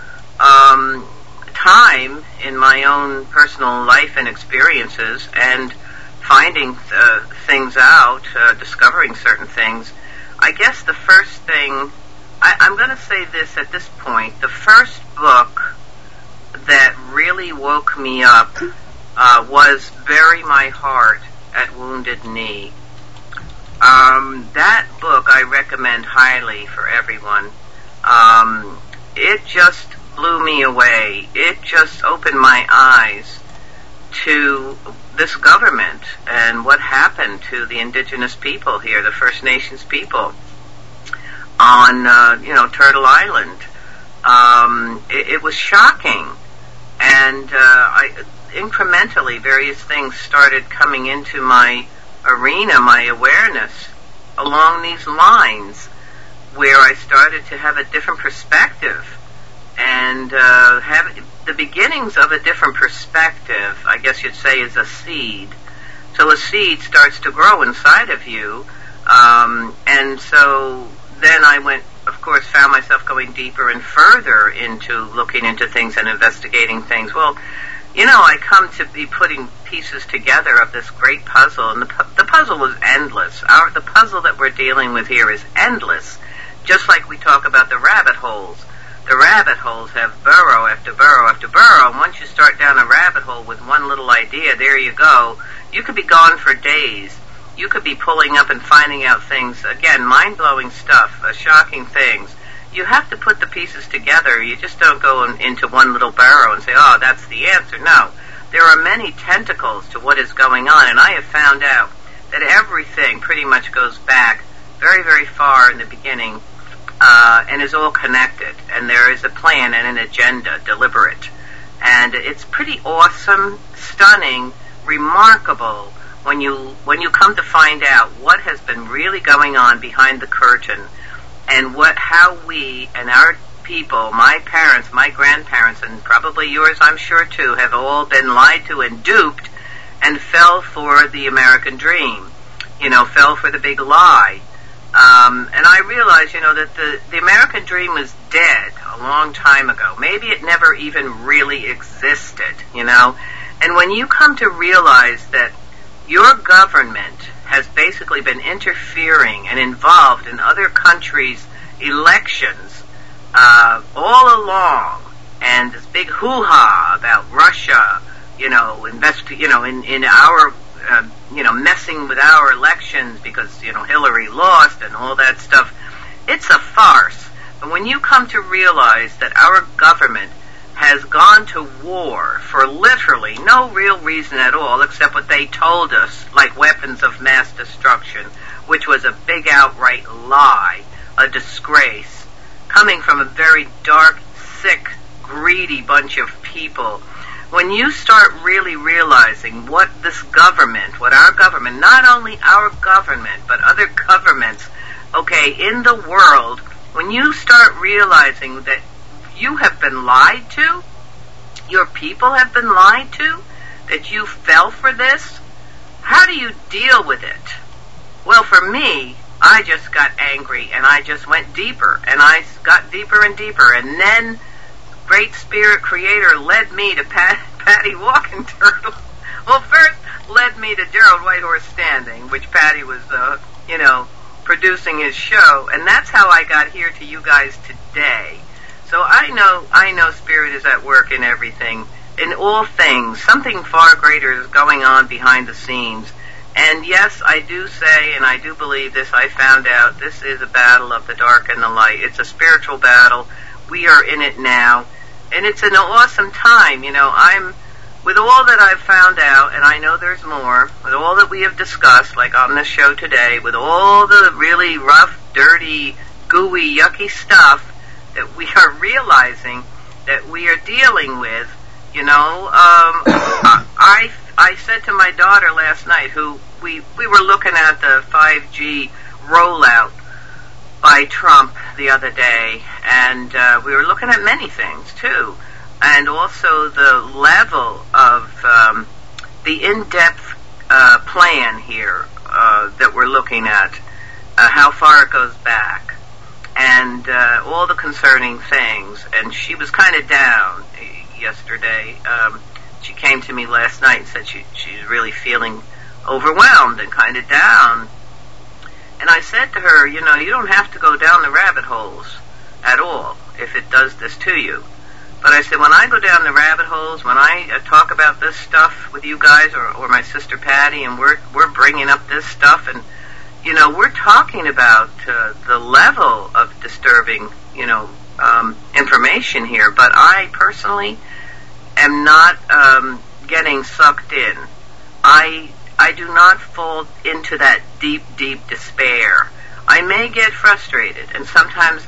Speaker 17: time in my own personal life and experiences and finding things out, discovering certain things. I guess the first thing, I'm going to say this at this point, the first book that really woke me up was Bury My Heart at Wounded Knee. That book I recommend highly for everyone. It just blew me away. It just opened my eyes to this government and what happened to the indigenous people here, the First Nations people on, you know, Turtle Island. It was shocking. And incrementally, various things started coming into my arena, my awareness along these lines, where I started to have a different perspective and have the beginnings of a different perspective, I guess you'd say, is a seed. So a seed starts to grow inside of you, and so then I went, of course, found myself going deeper and further into looking into things and investigating things. Well, you know, I come to be putting pieces together of this great puzzle, and the puzzle was endless. The puzzle that we're dealing with here is endless, just like we talk about the rabbit holes. The rabbit holes have burrow after burrow after burrow, and once you start down a rabbit hole with one little idea, there you go. You could be gone for days. You could be pulling up and finding out things, again, mind-blowing stuff, shocking things. You have to put the pieces together. You just don't go into one little burrow and say, oh, that's the answer. No. There are many tentacles to what is going on, and I have found out that everything pretty much goes back very, very far in the beginning, and is all connected. And there is a plan and an agenda, deliberate. And it's pretty awesome, stunning, remarkable when you come to find out what has been really going on behind the curtain, and how we and our people, my parents, my grandparents, and probably yours, I'm sure too, have all been lied to and duped and fell for the American dream, you know, fell for the big lie. And I realize, you know, that the American dream was dead a long time ago. Maybe it never even really existed, you know. And when you come to realize that your government has basically been interfering and involved in other countries' elections all along, and this big hoo-ha about Russia, you know, in our, you know, messing with our elections because, you know, Hillary lost and all that stuff. it's a farce. But when you come to realize that our government has gone to war for literally no real reason at all except what they told us, like weapons of mass destruction, which was a big outright lie, a disgrace, coming from a very dark, sick, greedy bunch of people. When you start really realizing what this government, what our government, not only our government, but other governments, okay, in the world, when you start realizing that you have been lied to, your people have been lied to, that you fell for this, how do you deal with it? Well, for me, I just got angry and I just went deeper and I got deeper and deeper, and then Great Spirit Creator led me to Patty Walking Turtle. Well, first led me to Gerald Whitehorse Standing, which Patty was, producing his show, and that's how I got here to you guys today. So I know Spirit is at work in everything, in all things. Something far greater is going on behind the scenes. And yes, I do say, and I do believe this, I found out, this is a battle of the dark and the light. It's a spiritual battle. We are in it now. And it's an awesome time. I'm, with all that I've found out, and I know there's more, with all that we have discussed, like on this show today, with all the really rough, dirty, gooey, yucky stuff that we are realizing that we are dealing with, I said to my daughter last night, who we were looking at the 5G rollout by Trump the other day, and we were looking at many things too, and also the level of the in-depth plan here that we're looking at, how far it goes back, and all the concerning things. And she was kind of down yesterday. She came to me last night and said she's really feeling overwhelmed and kind of down. And I said to her, you don't have to go down the rabbit holes at all if it does this to you. But I said, when I go down the rabbit holes, when I talk about this stuff with you guys or my sister Patty, and we're bringing up this stuff, and we're talking about the level of disturbing information here. But I personally am not getting sucked in. I do not fall into that deep, deep despair. I may get frustrated, and sometimes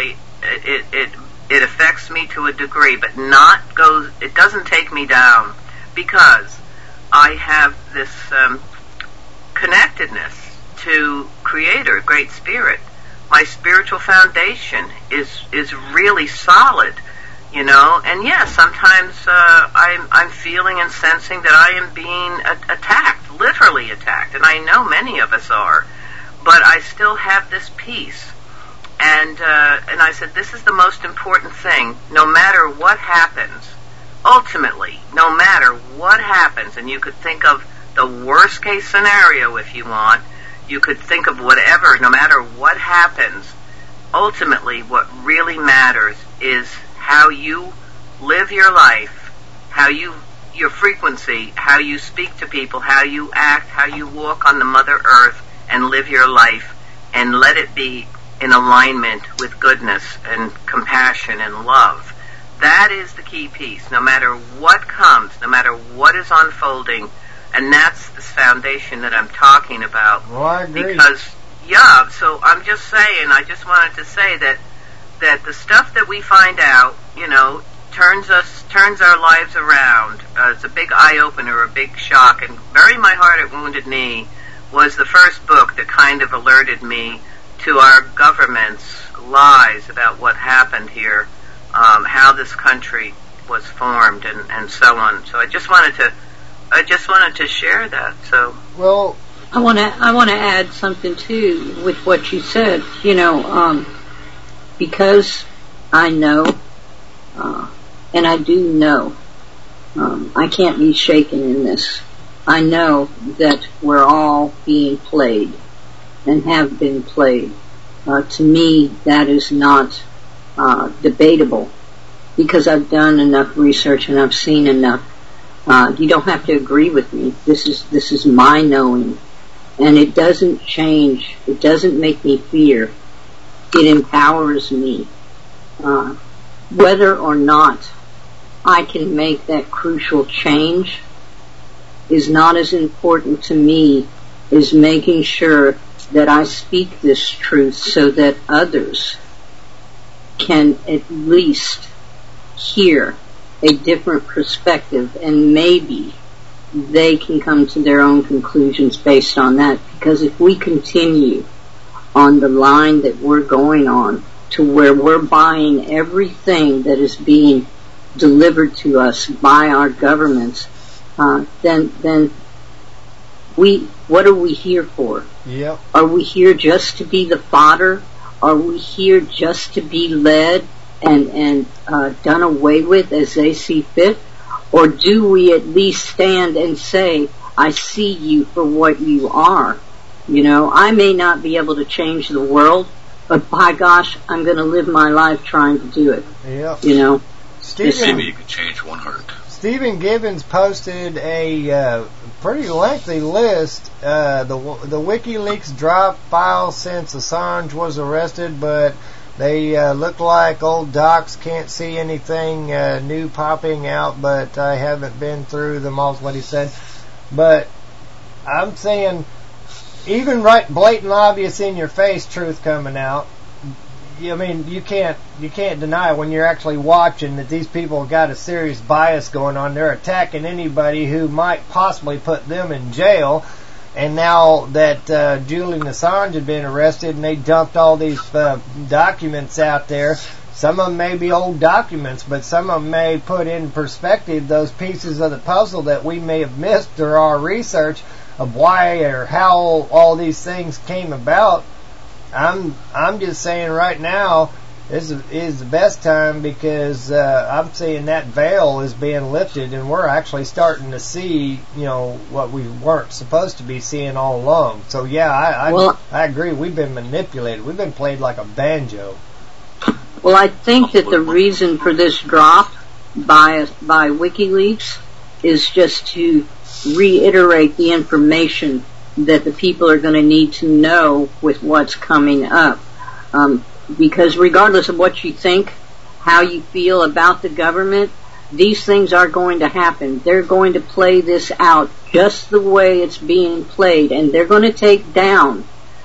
Speaker 17: it affects me to a degree, but it doesn't take me down, because I have this connectedness to Creator, Great Spirit. My spiritual foundation is really solid, and yes, sometimes I'm feeling and sensing that I am being attacked, literally attacked, and I know many of us are, but I still have this peace. And I said, this is the most important thing. No matter what happens, ultimately, no matter what happens, and you could think of the worst case scenario if you want, you could think of whatever, no matter what happens, ultimately what really matters is how you live your life, your frequency, how you speak to people, how you act, how you walk on the Mother Earth and live your life, and let it be in alignment with goodness and compassion and love. That is the key piece, no matter what comes, no matter what is unfolding, and that's the foundation that I'm talking about.
Speaker 10: Well, I agree.
Speaker 17: Because, so I'm just saying, I just wanted to say that the stuff that we find out, turns our lives around. It's a big eye-opener, a big shock, and Bury My Heart at Wounded Knee was the first book that kind of alerted me to our government's lies about what happened here, how this country was formed, and so on. So I just wanted to share that. So
Speaker 10: well,
Speaker 18: I want to add something too with what you said. Because I know, and I do know, I can't be shaken in this. I know that we're all being played and have been played. To me, that is not debatable, because I've done enough research and I've seen enough. You don't have to agree with me. This is my knowing, and it doesn't change. It doesn't make me fear. it empowers me. Whether or not I can make that crucial change is not as important to me as making sure that I speak this truth so that others can at least hear a different perspective, and maybe they can come to their own conclusions based on that. Because if we continue on the line that we're going on, to where we're buying everything that is being delivered to us by our governments, then what are we here for?
Speaker 10: Yep.
Speaker 18: Are we here just to be the fodder? Are we here just to be led and done away with as they see fit? Or do we at least stand and say, I see you for what you are? You know, I may not be able to change the world, but by gosh, I'm going to live my life trying to do it.
Speaker 10: Yep.
Speaker 18: You know?
Speaker 19: Maybe you could change one heart.
Speaker 10: Stephen Gibbons posted a pretty lengthy list. The WikiLeaks drop files since Assange was arrested, but they look like old docs. Can't see anything new popping out, but I haven't been through them all, is what he said. But I'm saying, even right blatant obvious in your face truth coming out, I mean, you can't deny when you're actually watching that these people have got a serious bias going on. They're attacking anybody who might possibly put them in jail. And now that Julian Assange had been arrested and they dumped all these documents out there, some of them may be old documents, but some of them may put in perspective those pieces of the puzzle that we may have missed through our research of why or how all these things came about. I'm just saying right now is the best time, because I'm seeing that veil is being lifted, and we're actually starting to see, you know, what we weren't supposed to be seeing all along. So yeah, I agree. We've been manipulated. We've been played like a banjo.
Speaker 18: Well, I think that the reason for this drop by WikiLeaks is just to reiterate the information that the people are going to need to know with what's coming up. Because regardless of what you think, how you feel about the government, these things are going to happen. They're going to play this out just the way it's being played, and they're going to take down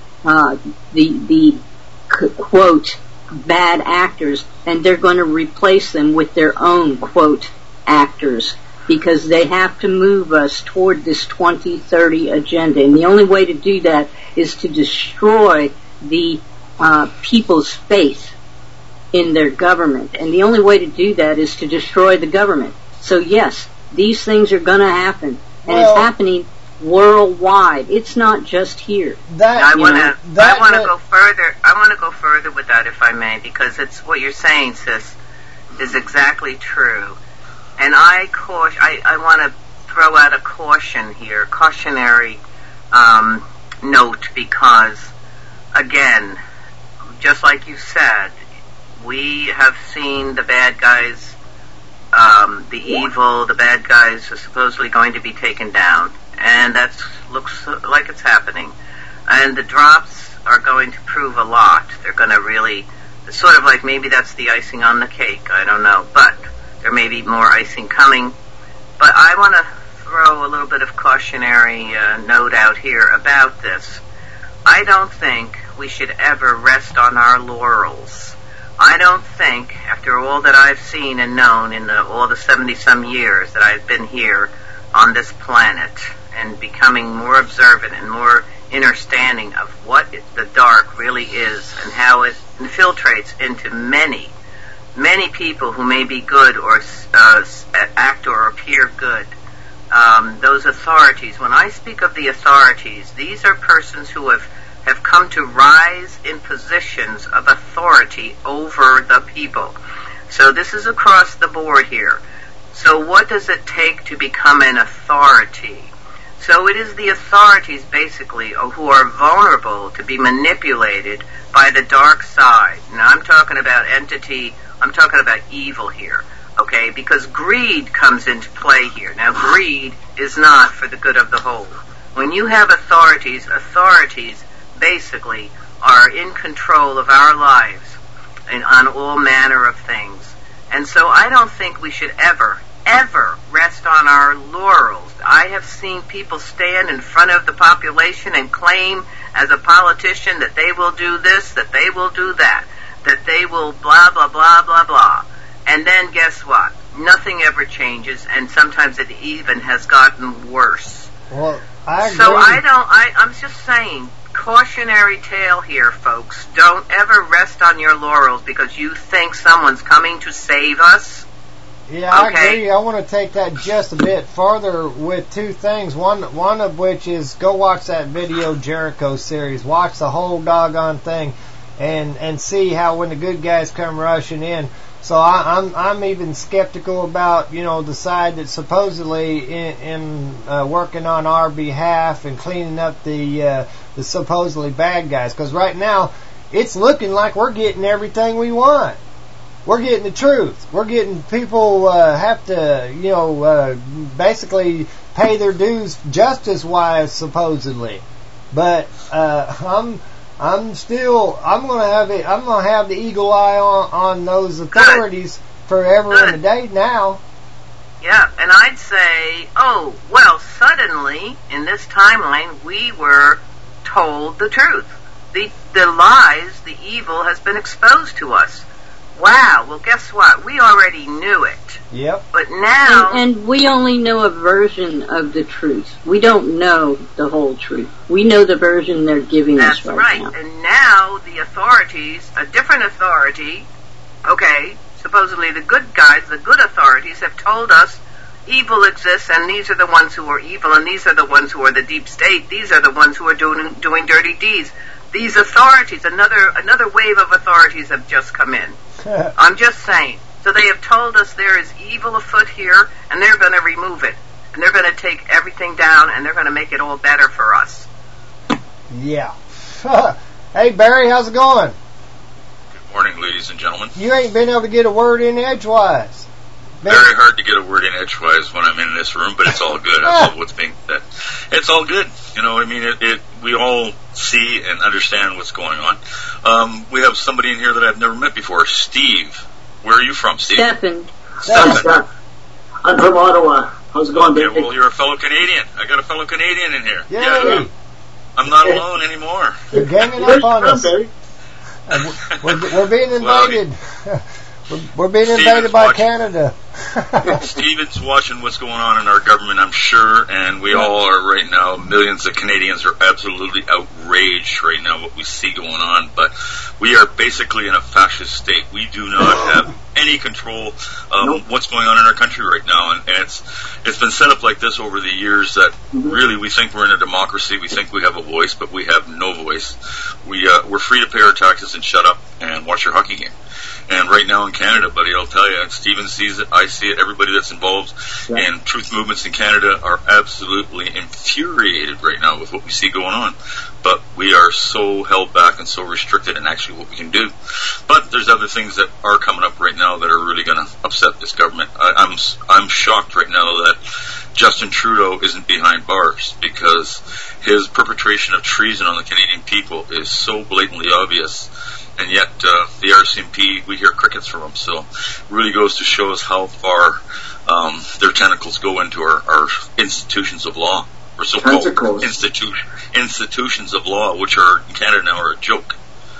Speaker 18: the quote bad actors, and they're going to replace them with their own quote actors, because they have to move us toward this 2030 agenda. And the only way to do that is to destroy the people's faith in their government. And the only way to do that is to destroy the government. So yes, these things are going to happen. And it's happening worldwide. It's not just here.
Speaker 17: I want to go further. I want to go further with that, if I may, because it's what you're saying, sis, is exactly true. And I want to throw out a caution here, cautionary note, because, again, just like you said, we have seen the bad guys, the bad guys are supposedly going to be taken down, and that looks like it's happening. And the drops are going to prove a lot. They're going to really, sort of like, maybe that's the icing on the cake, I don't know, but there may be more icing coming. But I want to throw a little bit of cautionary note out here about this. I don't think we should ever rest on our laurels. I don't think, after all that I've seen and known in all the 70-some years that I've been here on this planet, and becoming more observant and more understanding of what the dark really is and how it infiltrates into many people who may be good or act or appear good. Those authorities, when I speak of the authorities, these are persons who have come to rise in positions of authority over the people. So this is across the board here. So what does it take to become an authority? So it is the authorities, basically, who are vulnerable to be manipulated by the dark side. Now, I'm talking about I'm talking about evil here, okay? Because greed comes into play here. Now, greed is not for the good of the whole. When you have authorities basically are in control of our lives and on all manner of things. And so I don't think we should ever rest on our laurels. I have seen people stand in front of the population and claim as a politician that they will do this, that they will do that they will blah, blah, blah, blah, blah. And then guess what? Nothing ever changes, and sometimes it even has gotten worse.
Speaker 10: Well, I agree.
Speaker 17: So I'm just saying, cautionary tale here, folks. Don't ever rest on your laurels because you think someone's coming to save us.
Speaker 10: Yeah, I agree. I want to take that just a bit farther with two things. One of which is go watch that Video Jericho series. Watch the whole doggone thing and see how when the good guys come rushing in. So I'm even skeptical about, the side that's supposedly in working on our behalf and cleaning up the supposedly bad guys. Because right now it's looking like we're getting everything we want. We're getting the truth. We're getting people have to, basically pay their dues justice-wise, supposedly. But I'm going to have the eagle eye on those authorities forever and a day now.
Speaker 17: Yeah, and I'd say, suddenly in this timeline we were told the truth. The lies, the evil has been exposed to us. Wow, well guess what? We already knew it.
Speaker 10: Yep.
Speaker 17: But now...
Speaker 18: And we only know a version of the truth. We don't know the whole truth. We know the version they're giving us right now.
Speaker 17: And now the authorities, a different authority, supposedly the good guys, the good authorities have told us evil exists and these are the ones who are evil and these are the ones who are the deep state. These are the ones who are doing dirty deeds. These authorities, another wave of authorities have just come in. I'm just saying. So they have told us there is evil afoot here, and they're going to remove it. And they're going to take everything down, and they're going to make it all better for us.
Speaker 10: Yeah. Hey, Barry, how's it going?
Speaker 19: Good morning, ladies and gentlemen.
Speaker 10: You ain't been able to get a word in edgewise.
Speaker 19: Very hard to get a word in edgewise when I'm in this room, but it's all good. I love what's being said. It's all good. We all see and understand what's going on. We have somebody in here that I've never met before, Steve. Where are you from, Steve?
Speaker 18: Stephen.
Speaker 14: I'm from Ottawa. How's it going, baby?
Speaker 19: Well, you're a fellow Canadian. I got a fellow Canadian in here.
Speaker 10: Yay.
Speaker 19: Yeah. I'm not alone anymore.
Speaker 10: You're ganging up on us. We're being invaded. We're being invaded by Canada.
Speaker 19: Stephen's watching what's going on in our government, I'm sure, and we all are right now. Millions of Canadians are absolutely outraged right now what we see going on, but we are basically in a fascist state. We do not have any control of what's going on in our country right now, and it's been set up like this over the years that really we think we're in a democracy, we think we have a voice, but we have no voice. We're free to pay our taxes and shut up and watch your hockey game. And right now in Canada, buddy, I'll tell you, Stephen sees it, I see it, everybody that's involved in truth movements in Canada are absolutely infuriated right now with what we see going on. But we are so held back and so restricted in actually what we can do. But there's other things that are coming up right now that are really going to upset this government. I'm shocked right now that Justin Trudeau isn't behind bars because his perpetration of treason on the Canadian people is so blatantly obvious. And yet, the RCMP, we hear crickets from them. So it really goes to show us how far their tentacles go into our institutions of law, or so-called institutions of law, which are in Canada now are a joke.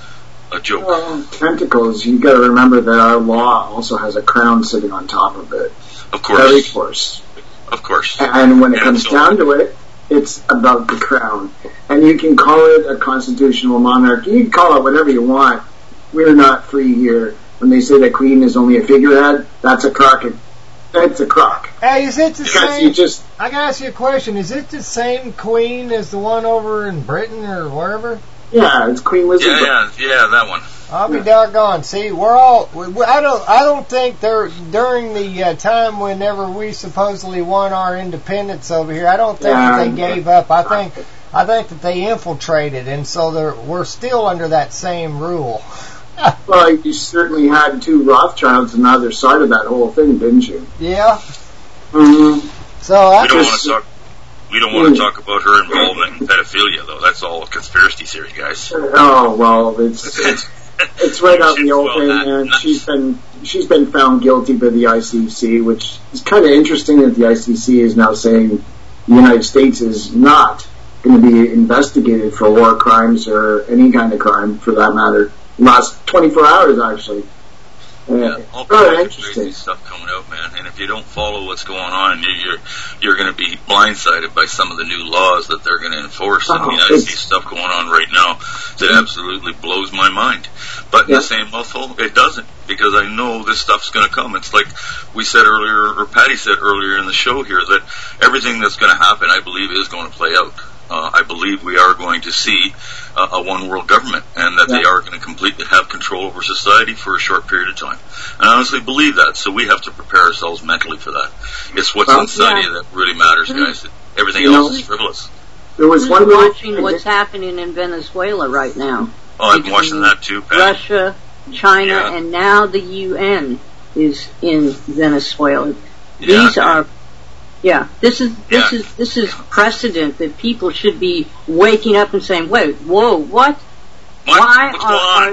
Speaker 19: A joke.
Speaker 14: Well, tentacles, you got to remember that our law also has a crown sitting on top of it.
Speaker 19: Of course.
Speaker 14: Very coarse.
Speaker 19: Of course.
Speaker 14: And when it comes down to it, it's about the crown. And you can call it a constitutional monarchy. You can call it whatever you want. We're not free here. When they say the Queen is only a figurehead, that's a crock. It's a crock.
Speaker 10: Hey, is it the same?
Speaker 14: I
Speaker 10: gotta ask you a question. Is it the same Queen as the one over in Britain or wherever?
Speaker 14: Yeah, it's Queen Elizabeth.
Speaker 19: Yeah, that one.
Speaker 10: I'll be doggone. See, we're all. I don't think during the time whenever we supposedly won our independence over here, I don't think that they gave up. I think that they infiltrated, and so we're still under that same rule.
Speaker 14: Well, you certainly had two Rothschilds on the other side of that whole thing, didn't you?
Speaker 10: Yeah.
Speaker 14: Mm-hmm.
Speaker 10: So
Speaker 19: we don't want to talk. We don't want to talk about her involvement in pedophilia, though. That's all a conspiracy theory, guys.
Speaker 14: Oh well, it's right out in the open, and she's been found guilty by the ICC, which is kind of interesting that the ICC is now saying the United States is not going to be investigated for war crimes or any kind of crime, for that matter. Last 24 hours, actually.
Speaker 19: All kinds of crazy stuff coming out, man. And if you don't follow what's going on, you're going to be blindsided by some of the new laws that they're going to enforce. I mean, I see stuff going on right now that absolutely blows my mind. But in the same mouthful, it doesn't, because I know this stuff's going to come. It's like we said earlier, or Patty said earlier in the show here, that everything that's going to happen, I believe, is going to play out. I believe we are going to see a one-world government, and that they are going to completely have control over society for a short period of time. And I honestly believe that, so we have to prepare ourselves mentally for that. It's what's inside you that really matters, guys. Everything else is frivolous.
Speaker 14: There was
Speaker 18: one watching what's happening in Venezuela right now.
Speaker 19: Oh, I've been watching that too, Pat.
Speaker 18: Russia, China, and now the UN is in Venezuela. These are... this is precedent that people should be waking up and saying, "Wait, whoa, what? Why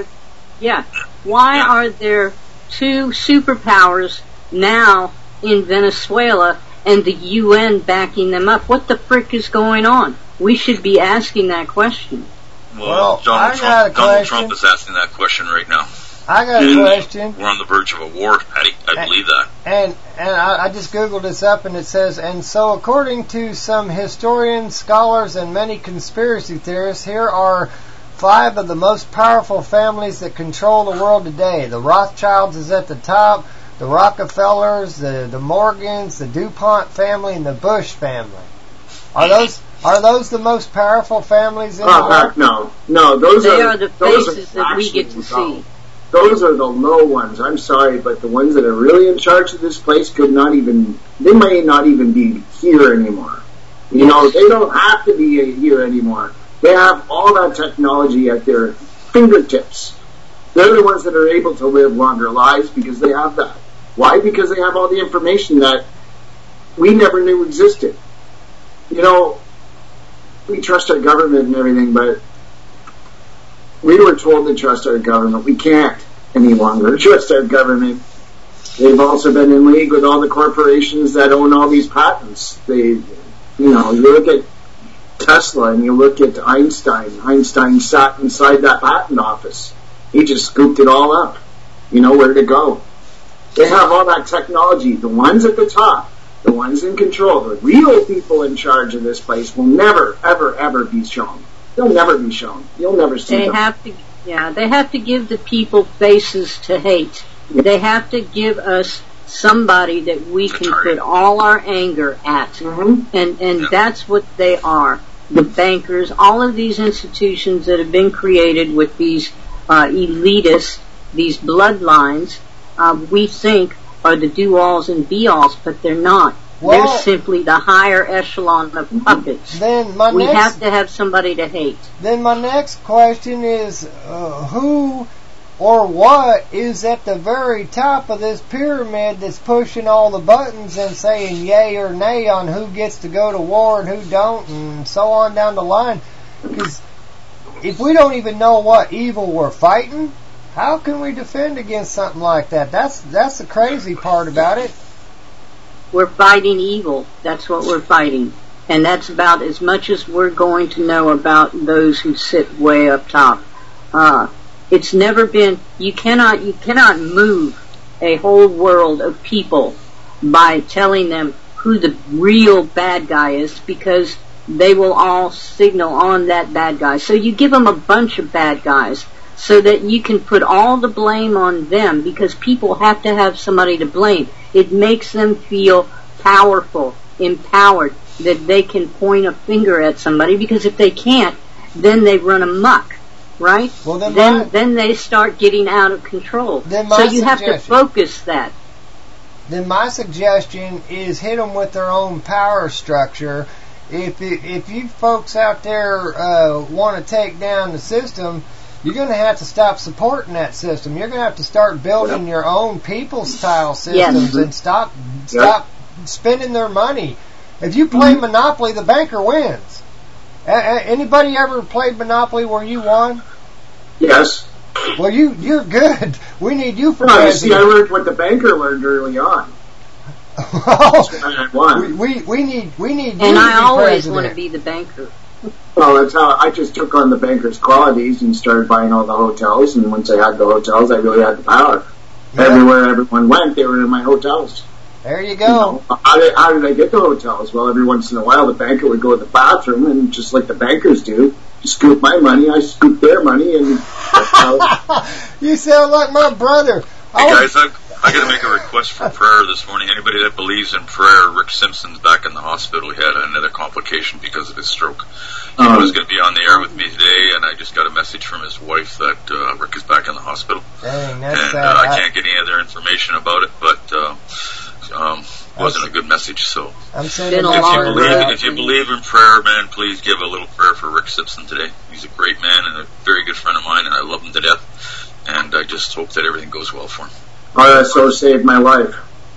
Speaker 18: are there two superpowers now in Venezuela and the UN backing them up? What the frick is going on?" We should be asking that question.
Speaker 19: Well, Donald Trump is asking that question right now.
Speaker 10: I got a question.
Speaker 19: We're on the verge of a war, Patty. I believe that.
Speaker 10: And I just Googled this up, and it says, and so according to some historians, scholars, and many conspiracy theorists, here are 5 of the most powerful families that control the world today. The Rothschilds is at the top, the Rockefellers, the Morgans, the DuPont family, and the Bush family. Are those the most powerful families in the world?
Speaker 14: No. Those
Speaker 18: are the faces that we get to see.
Speaker 14: Those are the low ones. I'm sorry, but the ones that are really in charge of this place they may not even be here anymore. You know, they don't have to be here anymore. They have all that technology at their fingertips. They're the ones that are able to live longer lives because they have that. Why? Because they have all the information that we never knew existed. You know, we trust our government and everything, but we were told to trust our government. We can't any longer trust our government. They've also been in league with all the corporations that own all these patents. You look at Tesla and you look at Einstein. Einstein sat inside that patent office. He just scooped it all up. You know where to go. They have all that technology. The ones at the top, the ones in control, the real people in charge of this place will never, ever, ever be shown. They'll never be shown. You'll never see them.
Speaker 18: They have to give the people faces to hate. They have to give us somebody that we can put all our anger at. And that's what they are. The bankers, all of these institutions that have been created with these elitists, these bloodlines, we think are the do-alls and be-alls, but they're not.
Speaker 10: Well,
Speaker 18: they're simply the higher echelon of puppets. We have to have somebody to hate.
Speaker 10: Then my next question is, who or what is at the very top of this pyramid that's pushing all the buttons and saying yay or nay on who gets to go to war and who don't, and so on down the line? Because if we don't even know what evil we're fighting, how can we defend against something like that? That's the crazy part about it.
Speaker 18: We're fighting evil. That's what we're fighting. And that's about as much as we're going to know about those who sit way up top. It's never been, you cannot move a whole world of people by telling them who the real bad guy is, because they will all signal on that bad guy. So you give them a bunch of bad guys so that you can put all the blame on them, because people have to have somebody to blame. It makes them feel powerful, empowered, that they can point a finger at somebody, because if they can't, then they run amok, right?
Speaker 10: Well,
Speaker 18: then they start getting out of control. So you have to focus that.
Speaker 10: Then my suggestion is hit them with their own power structure. If you folks out there want to take down the system, you're going to have to stop supporting that system. You're going to have to start building your own people-style systems and stop spending their money. If you play Monopoly, the banker wins. Anybody ever played Monopoly where you won?
Speaker 14: Yes.
Speaker 10: Well, you're good. We need you for
Speaker 14: president. See, I learned what the banker learned early on.
Speaker 10: we need you
Speaker 18: and I always
Speaker 10: president.
Speaker 18: want to be the banker.
Speaker 14: Well, that's how I just took on the banker's qualities and started buying all the hotels. And once I had the hotels, I really had the power. Yeah. Everywhere everyone went, they were in my hotels.
Speaker 10: There you go.
Speaker 14: How did I get the hotels? Well, every once in a while, the banker would go to the bathroom, and just like the bankers do, scoop my money, I scoop their money, and
Speaker 10: you sound like my brother.
Speaker 19: Hey guys, I got to make a request for prayer this morning. Anybody that believes in prayer, Rick Simpson's back in the hospital. He had another complication because of his stroke. He was going to be on the air with me today, and I just got a message from his wife that Rick is back in the hospital.
Speaker 10: Dang, that's
Speaker 19: and
Speaker 10: sad.
Speaker 19: I can't get any other information about it, but wasn't a good message. So if you believe in prayer, man, please give a little prayer for Rick Simpson today. He's a great man and a very good friend of mine, and I love him to death. And I just hope that everything goes well for him.
Speaker 14: Oh, that so saved my life.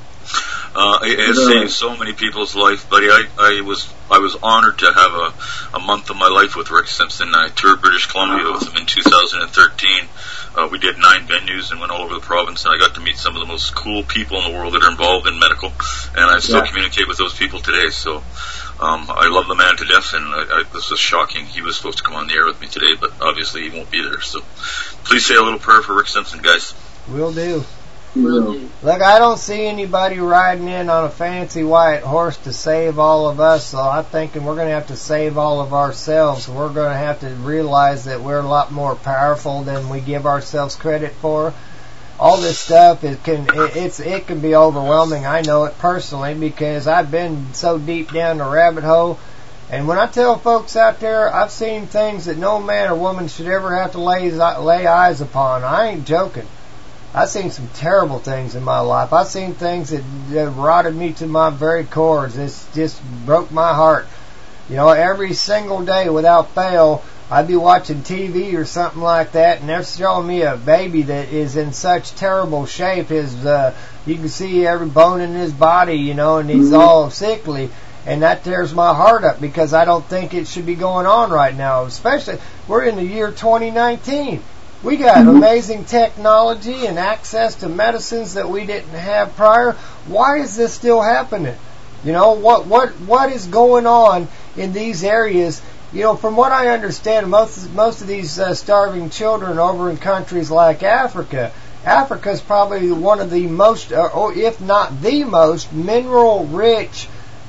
Speaker 19: It saved so many people's life, buddy. I was honored to have a month of my life with Rick Simpson. I toured British Columbia with him in 2013. We did 9 venues and went all over the province, and I got to meet some of the most cool people in the world that are involved in medical, and I still communicate with those people today. So I love the man to death, and this was shocking. He was supposed to come on the air with me today, but obviously he won't be there. So please say a little prayer for Rick Simpson, guys.
Speaker 10: Will do. Look, I don't see anybody riding in on a fancy white horse to save all of us, so I'm thinking we're going to have to save all of ourselves. We're going to have to realize that we're a lot more powerful than we give ourselves credit for. All this stuff, it can be overwhelming. I know it personally because I've been so deep down the rabbit hole. And when I tell folks out there, I've seen things that no man or woman should ever have to lay eyes upon. I ain't joking. I've seen some terrible things in my life. I've seen things that rotted me to my very core. It's just broke my heart. You know, every single day without fail, I'd be watching TV or something like that, and they're showing me a baby that is in such terrible shape. You can see every bone in his body, you know, and he's all sickly. And that tears my heart up because I don't think it should be going on right now. Especially, we're in the year 2019. We got amazing technology and access to medicines that we didn't have prior. Why is this still happening? You know, what is going on in these areas? You know, from what I understand, most of these starving children over in countries like Africa. Africa is probably one of the most, or if not the most, mineral-rich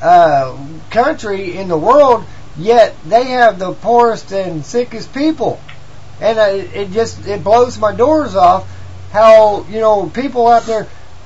Speaker 10: country in the world. Yet they have the poorest and sickest people. And it blows my doors off how, you know, people out there,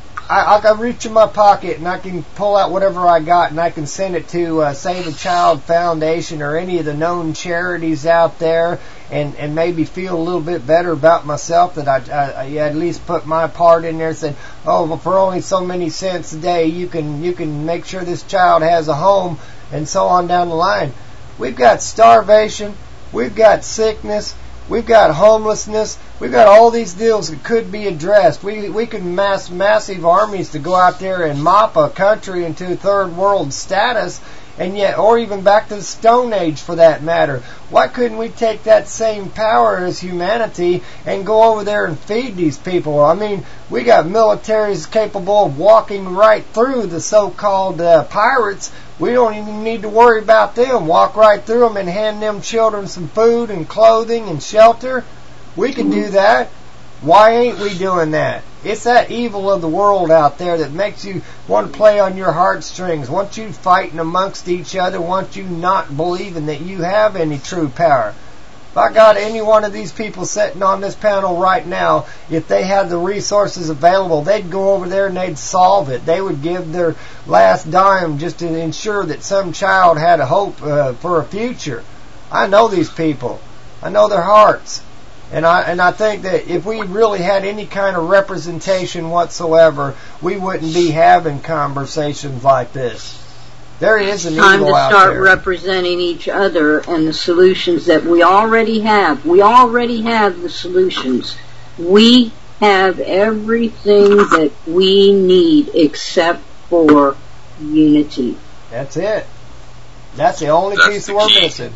Speaker 10: I can reach in my pocket and I can pull out whatever I got and I can send it to Save a Child Foundation or any of the known charities out there and maybe feel a little bit better about myself that I at least put my part in there and said, oh, well, for only so many cents a day you can make sure this child has a home and so on down the line. We've got starvation, we've got sickness, we've got homelessness. We've got all these deals that could be addressed. We could mass massive armies to go out there and mop a country into third world status, and yet, or even back to the Stone Age for that matter. Why couldn't we take that same power as humanity and go over there and feed these people? I mean, we got militaries capable of walking right through the so-called pirates. We don't even need to worry about them. Walk right through them and hand them children some food and clothing and shelter. We can do that. Why ain't we doing that? It's that evil of the world out there that makes you want to play on your heartstrings, wants you fighting amongst each other, wants you not believing that you have any true power. If I got any one of these people sitting on this panel right now, if they had the resources available, they'd go over there and they'd solve it. They would give their last dime just to ensure that some child had a hope for a future. I know these people. I know their hearts. And I think that if we really had any kind of representation whatsoever, we wouldn't be having conversations like this. There is an evil out there.
Speaker 18: Time to start representing each other and the solutions that we already have. We already have the solutions. We have everything that we need except for unity.
Speaker 10: That's it. That's the only piece we're missing.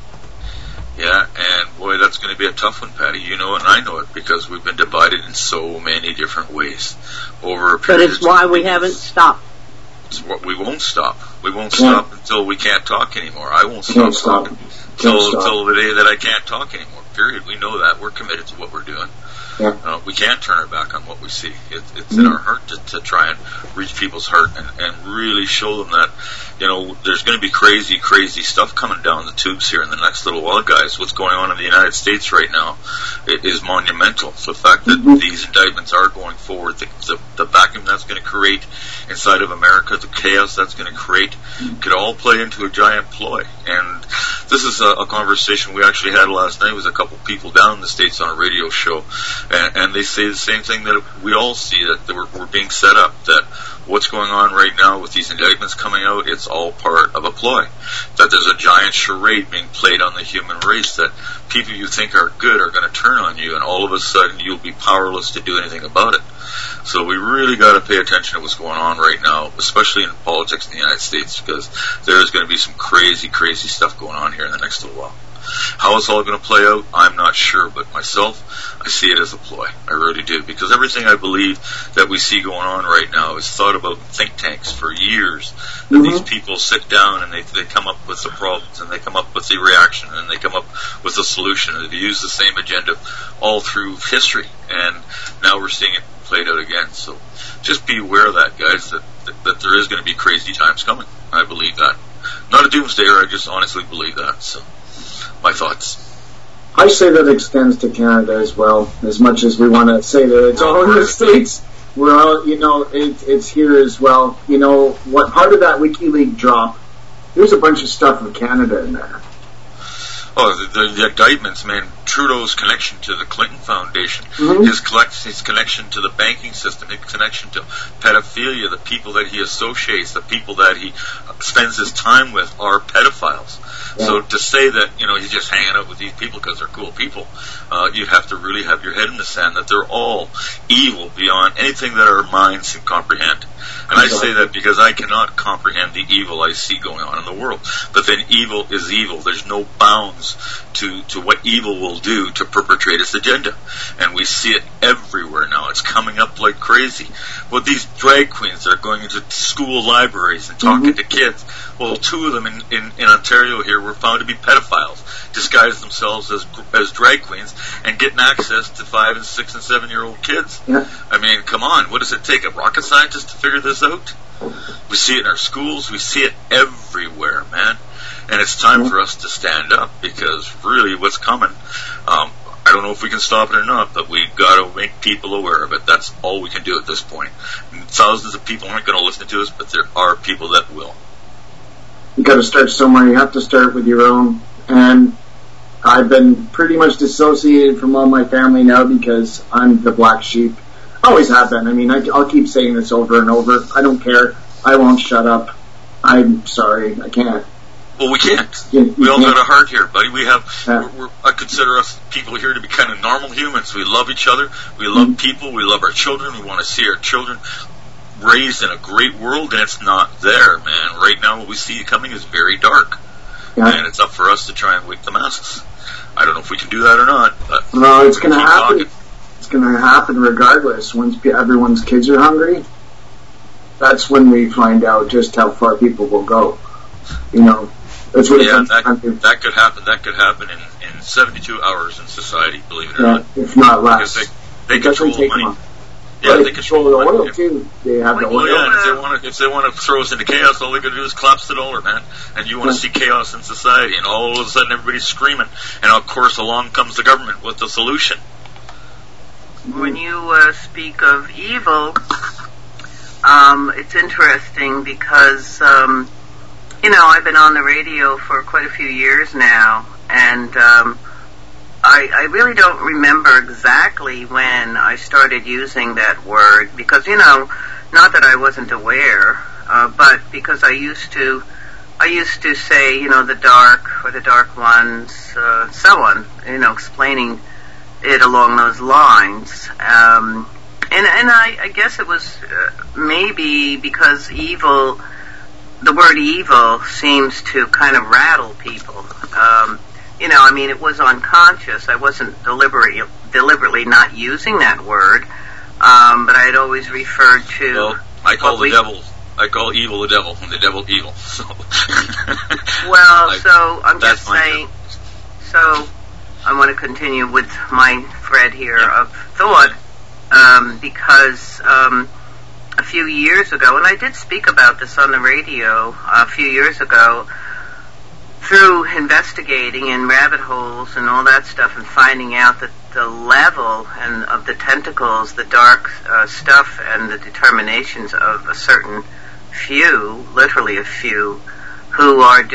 Speaker 19: Yeah, and boy, that's going to be a tough one, Patty. You know it and I know it because we've been divided in so many different ways over a period.
Speaker 18: But it's why we haven't stopped.
Speaker 19: It's what we won't stop. We won't stop until we can't talk anymore. I won't stop talking until the day that I can't talk anymore. Period. We know that. We're committed to what we're doing.
Speaker 14: Yeah.
Speaker 19: We can't turn our back on what we see. It's in our heart to try and reach people's heart and really show them that, you know, there's going to be crazy, crazy stuff coming down the tubes here in the next little while, guys. What's going on in the United States right now is monumental. So the fact that these indictments are going forward, the vacuum that's going to create inside of America, the chaos that's going to create, could all play into a giant ploy. And this is a conversation we actually had last night with a couple people down in the States on a radio show. And they say the same thing that we all see, that we're being set up, that what's going on right now with these indictments coming out, it's all part of a ploy. That there's a giant charade being played on the human race, that people you think are good are going to turn on you, and all of a sudden you'll be powerless to do anything about it. So we really got to pay attention to what's going on right now, especially in politics in the United States, because there is going to be some crazy, crazy stuff going on here in the next little while. How it's all going to play out, I'm not sure, but myself, I see it as a ploy. I really do, because everything I believe that we see going on right now is thought about in think tanks for years. That these people sit down and they come up with the problems, and they come up with the reaction, and they come up with the solution, and they use the same agenda all through history, and now we're seeing it played out again. So just be aware of that, guys, that there is going to be crazy times coming. I believe that. Not a doomsdayer, I just honestly believe that. So my thoughts.
Speaker 14: I say that extends to Canada as well. As much as we want to say that it's all in the States, we're all, you know, it's here as well. You know, what part of that WikiLeaks drop, there's a bunch of stuff from Canada in there.
Speaker 19: Oh, the indictments, man. Trudeau's connection to the Clinton Foundation, his connection to the banking system, his connection to pedophilia, the people that he associates, the people that he spends his time with are pedophiles. Yeah. So to say that, you know, he's just hanging out with these people because they're cool people, you have to really have your head in the sand that they're all evil beyond anything that our minds can comprehend. And I say that because I cannot comprehend the evil I see going on in the world. But then evil is evil. There's no bounds to what evil will do to perpetrate its agenda. And we see it everywhere now. It's coming up like crazy. Well, these drag queens that are going into school libraries and talking to kids, well, two of them in Ontario here were found to be pedophiles, disguised themselves as drag queens and getting access to 5 and 6 and 7-year-old kids.
Speaker 14: Yeah.
Speaker 19: I mean, come on, what does it take, a rocket scientist to figure this out? We see it in our schools, we see it everywhere, man. And it's time for us to stand up, because really what's coming, I don't know if we can stop it or not, but we've got to make people aware of it. That's all we can do at this point. Thousands of people aren't going to listen to us, but there are people that will.
Speaker 14: You got to start somewhere. You have to start with your own. And I've been pretty much dissociated from all my family now because I'm the black sheep. Always have been. I mean, I'll keep saying this over and over. I don't care. I won't shut up. I'm sorry. I can't.
Speaker 19: Well, we can't. We all got a heart here, buddy. We have. I consider us people here to be kind of normal humans. We love each other. We love people. We love our children. We want to see our children raised in a great world, and it's not there, man. Right now, what we see coming is very dark, and it's up for us to try and wake the masses. I don't know if we can do that or not, but
Speaker 14: no, it's going to happen. Talking. It's going to happen regardless. Once everyone's kids are hungry, that's when we find out just how far people will go. You know, that's what
Speaker 19: that could happen. That could happen in 72 hours in society, believe it or not.
Speaker 14: If not less.
Speaker 19: Because they control the money.
Speaker 14: Yeah, they control the oil too. They have the oil.
Speaker 19: Yeah, if they want to throw us into chaos, all they got to do is collapse the dollar, man. And you want to see chaos in society, and all of a sudden everybody's screaming, and of course along comes the government with the solution.
Speaker 17: When you speak of evil, it's interesting because you know, I've been on the radio for quite a few years now, and I really don't remember exactly when I started using that word, because, you know, not that I wasn't aware, but because I used to say, you know, the dark or the dark ones, so on, you know, explaining it along those lines. And I guess it was maybe because evil the word evil seems to kind of rattle people. It was unconscious. I wasn't deliberately not using that word, but I had always referred to...
Speaker 19: Well, I call evil the devil, and the devil evil. So.
Speaker 17: So I'm just saying... So I want to continue with my thread here of thought, because a few years ago, and I did speak about this on the radio a few years ago, through investigating in rabbit holes and all that stuff and finding out that the level and of the tentacles, the dark stuff and the determinations of a certain few, literally a few, who have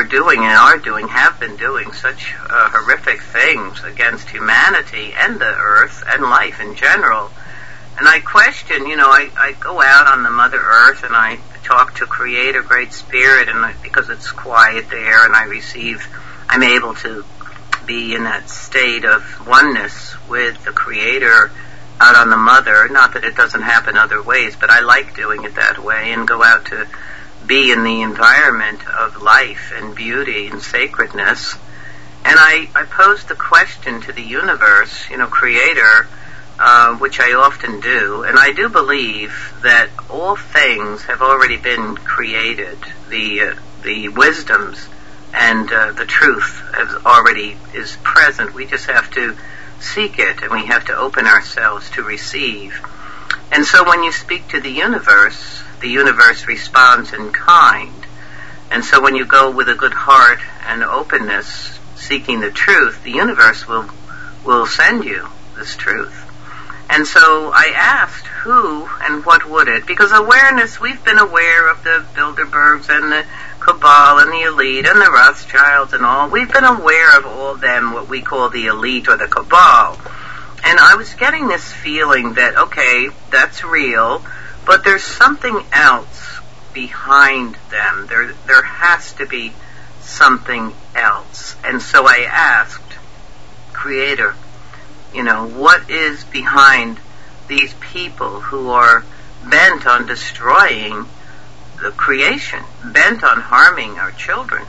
Speaker 17: been doing such horrific things against humanity and the earth and life in general. And I question, I go out on the Mother Earth and I talk to Creator, Great Spirit, and because it's quiet there, and I'm able to be in that state of oneness with the Creator out on the Mother. Not that it doesn't happen other ways, but I like doing it that way, and go out to be in the environment of life and beauty and sacredness. And I posed the question to the universe, Creator, which I often do, and I do believe that all things have already been created. The wisdoms and the truth is present. We just have to seek it, and we have to open ourselves to receive. And so when you speak to the universe responds in kind. And so when you go with a good heart and openness, seeking the truth, the universe will send you this truth. And so I asked who and what would it, because awareness, we've been aware of the Bilderbergs and the Cabal and the elite and the Rothschilds and all. We've been aware of all them, what we call the elite or the Cabal. And I was getting this feeling that, okay, that's real, but there's something else behind them. There has to be something else. And so I asked, Creator, what is behind these people who are bent on destroying the creation, bent on harming our children?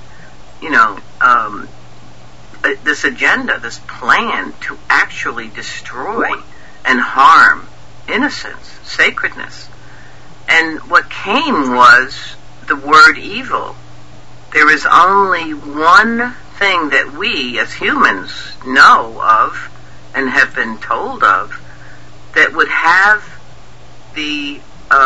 Speaker 17: This agenda, this plan to actually destroy and harm innocence, sacredness. And what came was the word evil. There is only one thing that we as humans know of and have been told of that would have the,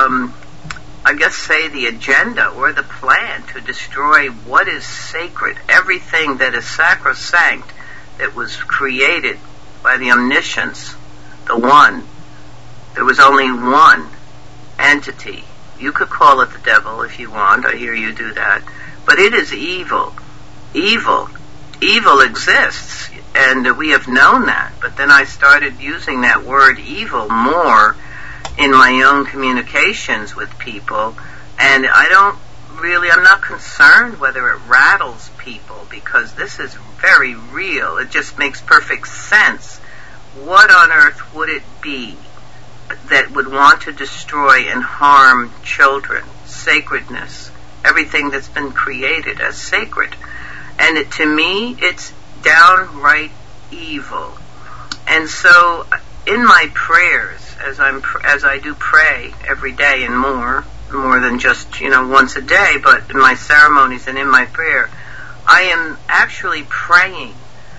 Speaker 17: the agenda or the plan to destroy what is sacred, everything that is sacrosanct, that was created by the omniscience, the one. There was only one entity. You could call it the devil if you want. I hear you do that. But it is evil. Evil exists, and we have known that. But then I started using that word evil more in my own communications with people, and I'm not concerned whether it rattles people, because this is very real. It just makes perfect sense. What on earth would it be that would want to destroy and harm children, sacredness, everything that's been created as sacred? And to me, it's downright evil. And so, in my prayers, as I do pray every day and more than just once a day, but in my ceremonies and in my prayer, I am actually praying,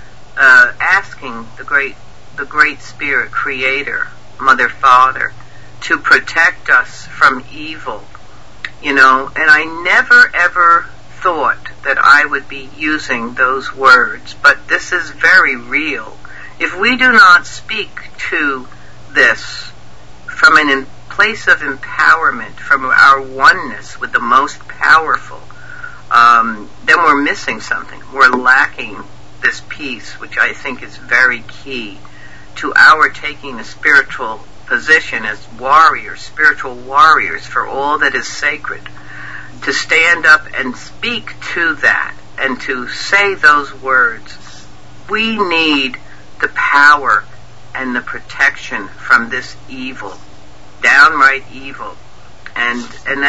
Speaker 17: asking the Great Spirit, Creator, Mother, Father, to protect us from evil. And I never ever thought that I would be using those words, but this is very real. If we do not speak to this from a place of empowerment, from our oneness with the most powerful, then we're missing something. We're lacking this piece, which I think is very key to our taking a spiritual position as warriors, spiritual warriors for all that is sacred. To stand up and speak to that and to say those words. We need the power and the protection from this evil, downright evil. And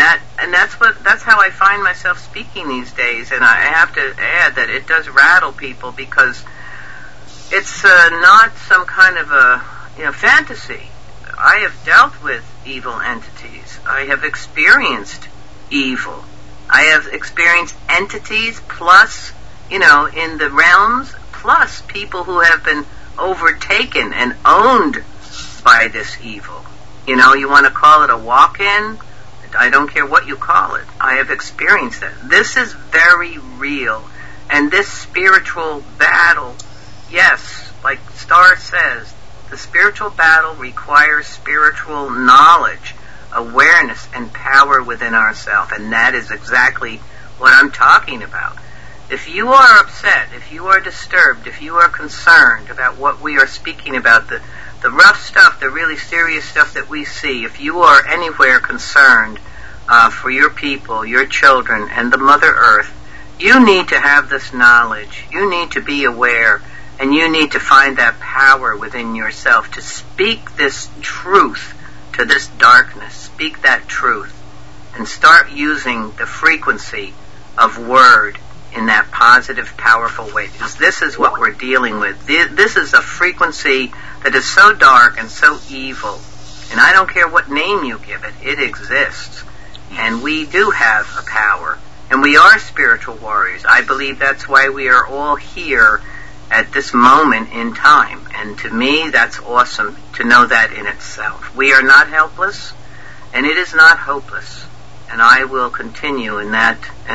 Speaker 17: that's how I find myself speaking these days. And I have to add that it does rattle people because it's not some kind of a fantasy. I have dealt with evil entities. I have experienced evil. I have experienced entities plus, in the realms, plus people who have been overtaken and owned by this evil. You want to call it a walk-in? I don't care what you call it. I have experienced that. This is very real. And this spiritual battle, yes, like Starr says, the spiritual battle requires spiritual knowledge, awareness, and power within ourselves. And that is exactly what I'm talking about. If you are upset, if you are disturbed, if you are concerned about what we are speaking about, the rough stuff, the really serious stuff that we see, if you are anywhere concerned for your people, your children, and the Mother Earth, you need to have this knowledge. You need to be aware, and you need to find that power within yourself to speak this truth to this darkness. Speak that truth and start using the frequency of word in that positive, powerful way. Because this is what we're dealing with. This is a frequency that is so dark and so evil. And I don't care what name you give it, it exists. And we do have a power. And we are spiritual warriors. I believe that's why we are all here at this moment in time. And to me, that's awesome to know that in itself. We are not helpless, and it is not hopeless. And I will continue in that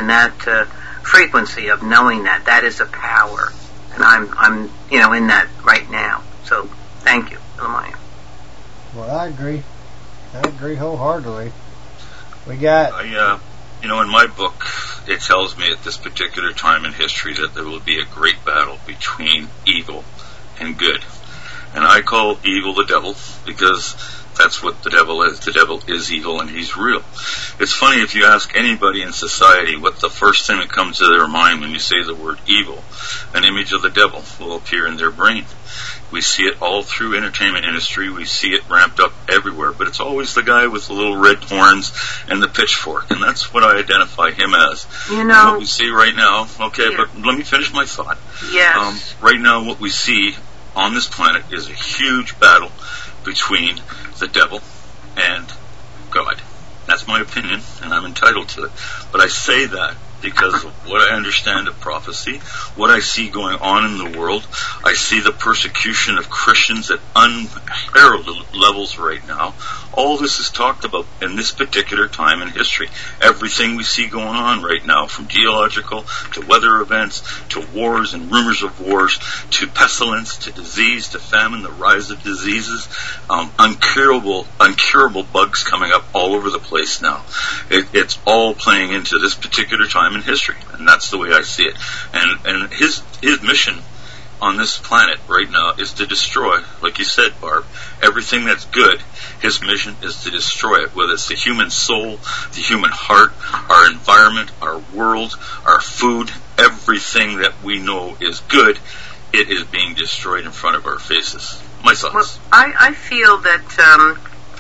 Speaker 17: frequency of knowing that is a power. And I'm in that right now. So thank you, Lamaya.
Speaker 10: Well, I agree wholeheartedly. We got
Speaker 19: in my book, it tells me at this particular time in history that there will be a great battle between evil and good. And I call evil the devil because that's what the devil is. The devil is evil and he's real. It's funny, if you ask anybody in society what the first thing that comes to their mind when you say the word evil, an image of the devil will appear in their brain. We see it all through entertainment industry. We see it ramped up everywhere. But it's always the guy with the little red horns and the pitchfork. And that's what I identify him as. And what we see right now, but let me finish my thought.
Speaker 17: Yes.
Speaker 19: Right now what we see on this planet is a huge battle between the devil and God. That's my opinion, and I'm entitled to it. But I say that because of what I understand of prophecy, what I see going on in the world. I see the persecution of Christians at unparalleled levels right now. All this is talked about in this particular time in history. Everything we see going on right now, from geological to weather events to wars and rumors of wars to pestilence to disease to famine, the rise of diseases, uncurable bugs coming up all over the place now. It's all playing into this particular time in history, and that's the way I see it. And his mission on this planet right now is to destroy, like you said, Barb, everything that's good. His mission is to destroy it, whether it's the human soul, the human heart, our environment, our world, our food, everything that we know is good, it is being destroyed in front of our faces. My thoughts.
Speaker 17: Well, I feel that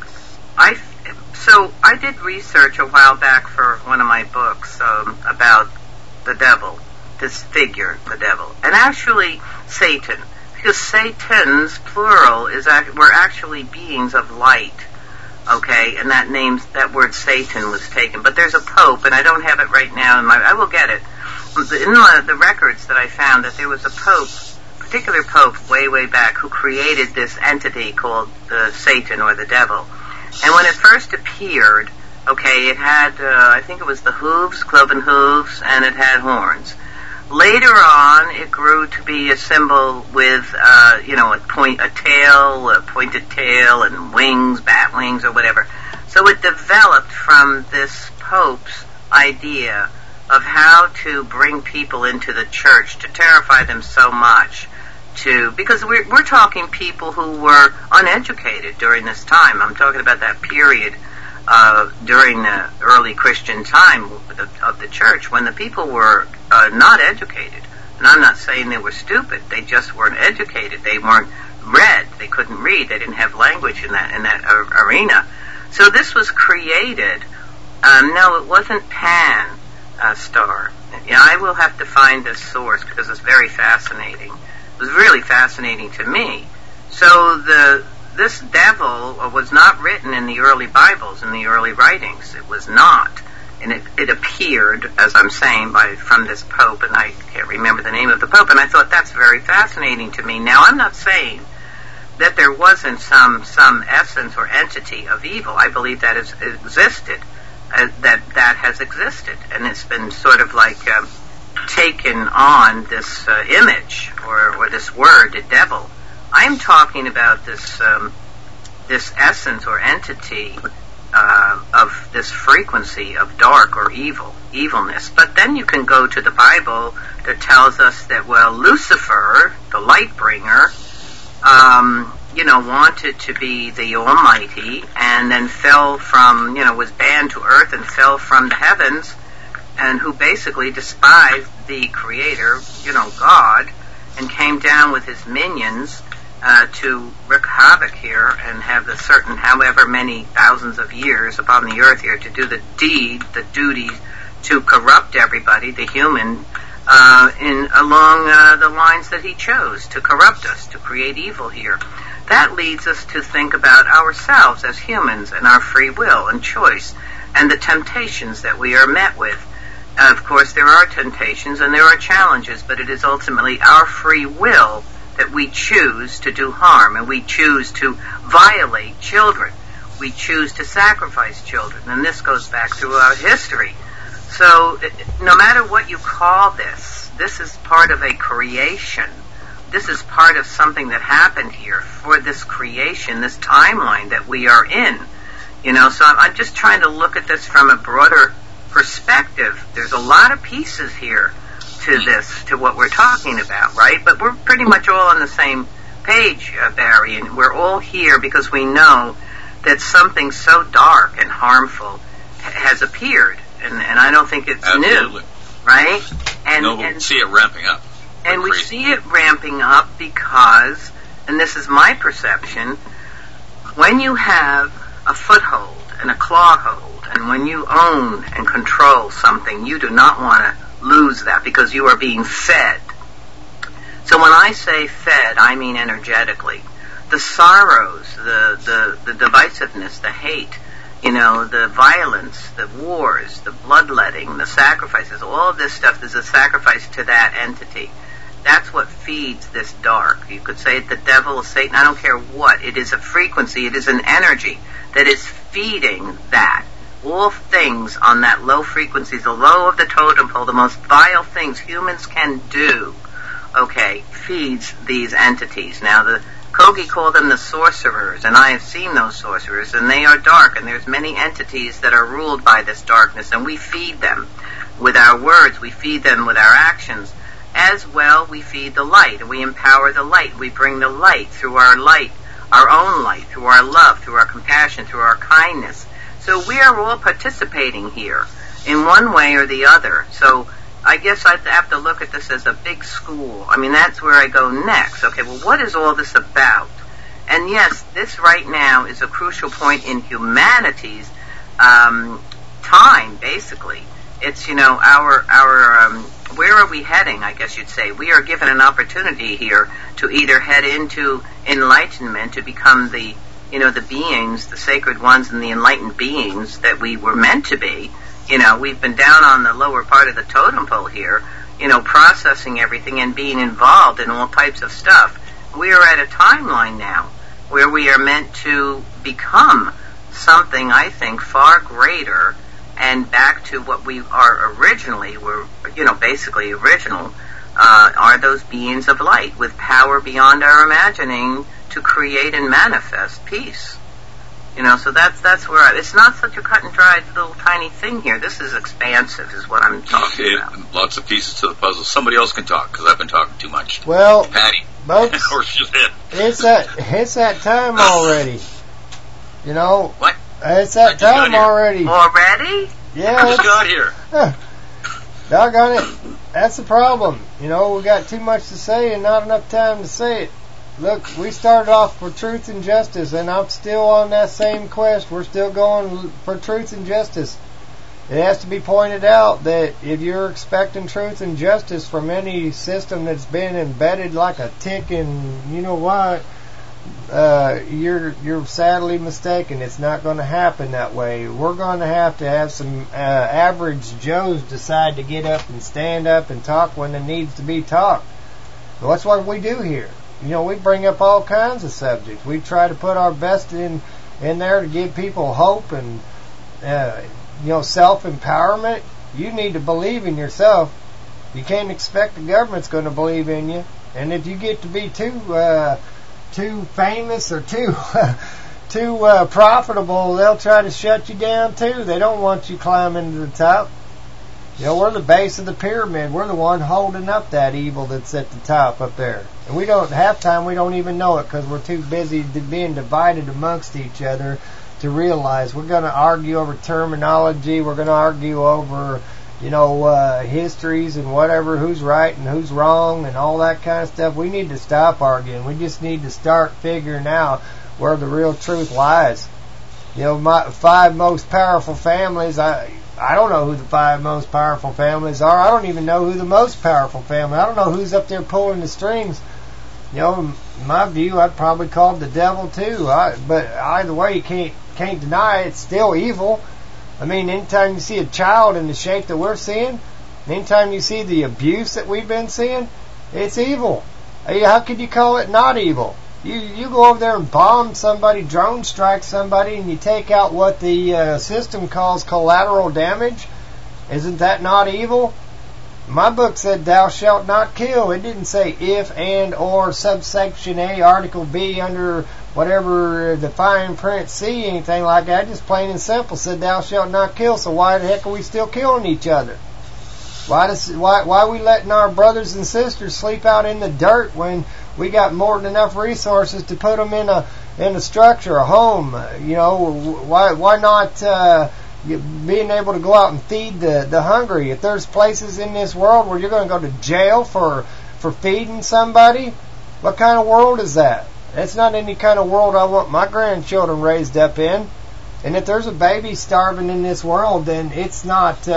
Speaker 17: So I did research a while back for one of my books about the devil, this figure, the devil, and actually Satan, because Satan's plural were actually beings of light. Okay, and that word Satan was taken. But there's a pope, and I don't have it right now. I will get it. In the records that I found, that there was a pope, particular pope way back, who created this entity called the Satan or the devil. And when it first appeared, okay, it had, I think it was the hooves, cloven hooves, and it had horns. Later on, it grew to be a symbol with, a pointed tail, and wings, bat wings, or whatever. So it developed from this Pope's idea of how to bring people into the church, to terrify them so much, because we're talking people who were uneducated during this time. I'm talking about that period during the early Christian time of the church, when the people were not educated. And I'm not saying they were stupid. They just weren't educated. They weren't read. They couldn't read. They didn't have language in that arena. So this was created No, it wasn't Pan star. Yeah, I will have to find this source because it's very fascinating. It was really fascinating to me. So this devil was not written in the early Bibles, in the early writings. It was not. And it appeared, as I'm saying, from this Pope, and I can't remember the name of the Pope, and I thought that's very fascinating to me. Now, I'm not saying that there wasn't some essence or entity of evil. I believe that has existed, that has existed, and it's been sort of like taken on this image or this word, the devil. I'm talking about this essence or entity of this frequency of dark or evilness. But then you can go to the Bible that tells us that, well, Lucifer, the light bringer, wanted to be the Almighty, and then fell from, was banned to earth and fell from the heavens, and who basically despised the Creator, God, and came down with his minions to wreak havoc here and have the certain however many thousands of years upon the earth here to do the duty to corrupt everybody, the human, along the lines that he chose to corrupt us, to create evil here. That leads us to think about ourselves as humans and our free will and choice and the temptations that we are met with. Of course, there are temptations and there are challenges, but it is ultimately our free will that we choose to do harm, and we choose to violate children. We choose to sacrifice children, and this goes back throughout history. So, no matter what you call this is part of a creation. This is part of something that happened here for this creation, this timeline that we are in. So I'm just trying to look at this from a broader perspective. There's a lot of pieces here to this, to what we're talking about, right? But we're pretty much all on the same page, Barry, and we're all here because we know that something so dark and harmful has appeared, and I don't think it's
Speaker 19: Absolutely.
Speaker 17: New, right? And
Speaker 19: we see it ramping up.
Speaker 17: And we see it ramping up because, and this is my perception, when you have a foothold and a clawhold, and when you own and control something, you do not want to lose that because you are being fed. So when I say fed, I mean energetically. The sorrows, the divisiveness, the hate, the violence, the wars, the bloodletting, the sacrifices, all of this stuff is a sacrifice to that entity. That's what feeds this dark. You could say the devil, Satan, I don't care what. It is a frequency, it is an energy that is feeding that. All things on that low frequency, the low of the totem pole, the most vile things humans can do, feeds these entities. Now, the Kogi called them the sorcerers, and I have seen those sorcerers, and they are dark, and there's many entities that are ruled by this darkness, and we feed them with our words, we feed them with our actions. As well, we feed the light, and we empower the light. We bring the light, our own light, through our love, through our compassion, through our kindness. So we are all participating here in one way or the other. So I guess I have to look at this as a big school. I mean, that's where I go next. Okay, well, what is all this about? And yes, this right now is a crucial point in humanity's time, basically. It's, our where are we heading, I guess you'd say. We are given an opportunity here to either head into enlightenment, to become the beings, the sacred ones and the enlightened beings that we were meant to be. We've been down on the lower part of the totem pole here, processing everything and being involved in all types of stuff. We are at a timeline now where we are meant to become something, I think, far greater and back to what we are originally, basically original, are those beings of light with power beyond our imagining to create and manifest peace. So that's where it's not such a cut and dried little tiny thing here. This is expansive, is what I'm talking about.
Speaker 19: Lots of pieces to the puzzle. Somebody else can talk, because I've been talking too much.
Speaker 10: Well,
Speaker 19: Patty.
Speaker 10: It's that time already.
Speaker 19: What?
Speaker 10: It's that time already.
Speaker 17: Already?
Speaker 10: Yeah.
Speaker 19: I just got here.
Speaker 10: Doggone it. That's the problem. We got too much to say and not enough time to say it. Look, we started off for truth and justice, and I'm still on that same quest. We're still going for truth and justice. it has to be pointed out that if you're expecting truth and justice from any system that's been embedded like a tick in you know what, you're sadly mistaken. It's not going to happen that way. We're going to have some average Joes decide to get up and stand up and talk when it needs to be talked. Well, that's what we do here. You know, we bring up all kinds of subjects. We try to put our best in there to give people hope and self-empowerment. You need to believe in yourself. You can't expect the government's going to believe in you. And if you get to be too famous or too profitable, they'll try to shut you down too. They don't want you climbing to the top. You know, we're the base of the pyramid. We're the one holding up that evil that's at the top up there. And we don't even know it because we're too busy being divided amongst each other to realize we're going to argue over terminology. We're going to argue over, histories and whatever, who's right and who's wrong and all that kind of stuff. We need to stop arguing. We just need to start figuring out where the real truth lies. You know, my 5 most powerful families, I don't know who the 5 most powerful families are. I don't even know who the most powerful family. I don't know who's up there pulling the strings. You know, in my view, I'd probably call it the devil too. But either way, you can't deny it's still evil. I mean, anytime you see a child in the shape that we're seeing, anytime you see the abuse that we've been seeing, it's evil. How could you call it not evil? You go over there and bomb somebody, drone strike somebody, and you take out what the system calls collateral damage. Isn't that not evil? My book said thou shalt not kill. It didn't say if, and, or, subsection A, article B, under whatever the fine print C, anything like that. Just plain and simple said thou shalt not kill. So why the heck are we still killing each other? Why are we letting our brothers and sisters sleep out in the dirt when we got more than enough resources to put them in a structure, a home? You know, why not being able to go out and feed the hungry? If there's places in this world where you're going to go to jail for feeding somebody, what kind of world is that? That's not any kind of world I want my grandchildren raised up in. And if there's a baby starving in this world, then it's not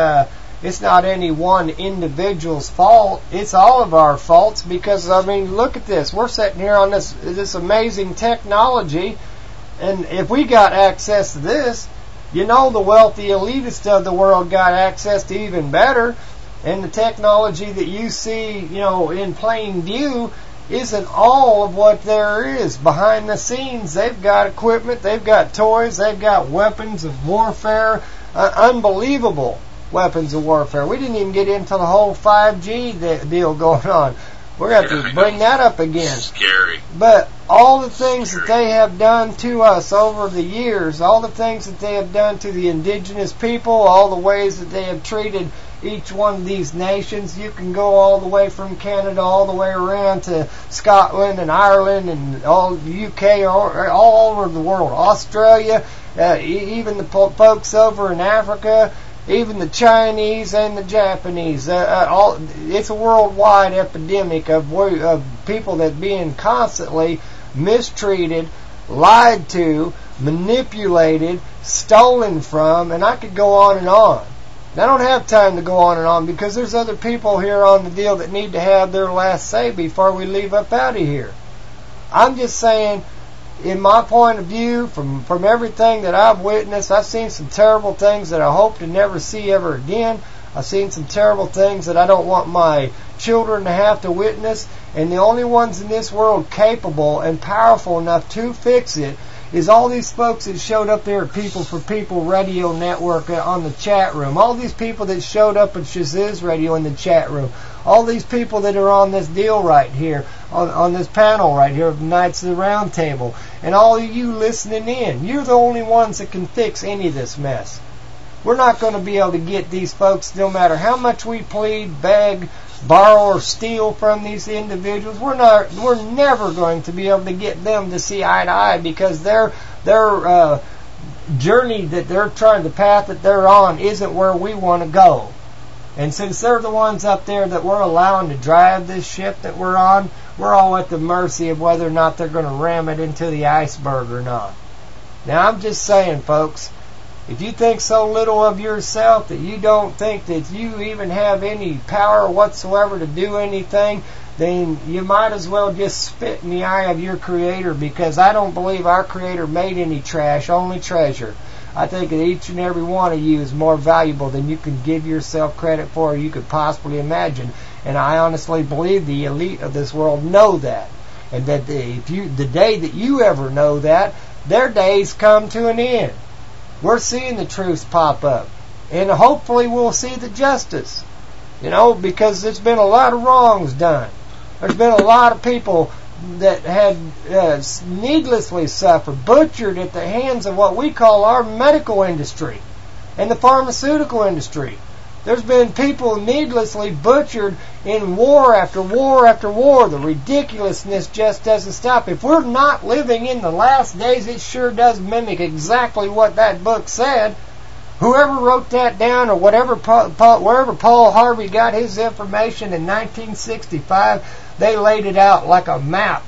Speaker 10: any one individual's fault. It's all of our faults because, I mean, look at this. We're sitting here on this amazing technology, and if we got access to this, the wealthy elitists of the world got access to even better, and the technology that you see, in plain view isn't all of what there is. Behind the scenes, they've got equipment, they've got toys, they've got weapons of warfare, unbelievable weapons of warfare. We didn't even get into the whole 5G deal going on. We're going to have to bring that up again.
Speaker 19: Scary.
Speaker 10: But all the things that they have done to us over the years, all the things that they have done to the indigenous people, all the ways that they have treated each one of these nations, you can go all the way from Canada all the way around to Scotland and Ireland and all the UK, all over the world, Australia, even the folks over in Africa, even the Chinese and the Japanese. It's a worldwide epidemic of people that are being constantly mistreated, lied to, manipulated, stolen from, and I could go on and on. I don't have time to go on and on because there's other people here on the deal that need to have their last say before we leave up out of here. I'm just saying, in my point of view, from everything that I've witnessed, I've seen some terrible things that I hope to never see ever again. I've seen some terrible things that I don't want my children to have to witness. And the only ones in this world capable and powerful enough to fix it is all these folks that showed up there at People for People Radio Network on the chat room. All these people that showed up at Shaziz Radio in the chat room. All these people that are on this deal right here, on this panel right here of Knights of the Round Table. And all of you listening in, you're the only ones that can fix any of this mess. We're not going to be able to get these folks, no matter how much we plead, beg, borrow, or steal from these individuals. We're never going to be able to get them to see eye to eye because their journey that they're trying, the path that they're on, isn't where we want to go. And since they're the ones up there that we're allowing to drive this ship that we're on, we're all at the mercy of whether or not they're going to ram it into the iceberg or not. Now, I'm just saying, folks, If you think so little of yourself that you don't think that you even have any power whatsoever to do anything, then you might as well just spit in the eye of your Creator, because I don't believe our Creator made any trash, only treasure. I think that each and every one of you is more valuable than you can give yourself credit for or you could possibly imagine. And I honestly believe the elite of this world know that. And that the day that you ever know that, their days come to an end. We're seeing the truth pop up. And hopefully we'll see the justice. Because there's been a lot of wrongs done. There's been a lot of people that had needlessly suffered, butchered at the hands of what we call our medical industry and the pharmaceutical industry. There's been people needlessly butchered in war after war after war. The ridiculousness just doesn't stop. If we're not living in the last days, it sure does mimic exactly what that book said. Whoever wrote that down, or wherever Paul Harvey got his information in 1965, they laid it out like a map.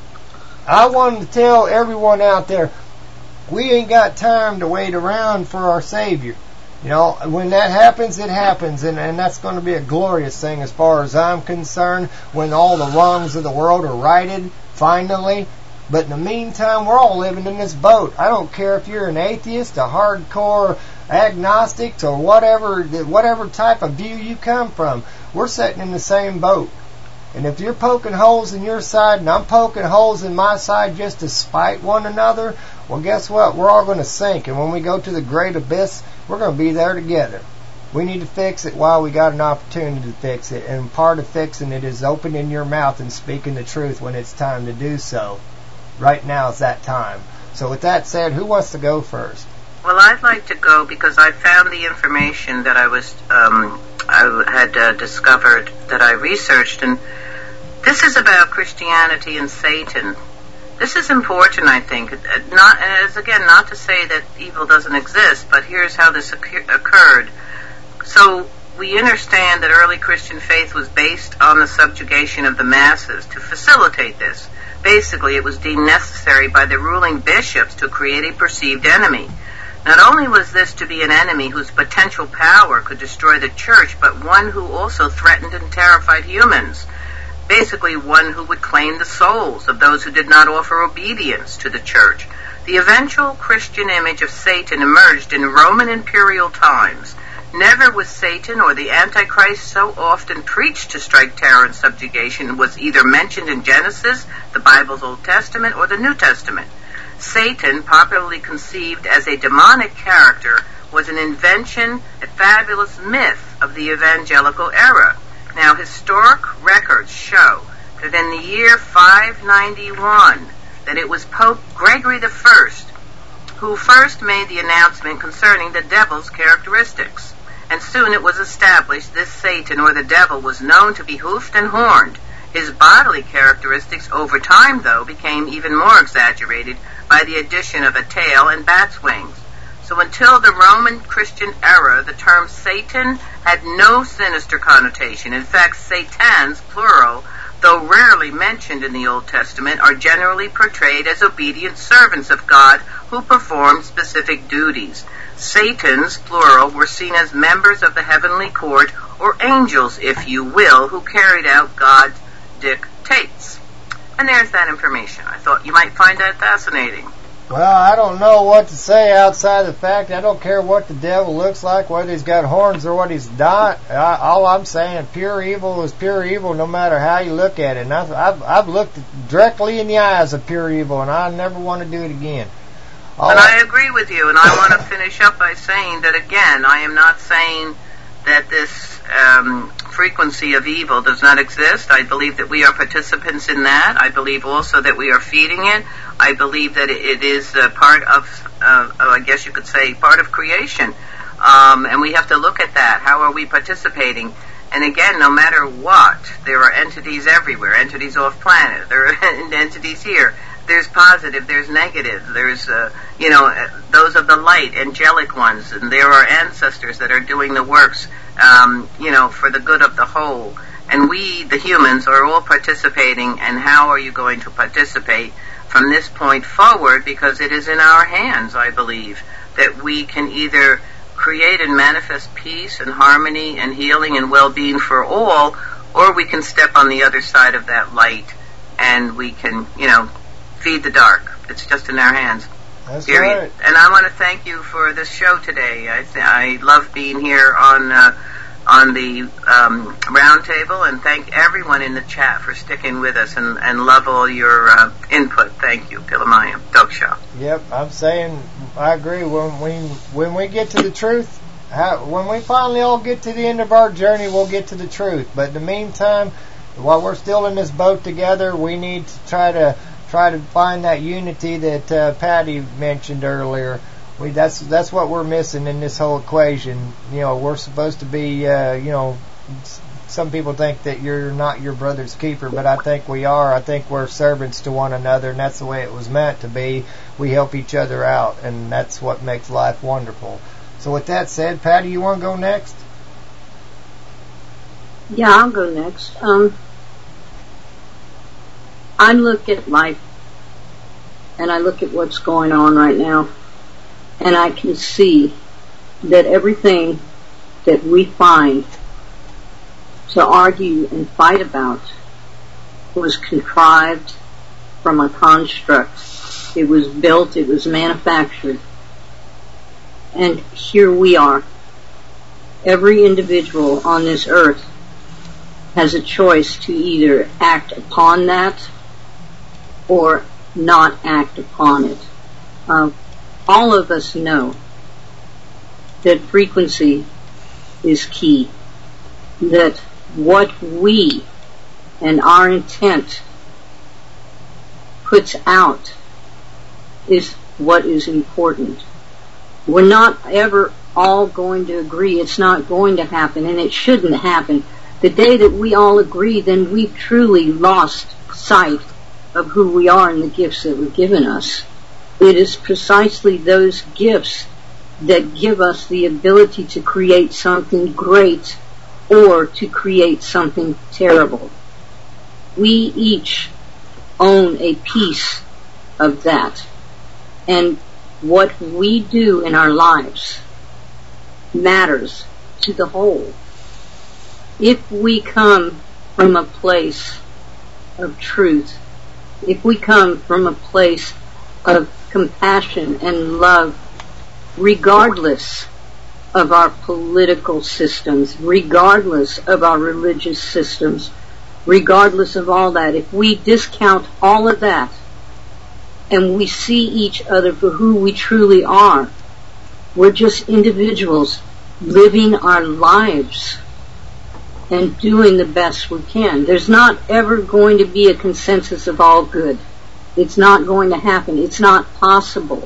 Speaker 10: I wanted to tell everyone out there, we ain't got time to wait around for our Savior. When that happens, it happens, and that's going to be a glorious thing as far as I'm concerned, when all the wrongs of the world are righted, finally. But in the meantime, we're all living in this boat. I don't care if you're an atheist, a hardcore agnostic, or whatever type of view you come from. We're sitting in the same boat. And if you're poking holes in your side and I'm poking holes in my side just to spite one another, well, guess what? We're all going to sink. And when we go to the great abyss, we're going to be there together. We need to fix it while we got an opportunity to fix it. And part of fixing it is opening your mouth and speaking the truth when it's time to do so. Right now is that time. So with that said, who wants to go first?
Speaker 17: Well, I'd like to go because I found the information that I had discovered, that I researched, and this is about Christianity and Satan. This is important, I think. Not to say that evil doesn't exist, but here's how this occurred. So we understand that early Christian faith was based on the subjugation of the masses. To facilitate this, basically it was deemed necessary by the ruling bishops to create a perceived enemy. Not only was this to be an enemy whose potential power could destroy the church, but one who also threatened and terrified humans. Basically one who would claim the souls of those who did not offer obedience to the church. The eventual Christian image of Satan emerged in Roman imperial times. Never was Satan or the Antichrist so often preached to strike terror and subjugation was either mentioned in Genesis, the Bible's Old Testament, or the New Testament. Satan, popularly conceived as a demonic character, was an invention, a fabulous myth of the evangelical era. Now, historic records show that in the year 591, that it was Pope Gregory I who first made the announcement concerning the devil's characteristics. And soon it was established this Satan, or the devil, was known to be hoofed and horned. His bodily characteristics over time, though, became even more exaggerated by the addition of a tail and bat's wings. So until the Roman Christian era, the term Satan had no sinister connotation. In fact, Satans, plural, though rarely mentioned in the Old Testament, are generally portrayed as obedient servants of God who perform specific duties. Satans, plural, were seen as members of the heavenly court, or angels, if you will, who carried out God's dictates. And there's that information. I thought you might find that fascinating.
Speaker 10: Well, I don't know what to say outside the fact I don't care what the devil looks like, whether he's got horns or what he's not. All I'm saying, pure evil is pure evil no matter how you look at it. And I've looked directly in the eyes of pure evil, and I never want to do it again.
Speaker 17: I agree with you, and I want to finish up by saying that, again, I am not saying that this frequency of evil does not exist. I believe that we are participants in that. I believe also that we are feeding it. I believe that it is part of, I guess you could say, part of creation. And we have to look at that. How are we participating? And again, no matter what, there are entities everywhere, entities off planet. There are entities here. There's positive, there's negative, there's, those of the light, angelic ones, and there are ancestors that are doing the works, for the good of the whole. And we, the humans, are all participating, and how are you going to participate from this point forward? Because it is in our hands, I believe. that we can either create and manifest peace and harmony and healing and well-being for all, or we can step on the other side of that light and we can, feed the dark. It's just in our hands.
Speaker 10: That's
Speaker 17: period.
Speaker 10: right.
Speaker 17: And I want to thank you for this show today. I love being here on the round table, and thank everyone in the chat for sticking with us and love all your input. Thank you, Pilamayam, Doksha.
Speaker 10: Yep, I'm saying I agree. When we get to the truth, when we finally all get to the end of our journey, we'll get to the truth. But in the meantime, while we're still in this boat together, we need to try to find that unity that Patty mentioned earlier. That's what we're missing in this whole equation. We're supposed to be, some people think that you're not your brother's keeper, but I think we are. I think we're servants to one another, and that's the way it was meant to be. We help each other out, and that's what makes life wonderful. So with that said, Patty, you want to go next?
Speaker 18: Yeah, I'll go next. I look at life, and I look at what's going on right now, and I can see that everything that we find to argue and fight about was contrived from a construct. It was built, it was manufactured. And here we are. Every individual on this earth has a choice to either act upon that or not act upon it. All of us know that frequency is key, that what we and our intent puts out is what is important. We're not ever all going to agree. It's not going to happen, and it shouldn't happen. The day that we all agree, then we've truly lost sight of who we are and the gifts that were given us. It is precisely those gifts that give us the ability to create something great or to create something terrible. We each own a piece of that. And what we do in our lives matters to the whole. If we come from a place of truth, if we come from a place of compassion and love, regardless of our political systems, regardless of our religious systems, regardless of all that, if we discount all of that and we see each other for who we truly are, we're just individuals living our lives and doing the best we can. There's not ever going to be a consensus of all good. It's not going to happen. It's not possible.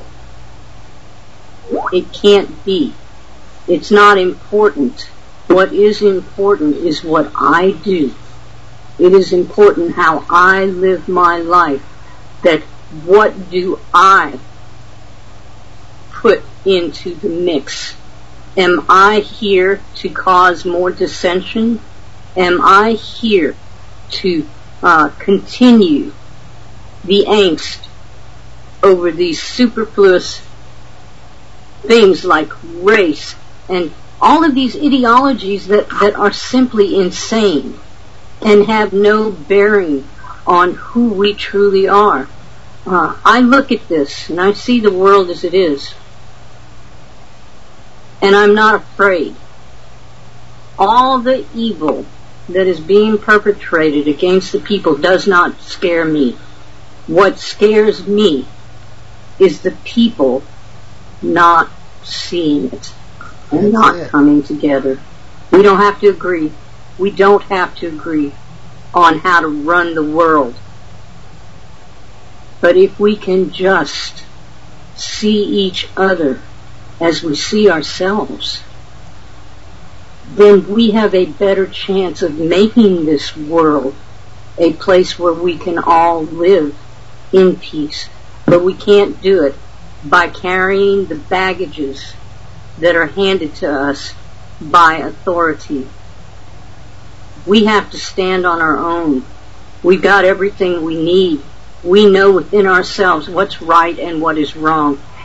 Speaker 18: It can't be. It's not important. What is important is what I do. It is important how I live my life. That what do I put into the mix? Am I here to cause more dissension? Am I here to continue the angst over these superfluous things like race and all of these ideologies that are simply insane and have no bearing on who we truly are? I look at this and I see the world as it is, and I'm not afraid. All the evil that is being perpetrated against the people does not scare me. What scares me is the people not seeing it and not coming together. We don't have to agree. We don't have to agree on how to run the world. But if we can just see each other as we see ourselves, then we have a better chance of making this world a place where we can all live in peace. But we can't do it by carrying the baggages that are handed to us by authority. We have to stand on our own. We've got everything we need. We know within ourselves what's right and what is wrong.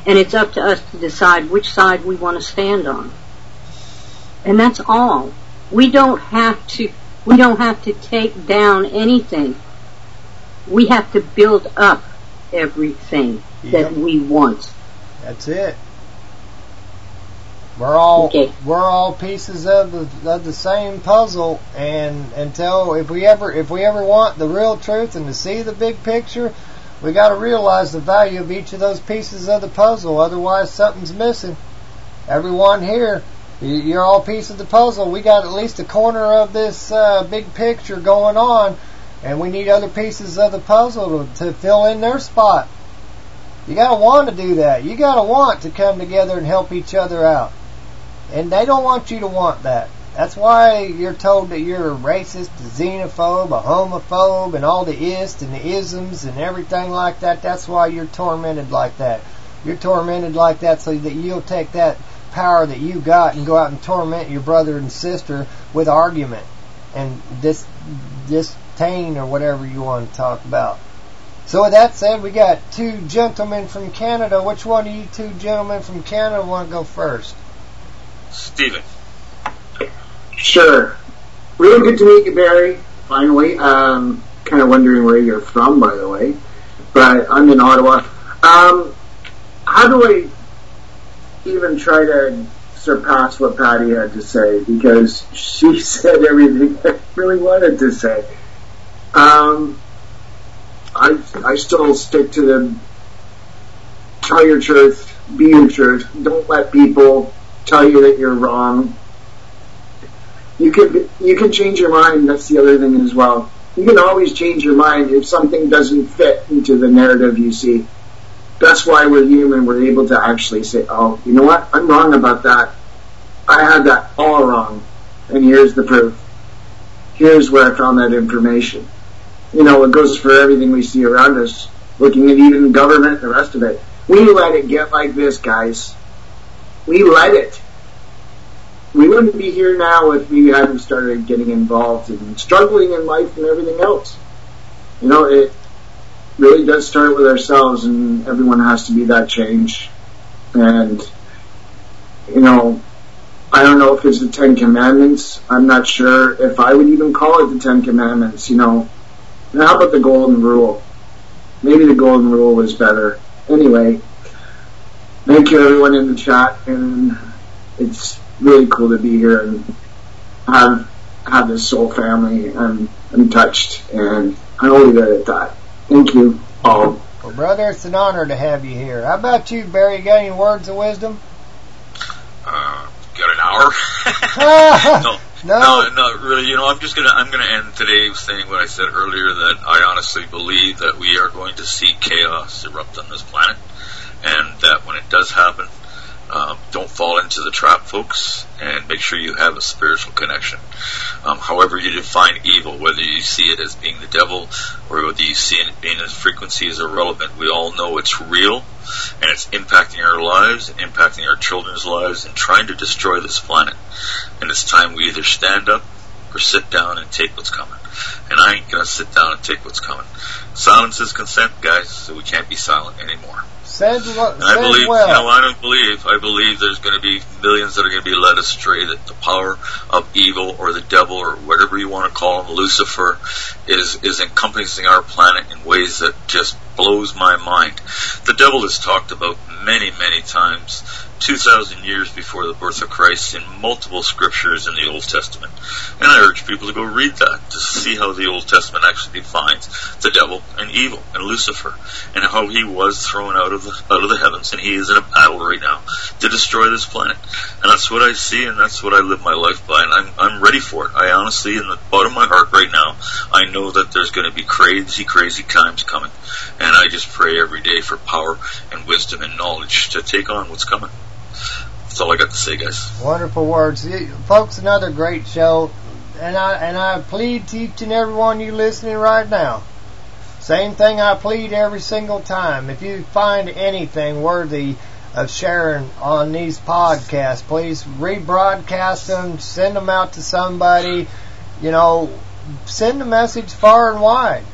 Speaker 18: And it's up to us to decide which side we want to stand on. And that's all. We don't have to take down anything. We have to build up everything that we want.
Speaker 10: That's it. We're all pieces of the same puzzle, and until if we ever want the real truth and to see the big picture, we got to realize the value of each of those pieces of the puzzle. Otherwise, something's missing. Everyone here, you're all piece of the puzzle. We got at least a corner of this big picture going on, and we need other pieces of the puzzle to fill in their spot. You got to want to do that. You got to want to come together and help each other out. And they don't want you to want that. That's why you're told that you're a racist, a xenophobe, a homophobe, and all the ists and the isms and everything like that. That's why you're tormented like that. You're tormented like that so that you'll take that power that you got and go out and torment your brother and sister with argument and disdain or whatever you want to talk about. So with that said, we got two gentlemen from Canada. Which one of you two gentlemen from Canada want to go first?
Speaker 19: Stephen.
Speaker 14: Sure. Really good to meet you, Barry, finally. Kind of wondering where you're from, by the way. But I'm in Ottawa. How do I even try to surpass what Patty had to say? Because she said everything I really wanted to say. I still stick to the tell your truth, be your truth. Don't let people tell you that you're wrong. You can change your mind. That's the other thing as well. You can always change your mind if something doesn't fit into the narrative you see. That's why we're human. We're able to actually say, oh, you know what? I'm wrong about that. I had that all wrong. And here's the proof. Here's where I found that information. You know, it goes for everything we see around us. Looking at even government and the rest of it. We let it get like this, guys. We let it. We wouldn't be here now if we hadn't started getting involved and struggling in life and everything else. You know, it really does start with ourselves, and everyone has to be that change. And, you know, I don't know if it's the 10 Commandments. I'm not sure if I would even call it the 10 Commandments, you know. Now, how about the Golden Rule? Maybe the Golden Rule was better. Anyway, thank you everyone in the chat, and it's really cool to be here and have this soul family. I'm touched, and I'll leave it at that. Thank you all.
Speaker 10: Well, brother, it's an honor to have you here. How about you, Barry? You got any words of wisdom?
Speaker 19: Got an hour? No, not really. You know, I'm gonna end today saying what I said earlier, that I honestly believe that we are going to see chaos erupt on this planet, and that when it does happen, don't fall into the trap, folks, and make sure you have a spiritual connection. However you define evil, whether you see it as being the devil or whether you see it being as frequency, is irrelevant. We all know it's real, and it's impacting our lives, impacting our children's lives, and trying to destroy this planet. And it's time we either stand up or sit down and take what's coming. And I ain't gonna sit down and take what's coming. Silence is consent, guys, so we can't be silent anymore. I believe there's going to be millions that are going to be led astray, that the power of evil or the devil or whatever you want to call him, Lucifer, is encompassing our planet in ways that just blows my mind. The devil is talked about many, many times, 2,000 years before the birth of Christ, in multiple scriptures in the Old Testament. And I urge people to go read that, to see how the Old Testament actually defines the devil and evil and Lucifer, and how he was thrown out of the heavens, and he is in a battle right now to destroy this planet. And that's what I see, and that's what I live my life by, and I'm ready for it. I honestly, in the bottom of my heart right now, I know that there's going to be crazy, crazy times coming, and I just pray every day for power and wisdom and knowledge to take on what's coming. That's all I got to say, guys.
Speaker 10: Wonderful words. Folks, another great show. And I plead to each and every one of you listening right now. Same thing I plead every single time. If you find anything worthy of sharing on these podcasts, please rebroadcast them, send them out to somebody. You know, send a message far and wide.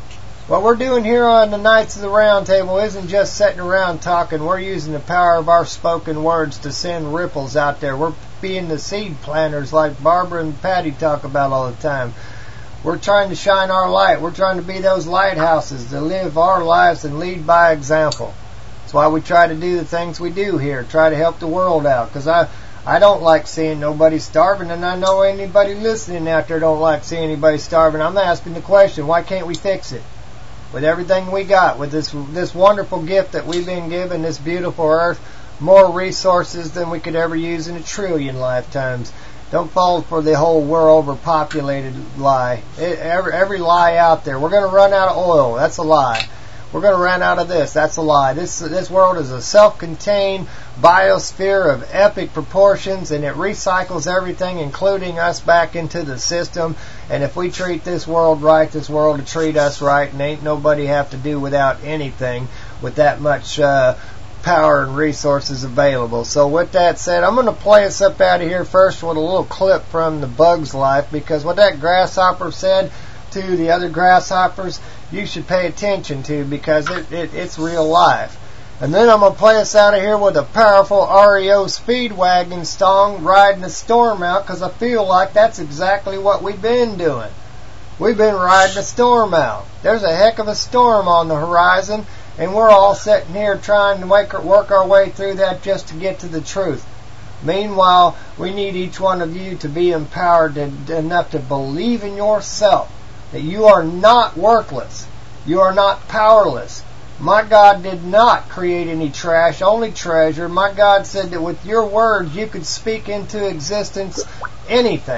Speaker 10: What we're doing here on the Knights of the Round Table isn't just sitting around talking. We're using the power of our spoken words to send ripples out there. We're being the seed planters like Barbara and Patty talk about all the time. We're trying to shine our light. We're trying to be those lighthouses to live our lives and lead by example. That's why we try to do the things we do here, try to help the world out. Because I don't like seeing nobody starving, and I know anybody listening out there don't like seeing anybody starving. I'm asking the question, why can't we fix it? With everything we got, with this wonderful gift that we've been given, this beautiful earth, more resources than we could ever use in 1 trillion lifetimes. Don't fall for the whole we're overpopulated lie. Every lie out there. We're going to run out of oil. That's a lie. We're going to run out of this. That's a lie. This world is a self-contained biosphere of epic proportions, and it recycles everything, including us, back into the system. And if we treat this world right, this world will treat us right, and ain't nobody have to do without anything with that much power and resources available. So with that said, I'm going to play us up out of here first with a little clip from The Bug's Life, because what that grasshopper said to the other grasshoppers, you should pay attention to, because it's real life. And then I'm going to play us out of here with a powerful REO Speedwagon song, Riding the Storm Out, because I feel like that's exactly what we've been doing. We've been riding the storm out. There's a heck of a storm on the horizon, and we're all sitting here trying to work our way through that just to get to the truth. Meanwhile, we need each one of you to be empowered enough to believe in yourself, that you are not worthless. You are not powerless. My God did not create any trash, only treasure. My God said that with your words you could speak into existence anything.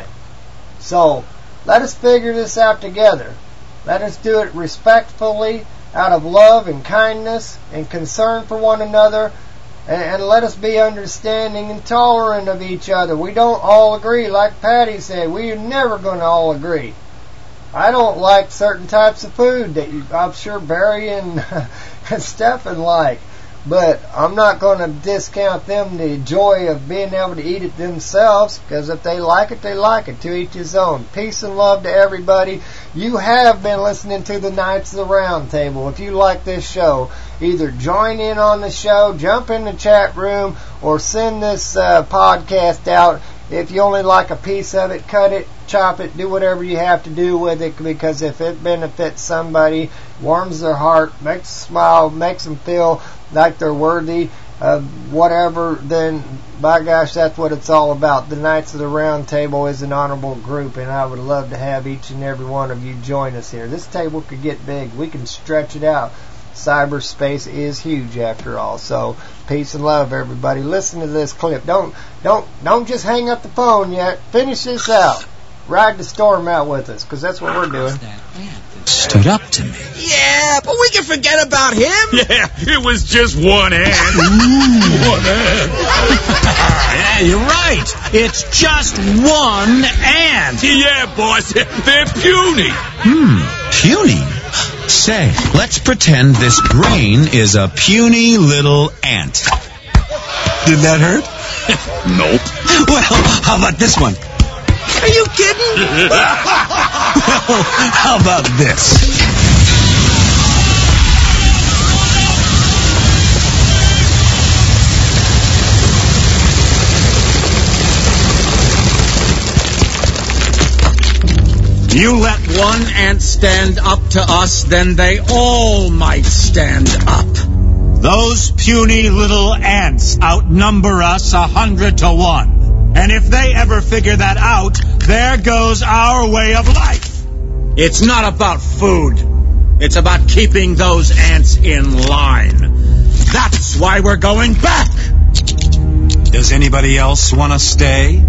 Speaker 10: So, let us figure this out together. Let us do it respectfully, out of love and kindness and concern for one another, and let us be understanding and tolerant of each other. We don't all agree, like Patty said. We are never going to all agree. I don't like certain types of food that I'm sure Barry and Stephen like, but I'm not going to discount them the joy of being able to eat it themselves, because if they like it, they like it. To each his own. Peace and love to everybody. You have been listening to the Knights of the Round Table. If you like this show, either join in on the show, jump in the chat room, or send this podcast out. If you only like a piece of it, cut it, chop it, do whatever you have to do with it, because if it benefits somebody, warms their heart, makes them smile, makes them feel like they're worthy of whatever, then by gosh, that's what it's all about. The Knights of the Round Table is an honorable group, and I would love to have each and every one of you join us here. This table could get big. We can stretch it out. Cyberspace is huge after all. So peace and love, everybody. Listen to this clip. Don't just hang up the phone yet. Finish this out. Ride the storm out with us, because that's what we're doing.
Speaker 20: Stood up to me.
Speaker 21: Yeah, but we can forget about him.
Speaker 4: Yeah, it was just one ant. One ant.
Speaker 20: Yeah, you're right. It's just one ant.
Speaker 4: Yeah, boss. They're puny.
Speaker 20: Puny? Say, let's pretend this brain is a puny little ant. Did that hurt?
Speaker 4: Nope.
Speaker 20: Well, how about this one?
Speaker 21: Are you kidding?
Speaker 20: Well, how about this?
Speaker 21: You let one ant stand up to us, then they all might stand up.
Speaker 20: Those puny little ants outnumber us 100 to 1. And if they ever figure that out, there goes our way of life.
Speaker 21: It's not about food. It's about keeping those ants in line. That's why we're going back.
Speaker 20: Does anybody else want to stay?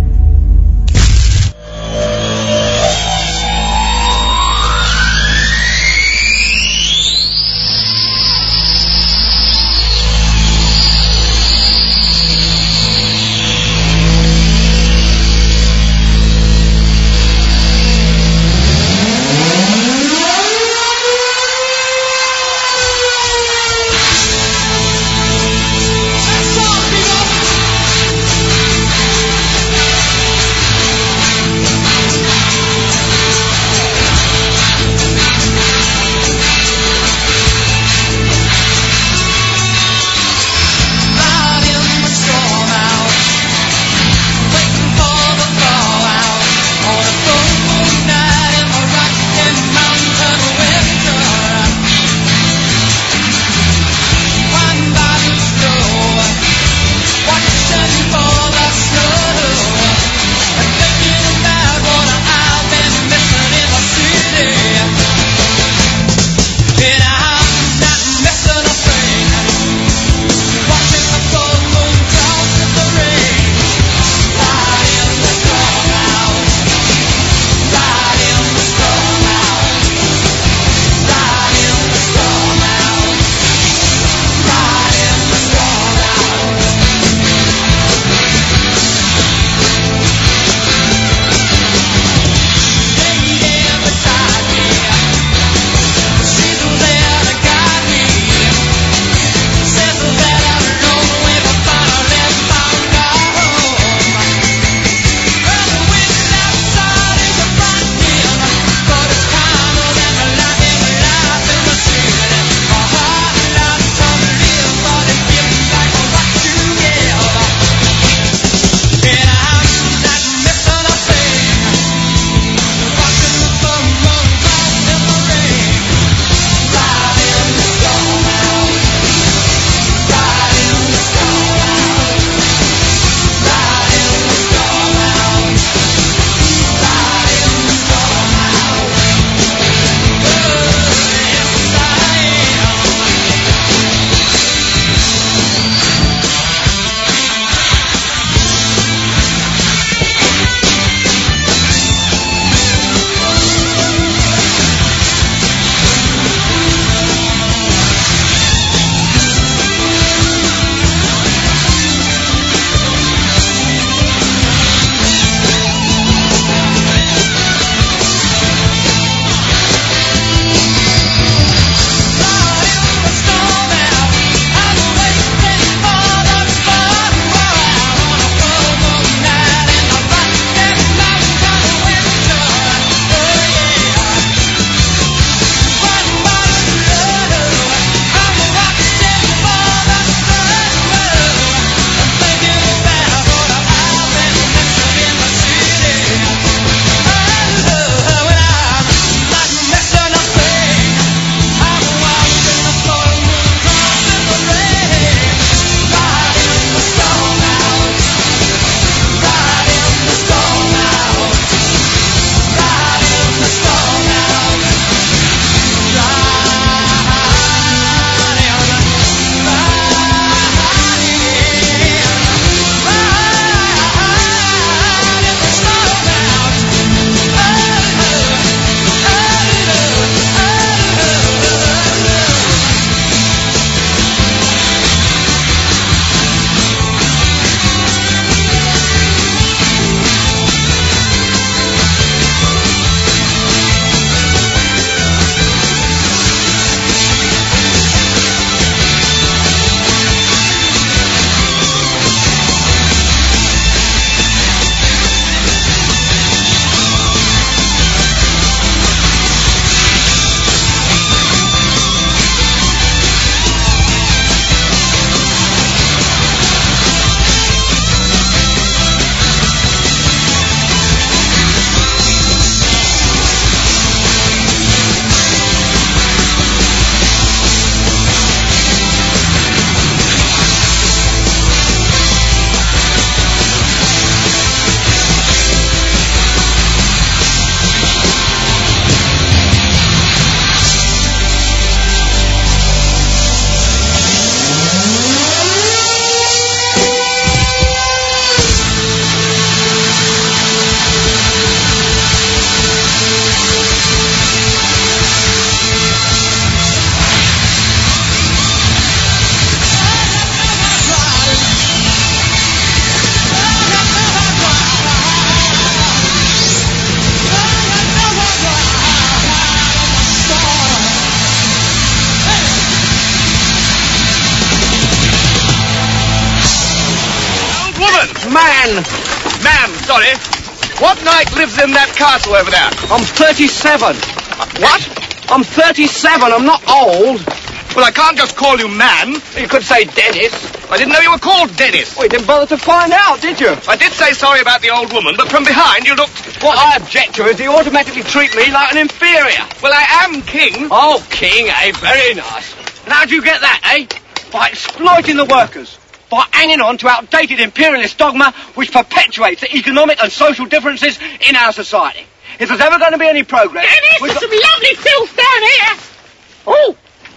Speaker 2: Ma'am, sorry. What knight lives in that castle over there? I'm 37. What? I'm 37. I'm not old. Well, I can't just call you man. You could say Dennis. I didn't know you were called Dennis. Well, you didn't bother to find out, did you? I did say sorry about the old woman, but from behind you looked... What I object to is you automatically treat me like an inferior. Well, I am king. Oh, king, eh? Very nice. And how'd you get that, eh? By exploiting the workers. By hanging on to outdated imperialist dogma which perpetuates the economic and social differences in our society. If there's ever going to be any progress...
Speaker 6: Dennis, there's some lovely filth down here. Oh,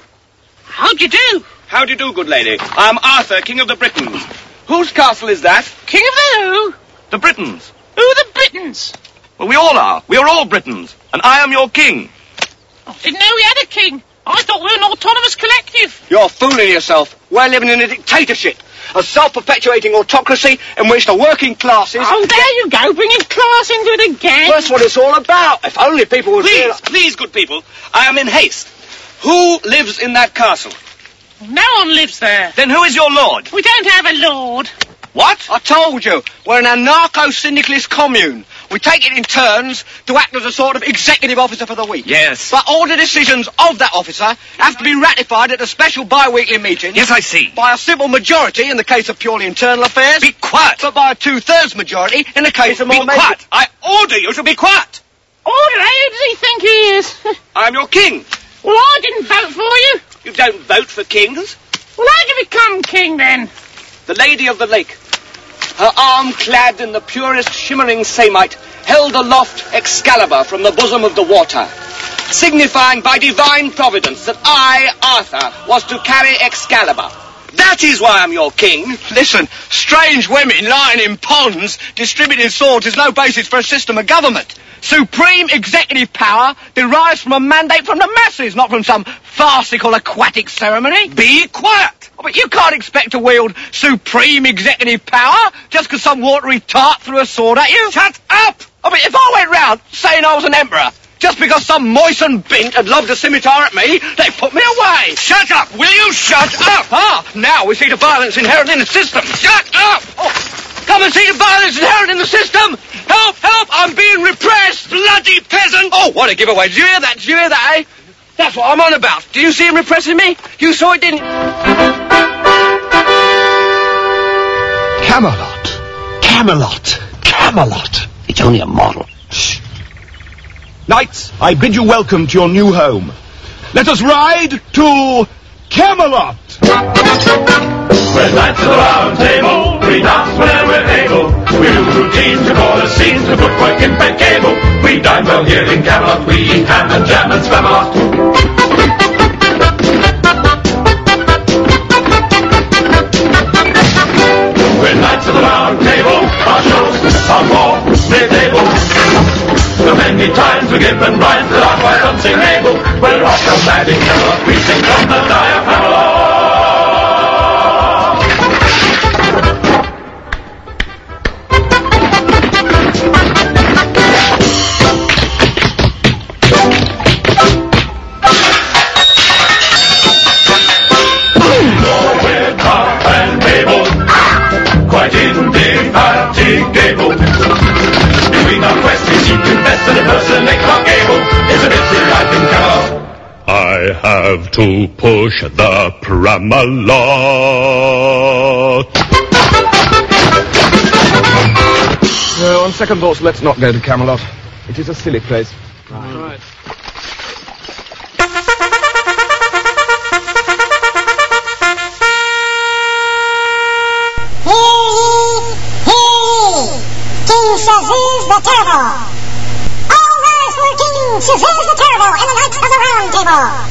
Speaker 6: how'd you do?
Speaker 2: How do you do, good lady? I'm Arthur, King of the Britons. Whose castle is that?
Speaker 6: King of the who?
Speaker 2: The Britons.
Speaker 6: Who are the Britons?
Speaker 2: Well, we all are. We are all Britons. And I am your king.
Speaker 6: I didn't know we had a king. I thought we were an autonomous collective.
Speaker 2: You're fooling yourself. We're living in a dictatorship. A self-perpetuating autocracy in which the working classes...
Speaker 6: Oh, there you go, bringing class into it again.
Speaker 2: That's what it's all about. If only people would... Please, good people, I am in haste. Who lives in that castle?
Speaker 6: No one lives there.
Speaker 2: Then who is your lord?
Speaker 6: We don't have a lord.
Speaker 2: What? I told you, we're an anarcho-syndicalist commune. We take it in turns to act as a sort of executive officer for the week.
Speaker 1: Yes.
Speaker 2: But all the decisions of that officer have to be ratified at a special bi-weekly meeting.
Speaker 1: Yes, I see.
Speaker 2: By a simple majority in the case of purely internal affairs.
Speaker 1: Be quiet.
Speaker 2: But by a 2/3 majority in the case of more...
Speaker 1: Be quiet. I order you to be quiet.
Speaker 6: Order, who does he think he is?
Speaker 2: I'm your king.
Speaker 6: Well, I didn't vote for you.
Speaker 2: You don't vote for kings.
Speaker 6: Well, how'd you become king, then?
Speaker 2: The Lady of the Lake, her arm clad in the purest shimmering samite, held aloft Excalibur from the bosom of the water, signifying by divine providence that I, Arthur, was to carry Excalibur. That is why I'm your king. Listen, strange women lying in ponds distributing swords is no basis for a system of government. Supreme executive power derives from a mandate from the masses, not from some farcical aquatic ceremony. Be quiet! Oh, but you can't expect to wield supreme executive power just because some watery tart threw a sword at you. Shut up! Oh, but if I went round saying I was an emperor, just because some moistened bint had lobbed a scimitar at me, they put me away. Shut up! Will you shut up? Ah, now we see the violence inherent in the system. Shut up! Oh, come and see the violence inherent in the system. Help, help, I'm being repressed, bloody peasant. Oh, what a giveaway. Did you hear that? Did you hear that, eh? That's what I'm on about. Do you see him repressing me? You saw it, didn't you?
Speaker 1: Camelot. Camelot. Camelot.
Speaker 2: It's only a model.
Speaker 1: Shh. Knights, I bid you welcome to your new home. Let us ride to Camelot.
Speaker 3: We're knights of the round table, we dance whenever we're able. We do routines, we call the scenes, the footwork impeccable. We dine well here in Camelot, we eat ham and jam and Spamalot. We're knights of the round table, our shows are more mid-table. So many times we're given rhymes that are quite unsingable. We're rock and mad in Camelot, we sing from the diaphragm. Quite indefatigable. Between our quests we seem to invest and impersonate Clark Gable. It's a busy life in Camelot.
Speaker 4: I have to push the Pramalot.
Speaker 1: On second thoughts, let's not go to Camelot. It is a silly place.
Speaker 2: Right.
Speaker 7: King Shazuz the Terrible. All rise for King Shazuz the Terrible and the Knights of the Round Table.